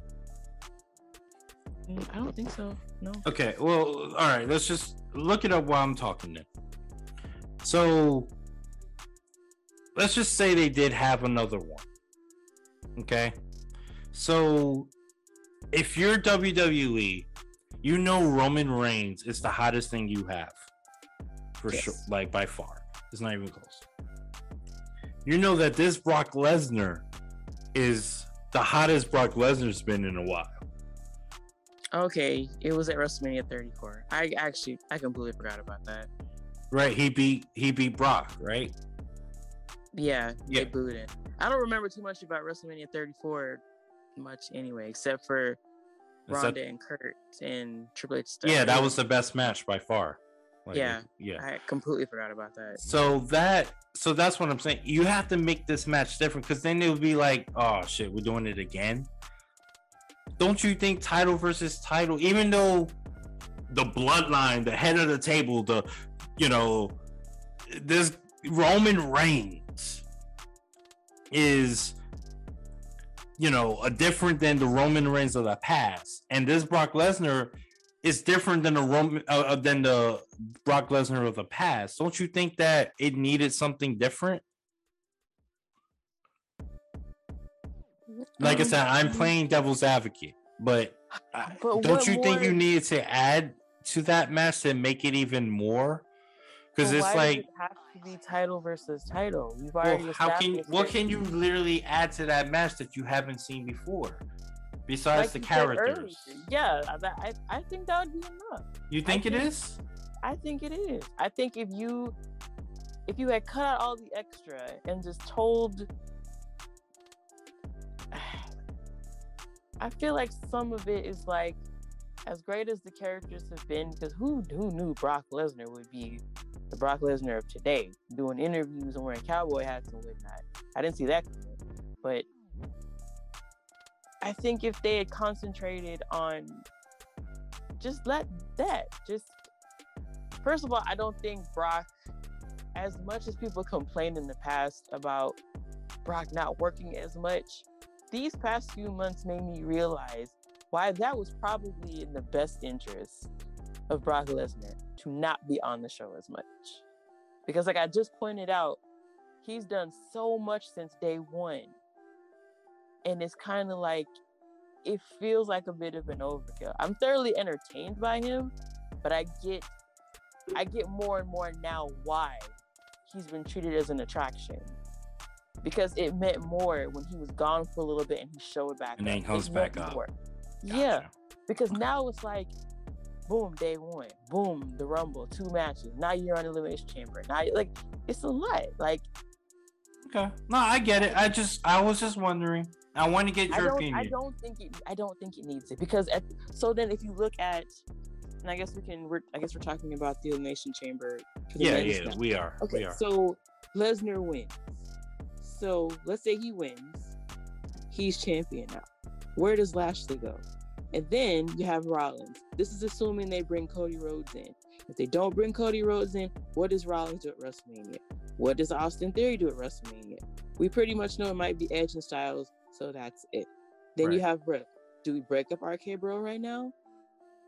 I don't think so. No.
Okay. Well, all right. Let's just look it up while I'm talking then. So let's just say they did have another one. Okay. So if you're W W E, you know Roman Reigns is the hottest thing you have. For yes. sure. Like by far. It's not even close. You know that this Brock Lesnar is the hottest Brock Lesnar's been in a while.
Okay, it was at WrestleMania thirty-four. I actually, I completely forgot about that.
Right, he beat he beat Brock, right?
Yeah,
yeah.
They booed it. I don't remember too much about WrestleMania thirty-four much anyway, except for Ronda that... and Kurt and Triple H stuff.
Yeah, that was the best match by far.
Like, yeah, yeah. I completely forgot about that.
So that, so that's what I'm saying. You have to make this match different, because then it would be like, oh shit, we're doing it again. Don't you think title versus title, even though the bloodline, the head of the table, the, you know, this Roman Reigns is, you know, a different than the Roman Reigns of the past, and this Brock Lesnar is different than the Roman uh, than the Brock Lesnar of the past. Don't you think that it needed something different? Like I said, I'm playing devil's advocate, but, but don't you more... think you needed to add to that match to make it even more? Because it's
why
like
does it have to be title versus title. We've already
well, how can what can you literally add to that match that you haven't seen before, besides like the characters?
Yeah, I I think that would be enough.
You think
I
it
think,
is?
I think it is. I think if you if you had cut out all the extra and just told. I feel like some of it is like, as great as the characters have been, because who who knew Brock Lesnar would be the Brock Lesnar of today, doing interviews and wearing cowboy hats and whatnot. I didn't see that coming. But I think if they had concentrated on just let that, just first of all, I don't think Brock, as much as people complained in the past about Brock not working as much, these past few months made me realize why that was probably in the best interest of Brock Lesnar to not be on the show as much. Because like I just pointed out, he's done so much since day one. And it's kind of like, it feels like a bit of an overkill. I'm thoroughly entertained by him, but I get, I get more and more now why he's been treated as an attraction. Because it meant more when he was gone for a little bit and he showed back
and
up.
then comes back up. Gotcha.
Yeah, because now it's like, boom, day one, boom, the Rumble, two matches. Now you're on Elimination Chamber. Now, like, it's a lot. Like,
okay, no, I get it. I just, I was just wondering. I want to get your
I
opinion.
I don't think it. I don't think it needs it because at, so then if you look at, and I guess we can. We're, I guess we're talking about the Elimination Chamber.
Yeah, yeah, now. we are.
Okay,
we are.
So Lesnar wins. So let's say he wins, he's champion now. Where does Lashley go? And then you have Rollins. This is assuming they bring Cody Rhodes in. If they don't bring Cody Rhodes in, what does Rollins do at WrestleMania? What does Austin Theory do at WrestleMania? We pretty much know it might be Edge and Styles, so that's it. Then right. you have Bro. Do we break up R K Bro right now?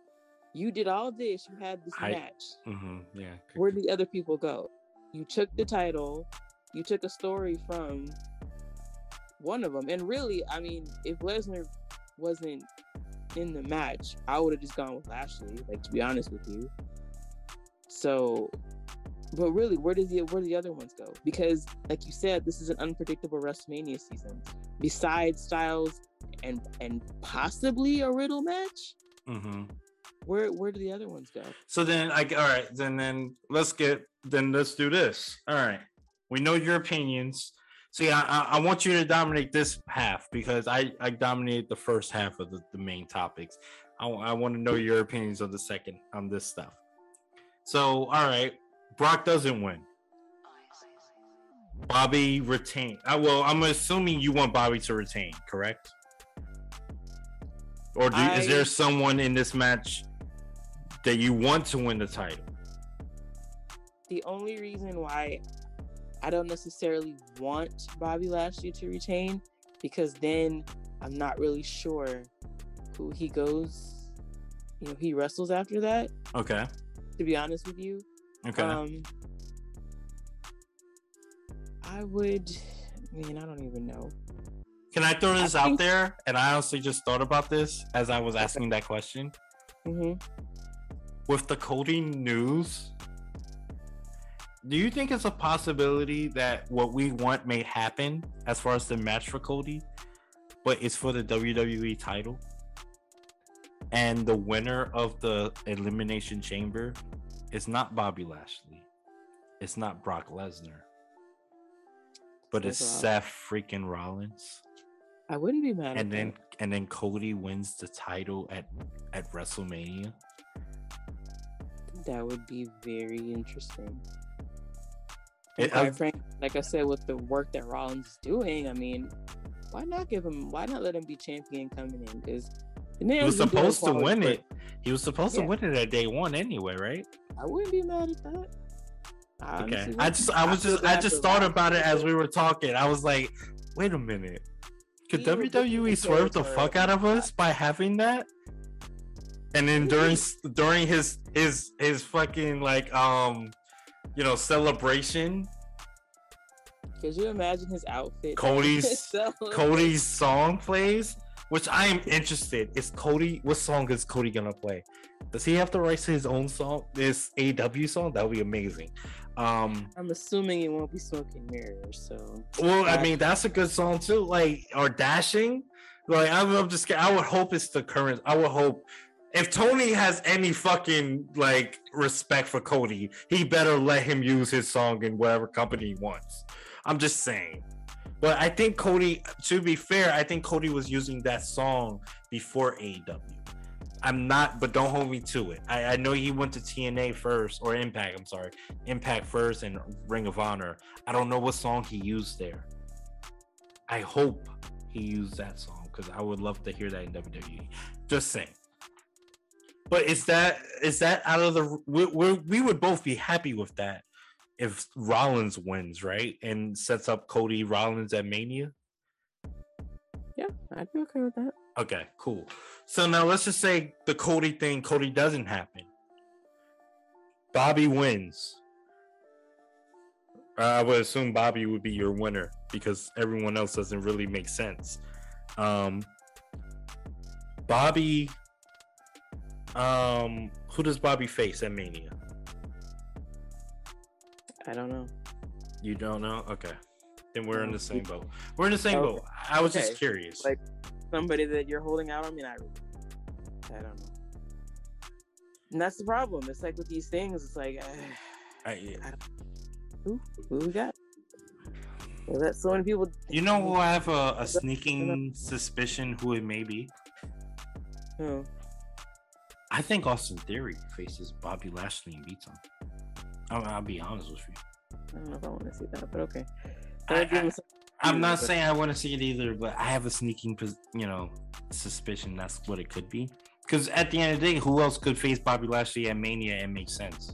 You did all this. You had this
I,
match.
Mm-hmm, yeah.
Where did the other people go? You took the title. You took a story from one of them. And really, I mean, if Lesnar wasn't in the match, I would have just gone with Lashley, like, to be honest with you. So, but really, where did the where did the other ones go? Because, like you said, this is an unpredictable WrestleMania season. Besides Styles and and possibly a Riddle match,
mm-hmm.
where where do the other ones go?
So then, I all right. Then then let's get then let's do this. All right, we know your opinions. See, I I, I want you to dominate this half because I I dominated the first half of the, the main topics. I I want to know your opinions on the second on this stuff. So, all right, Brock doesn't win. Bobby retained. I, well, I'm assuming you want Bobby to retain, correct? Or do, I, is there someone in this match that you want to win the title?
The only reason why I don't necessarily want Bobby Lashley to retain, because then I'm not really sure who he goes, you know, he wrestles after that.
Okay.
To be honest with you.
Okay. Um,
I would, I mean, I don't even know.
Can I throw this I out think... there? And I honestly just thought about this as I was asking that question.
Mm-hmm.
With the Cody news, do you think it's a possibility that what we want may happen as far as the match for Cody, but it's for the W W E title? And the winner of the Elimination Chamber is not Bobby Lashley. It's not Brock Lesnar. But it's Seth freaking Rollins.
I wouldn't be mad
and
at
then
that.
And then Cody wins the title at, at WrestleMania.
That would be very interesting.
It,
quite frankly, like I said, with the work that Rollins is doing, I mean, why not give him? Why not let him be champion coming in? Because
he was supposed to win it. He was supposed yeah. to win it at day one anyway, right?
I wouldn't be mad at that.
I okay, I just, I was just, I just thought about it as we were talking. I was like, wait a minute, could W W E swerve the fuck out of us by having that? And then during during his his his fucking like um, you know, celebration.
Could you imagine his outfit?
Cody's Cody's song plays. Which I am interested. Is Cody? What song is Cody gonna play? Does he have to write his own song? This A E W song? That would be amazing. Um,
I'm assuming it won't be Smoke and Mirrors. So.
Well, I mean that's a good song too. Like or Dashing. Like I'm, I'm just. I would hope it's the current. I would hope if Tony has any fucking like respect for Cody, he better let him use his song in whatever company he wants. I'm just saying. But I think Cody, to be fair, I think Cody was using that song before A E W. I'm not, but don't hold me to it. I, I know he went to T N A first, or Impact, I'm sorry. Impact first and Ring of Honor. I don't know what song he used there. I hope he used that song, because I would love to hear that in W W E. Just saying. But is that is that out of the... We, we, we would both be happy with that. If Rollins wins, right, and sets up Cody Rollins at Mania?
Yeah, I'd be okay with that.
Okay, cool. So now let's just say the Cody thing, Cody doesn't happen. Bobby wins. Uh, I would assume Bobby would be your winner because everyone else doesn't really make sense. Um, Bobby, um, who does Bobby face at Mania?
I don't know.
You don't know? Okay. Then we're in the same boat. We're in the same okay. boat. I was okay. just curious.
Like somebody that you're holding out on me, I, I don't know. And that's the problem. It's like with these things, it's like, uh, I, yeah. I don't, who? Who we got? Well, that's so many people.
You know who I have a, a sneaking suspicion who it may be?
Who?
I think Austin Theory faces Bobby Lashley and beats him. I'll, I'll be honest with you.
I don't know if I want to see that, but okay.
I, I, I'm not saying I want to see it either, but I have a sneaking, you know, suspicion that's what it could be. Because at the end of the day, who else could face Bobby Lashley at Mania and make sense?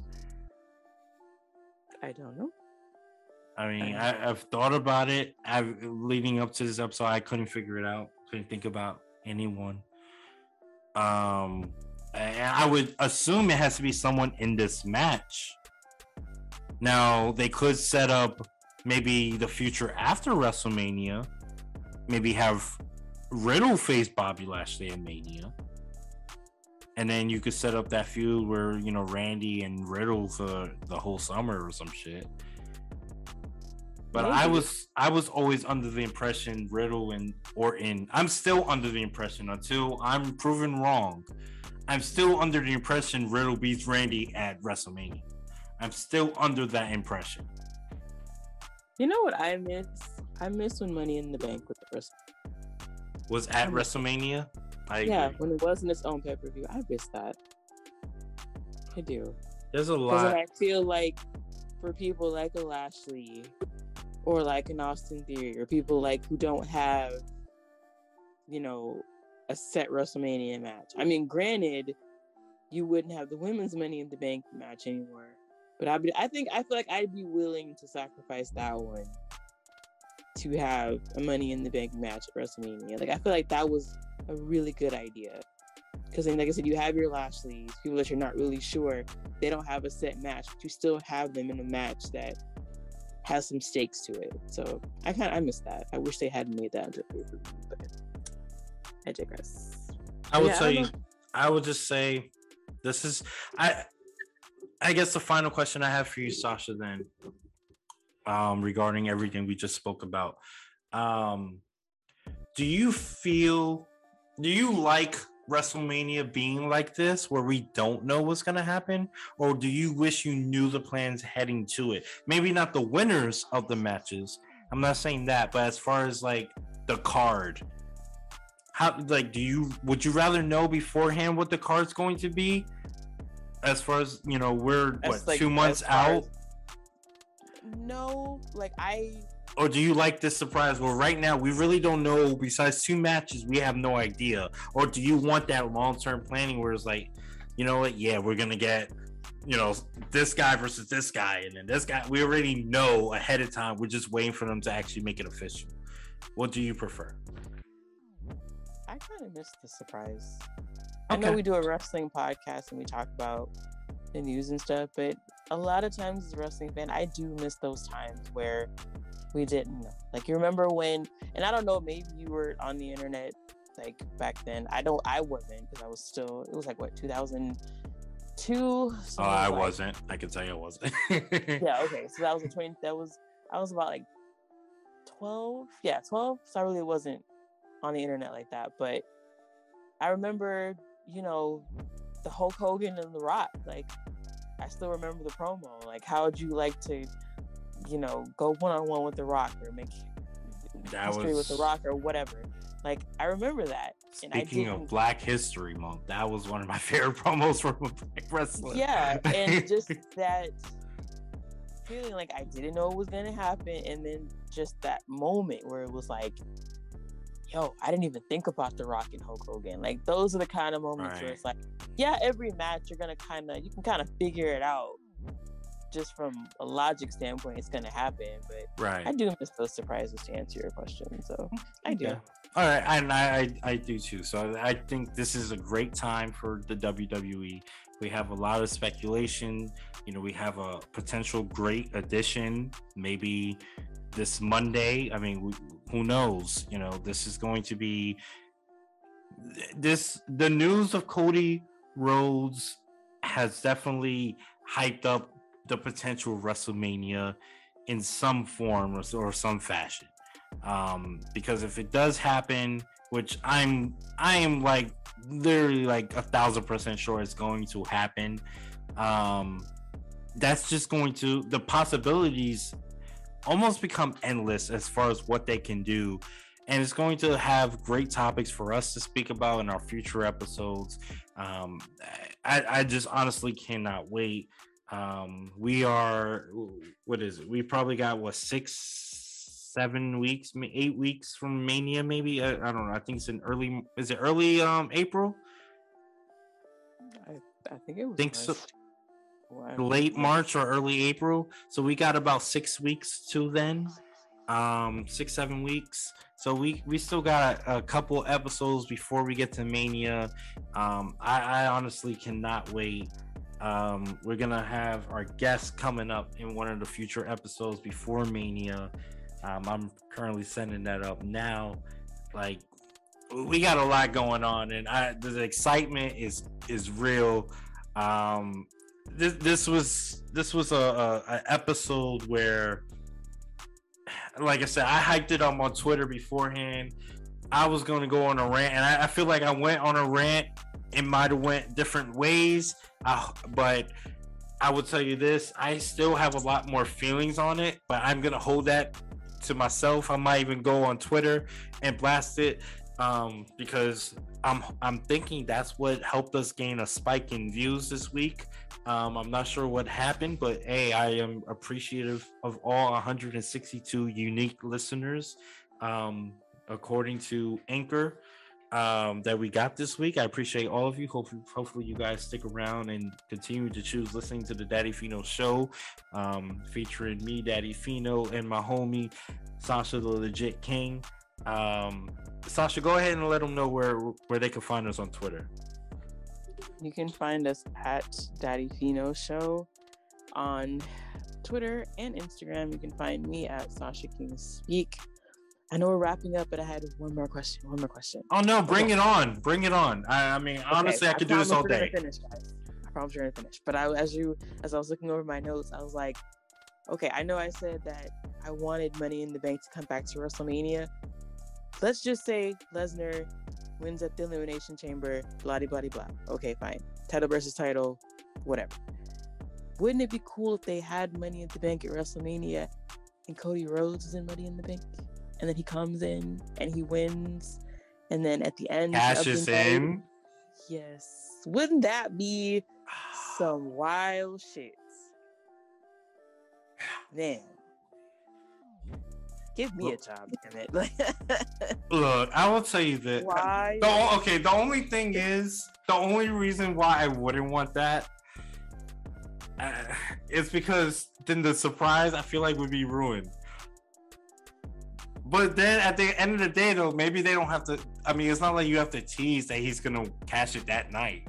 I don't know.
I mean, I, I I've thought about it. I've leading up to this episode, I couldn't figure it out. Couldn't think about anyone. Um, And I would assume it has to be someone in this match. Now, they could set up maybe the future after WrestleMania. Maybe have Riddle face Bobby Lashley in Mania. And then you could set up that feud where, you know, Randy and Riddle for the whole summer or some shit. But maybe. I was I was always under the impression Riddle and Orton. I'm still under the impression until I'm proven wrong. I'm still under the impression Riddle beats Randy at WrestleMania. I'm still under that impression.
You know what I miss? I miss when Money in the Bank was the
was at WrestleMania. I
yeah,
agree.
When it wasn't its own pay per view, I miss that. I do.
There's a lot.
I feel like for people like a Lashley or like an Austin Theory or people like who don't have, you know, a set WrestleMania match. I mean, granted, you wouldn't have the women's Money in the Bank match anymore, but I, I think I feel like I'd be willing to sacrifice that one to have a Money in the Bank match at WrestleMania. Like I feel like that was a really good idea because then, like I said, you have your Lashleys, people that you're not really sure they don't have a set match, but you still have them in a match that has some stakes to it. So I kind of I miss that. I wish they hadn't made that into a pay-per-view, but I digress.
I would
yeah,
say,
I,
I would just say, this is I. I guess the final question I have for you, Sasha, then, um, regarding everything we just spoke about, um, do you feel, do you like WrestleMania being like this, where we don't know what's gonna happen, or do you wish you knew the plans heading to it? Maybe not the winners of the matches. I'm not saying that, but as far as like the card. How like do you would you rather know beforehand what the card's going to be? As far as you know, we're
as
what
like,
two months out.
As, no, like I.
Or do you like this surprise? Well, right now we really don't know. Besides two matches, we have no idea. Or do you want that long-term planning where it's like, you know what? Yeah, we're gonna get, you know, this guy versus this guy, and then this guy. We already know ahead of time. We're just waiting for them to actually make it official. What do you prefer?
I kind of miss the surprise.
Okay.
I know we do a wrestling podcast and we talk about the news and stuff, but a lot of times as a wrestling fan, I do miss those times where we didn't know. Like, you remember when, and I don't know, maybe you were on the internet like back then. I don't, I wasn't because I was still, it was like what, two thousand two? So
oh, I
like,
wasn't. I can tell you I wasn't.
yeah, okay. So that was a twenty, that was, I was about like twelve. Yeah, twelve. So I really wasn't on the internet like that. But I remember, you know, the Hulk Hogan and The Rock. Like, I still remember the promo. Like, how would you like to, you know, go one-on-one with The Rock or make
that
history
was...
with The Rock or whatever? Like, I remember that.
Speaking of Black History Month, that was one of my favorite promos from a Black wrestler.
Yeah, and just that feeling like I didn't know what was going to happen, and then just that moment where it was like, yo, I didn't even think about The Rock and Hulk Hogan. Like, those are the kind of moments right. where it's like, yeah, every match you're going to kind of, you can kind of figure it out. Just from a logic standpoint, it's going to happen. But
right.
I do miss those surprises to answer your question. So I do.
Yeah. All right. And I, I, I do too. So I think this is a great time for the W W E. We have a lot of speculation. You know, we have a potential great addition. Maybe this Monday. I mean, we, who knows? You know, this is going to be this. The news of Cody Rhodes has definitely hyped up the potential WrestleMania in some form or, or some fashion. Um, because if it does happen, which I'm, I am like literally like a thousand percent sure it's going to happen. Um, that's just going to, the possibilities almost become endless as far as what they can do. And it's going to have great topics for us to speak about in our future episodes. Um, I, I just honestly cannot wait. Um, we are, what is it? We probably got what, six, seven weeks, eight weeks from Mania, maybe. I, I don't know. I think it's in early, is it early um April?
I, I think it was
think so.
Wow.
Late March or early April. So we got about six weeks to then. Um, six, seven weeks. So we we still got a, a couple episodes before we get to Mania. Um, I, I honestly cannot wait. Um, we're gonna have our guests coming up in one of the future episodes before Mania. Um, I'm currently setting that up now. Like, we got a lot going on, and I, the excitement is is real. Um, this this was this was a, a, a episode where, like I said, I hyped it up on Twitter beforehand. I was going to go on a rant, and I, I feel like I went on a rant. It might have went different ways, uh, but I will tell you this: I still have a lot more feelings on it, but I'm gonna hold that to myself. I might even go on Twitter and blast it, um, because I'm I'm thinking that's what helped us gain a spike in views this week. Um, I'm not sure what happened, but hey, I am appreciative of all one hundred sixty-two unique listeners, um, according to Anchor, um, that we got this week. I appreciate all of you. Hopefully, hopefully you guys stick around and continue to choose listening to the Daddy Fino Show, um, featuring me, Daddy Fino, and my homie Sasha the Legit King. Um, Sasha, go ahead and let them know where where they can find us on Twitter.
You can find us at Daddy Fino Show on Twitter and Instagram. You can find me at Sasha King Speak. I know we're wrapping up, but I had one more question. One more question.
Oh no, bring
okay.
it on, bring it on. I, I mean, honestly, okay. I could I do this all day.
Finish, guys. I promise we're gonna finish. But I, as you, as I was looking over my notes, I was like, okay, I know I said that I wanted Money in the Bank to come back to WrestleMania. Let's just say Lesnar wins at the Elimination Chamber, blah blah blah blah. Okay, fine. Title versus title, whatever. Wouldn't it be cool if they had Money in the Bank at WrestleMania and Cody Rhodes is in Money in the Bank? And then he comes in and he wins. And then at the end,
cashes in.
Yes. Wouldn't that be some wild shit? Man. Give me Look, a job, damn it.
Look, I will tell you that.
Why?
The, okay, the only thing is, the only reason why I wouldn't want that uh, is because then the surprise, I feel like, would be ruined. But then at the end of the day, though, maybe they don't have to. I mean, it's not like you have to tease that he's going to cash it that night.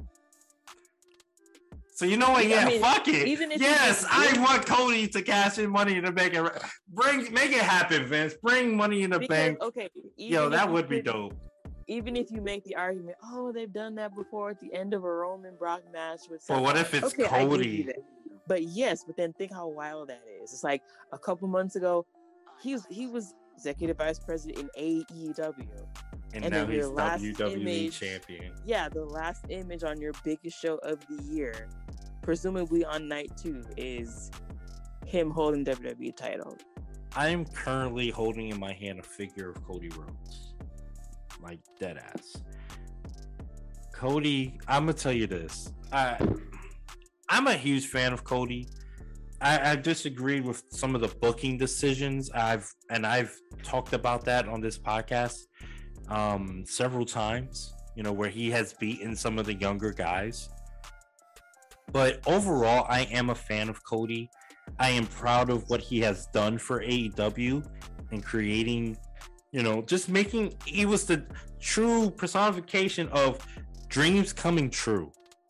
So you know what? Yeah, I mean, fuck it. Even if yes, I want Cody to cash in Money in the Bank. And bring, make it happen, Vince. Bring Money in the
because,
Bank.
Okay,
yo, that would be dope.
Even if you make the argument, oh, they've done that before at the end of a Roman Brock match with.
Well, what if it's
okay,
Cody?
But yes, but then think how wild that is. It's like a couple months ago, he was he was executive vice president in A E W.
And, and now he's W W E image, champion.
Yeah, the last image on your biggest show of the year, presumably on night two, is him holding the W W E title.
I am currently holding in my hand a figure of Cody Rhodes. Like, dead ass. Cody, I'm going to tell you this. I, I'm a huge fan of Cody. I, I disagreed with some of the booking decisions. I've and I've talked about that on this podcast um, several times, you know, where he has beaten some of the younger guys. But overall, I am a fan of Cody. I am proud of what he has done for A E W and creating, you know, just making, he was the true personification of dreams coming true.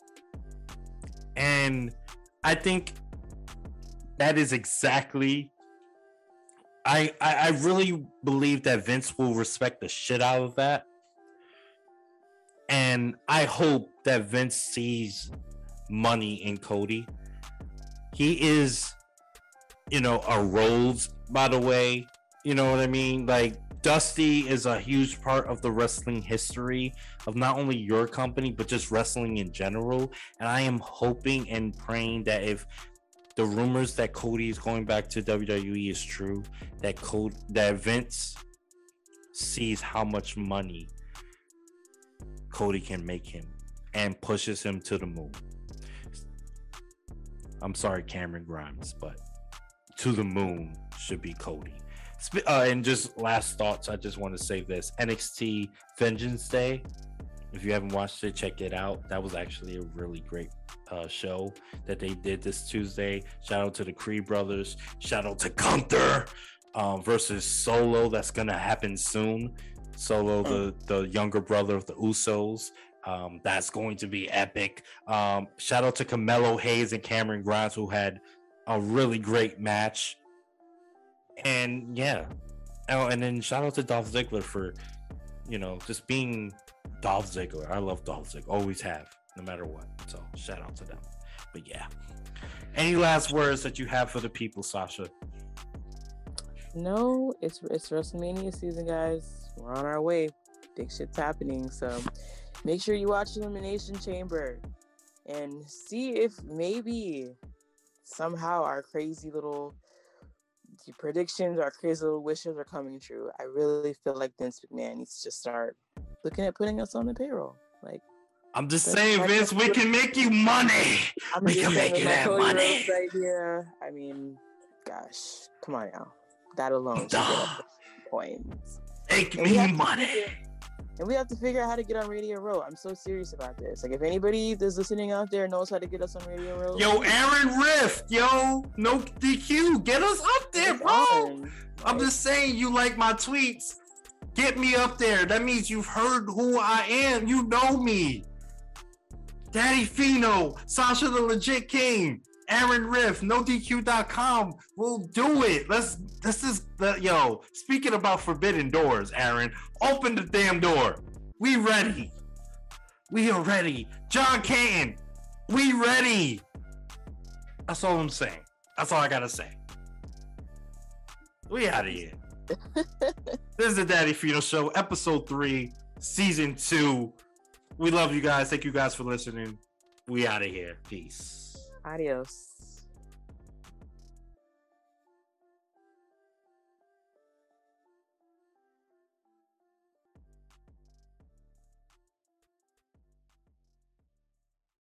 And I think that is exactly, I, I I really believe that Vince will respect the shit out of that. And I hope that Vince sees money in Cody. He is, you know, a Rhodes, by the way. You know what I mean? Like, Dusty is a huge part of the wrestling history of not only your company, but just wrestling in general. And I am hoping and praying that if the rumors that Cody is going back to W W E is true, that Cody, that Vince sees how much money Cody can make him and pushes him to the moon. I'm sorry, Cameron Grimes, but to the moon should be Cody. Uh, and just last thoughts, I just want to say this. N X T Vengeance Day, if you haven't watched it, check it out. That was actually a really great uh, show that they did this Tuesday. Shout out to the Creed brothers. Shout out to Gunther. um, versus Solo. That's gonna happen soon. Solo, the the younger brother of the Usos. Um, that's going to be epic. Um, shout out to Carmelo Hayes and Cameron Grimes, who had a really great match. And yeah, oh, and then shout out to Dolph Ziggler for, you know, just being Dolph Ziggler. I love Dolph Ziggler, always have, no matter what. So shout out to them. But yeah, any last words that you have for the people, Sasha?
No, it's it's WrestleMania season, guys. We're on our way. Big shit's happening. So make sure you watch Elimination Chamber and see if maybe somehow our crazy little predictions, our crazy little wishes are coming true. I really feel like Vince McMahon needs to start looking at putting us on the payroll. Like,
I'm just saying, Vince, we can make you money.
I'm
we can make you that
Cody
money.
Rhodes idea. I mean, gosh, come on now. That alone should get us points.
Make me money.
Figure, and we have to figure out how to get on Radio Row. I'm so serious about this. Like, if anybody that's listening out there knows how to get us on Radio Row.
Yo, Aaron Rift, yo, no D Q, get us up there, bro. On. I'm just saying, you like my tweets. Get me up there. That means you've heard who I am. You know me. Daddy Fino, Sasha the Legit King, Aaron Riff, no D Q dot com. We'll do it. Let's, this is the, yo, speaking about forbidden doors, Aaron, open the damn door. We ready. We are ready. John Canton, we ready. That's all I'm saying. That's all I gotta say. We out of here. This is the Daddy Fino Show, episode three, season two. We love you guys. Thank you guys for listening. We out of here. Peace.
Adios.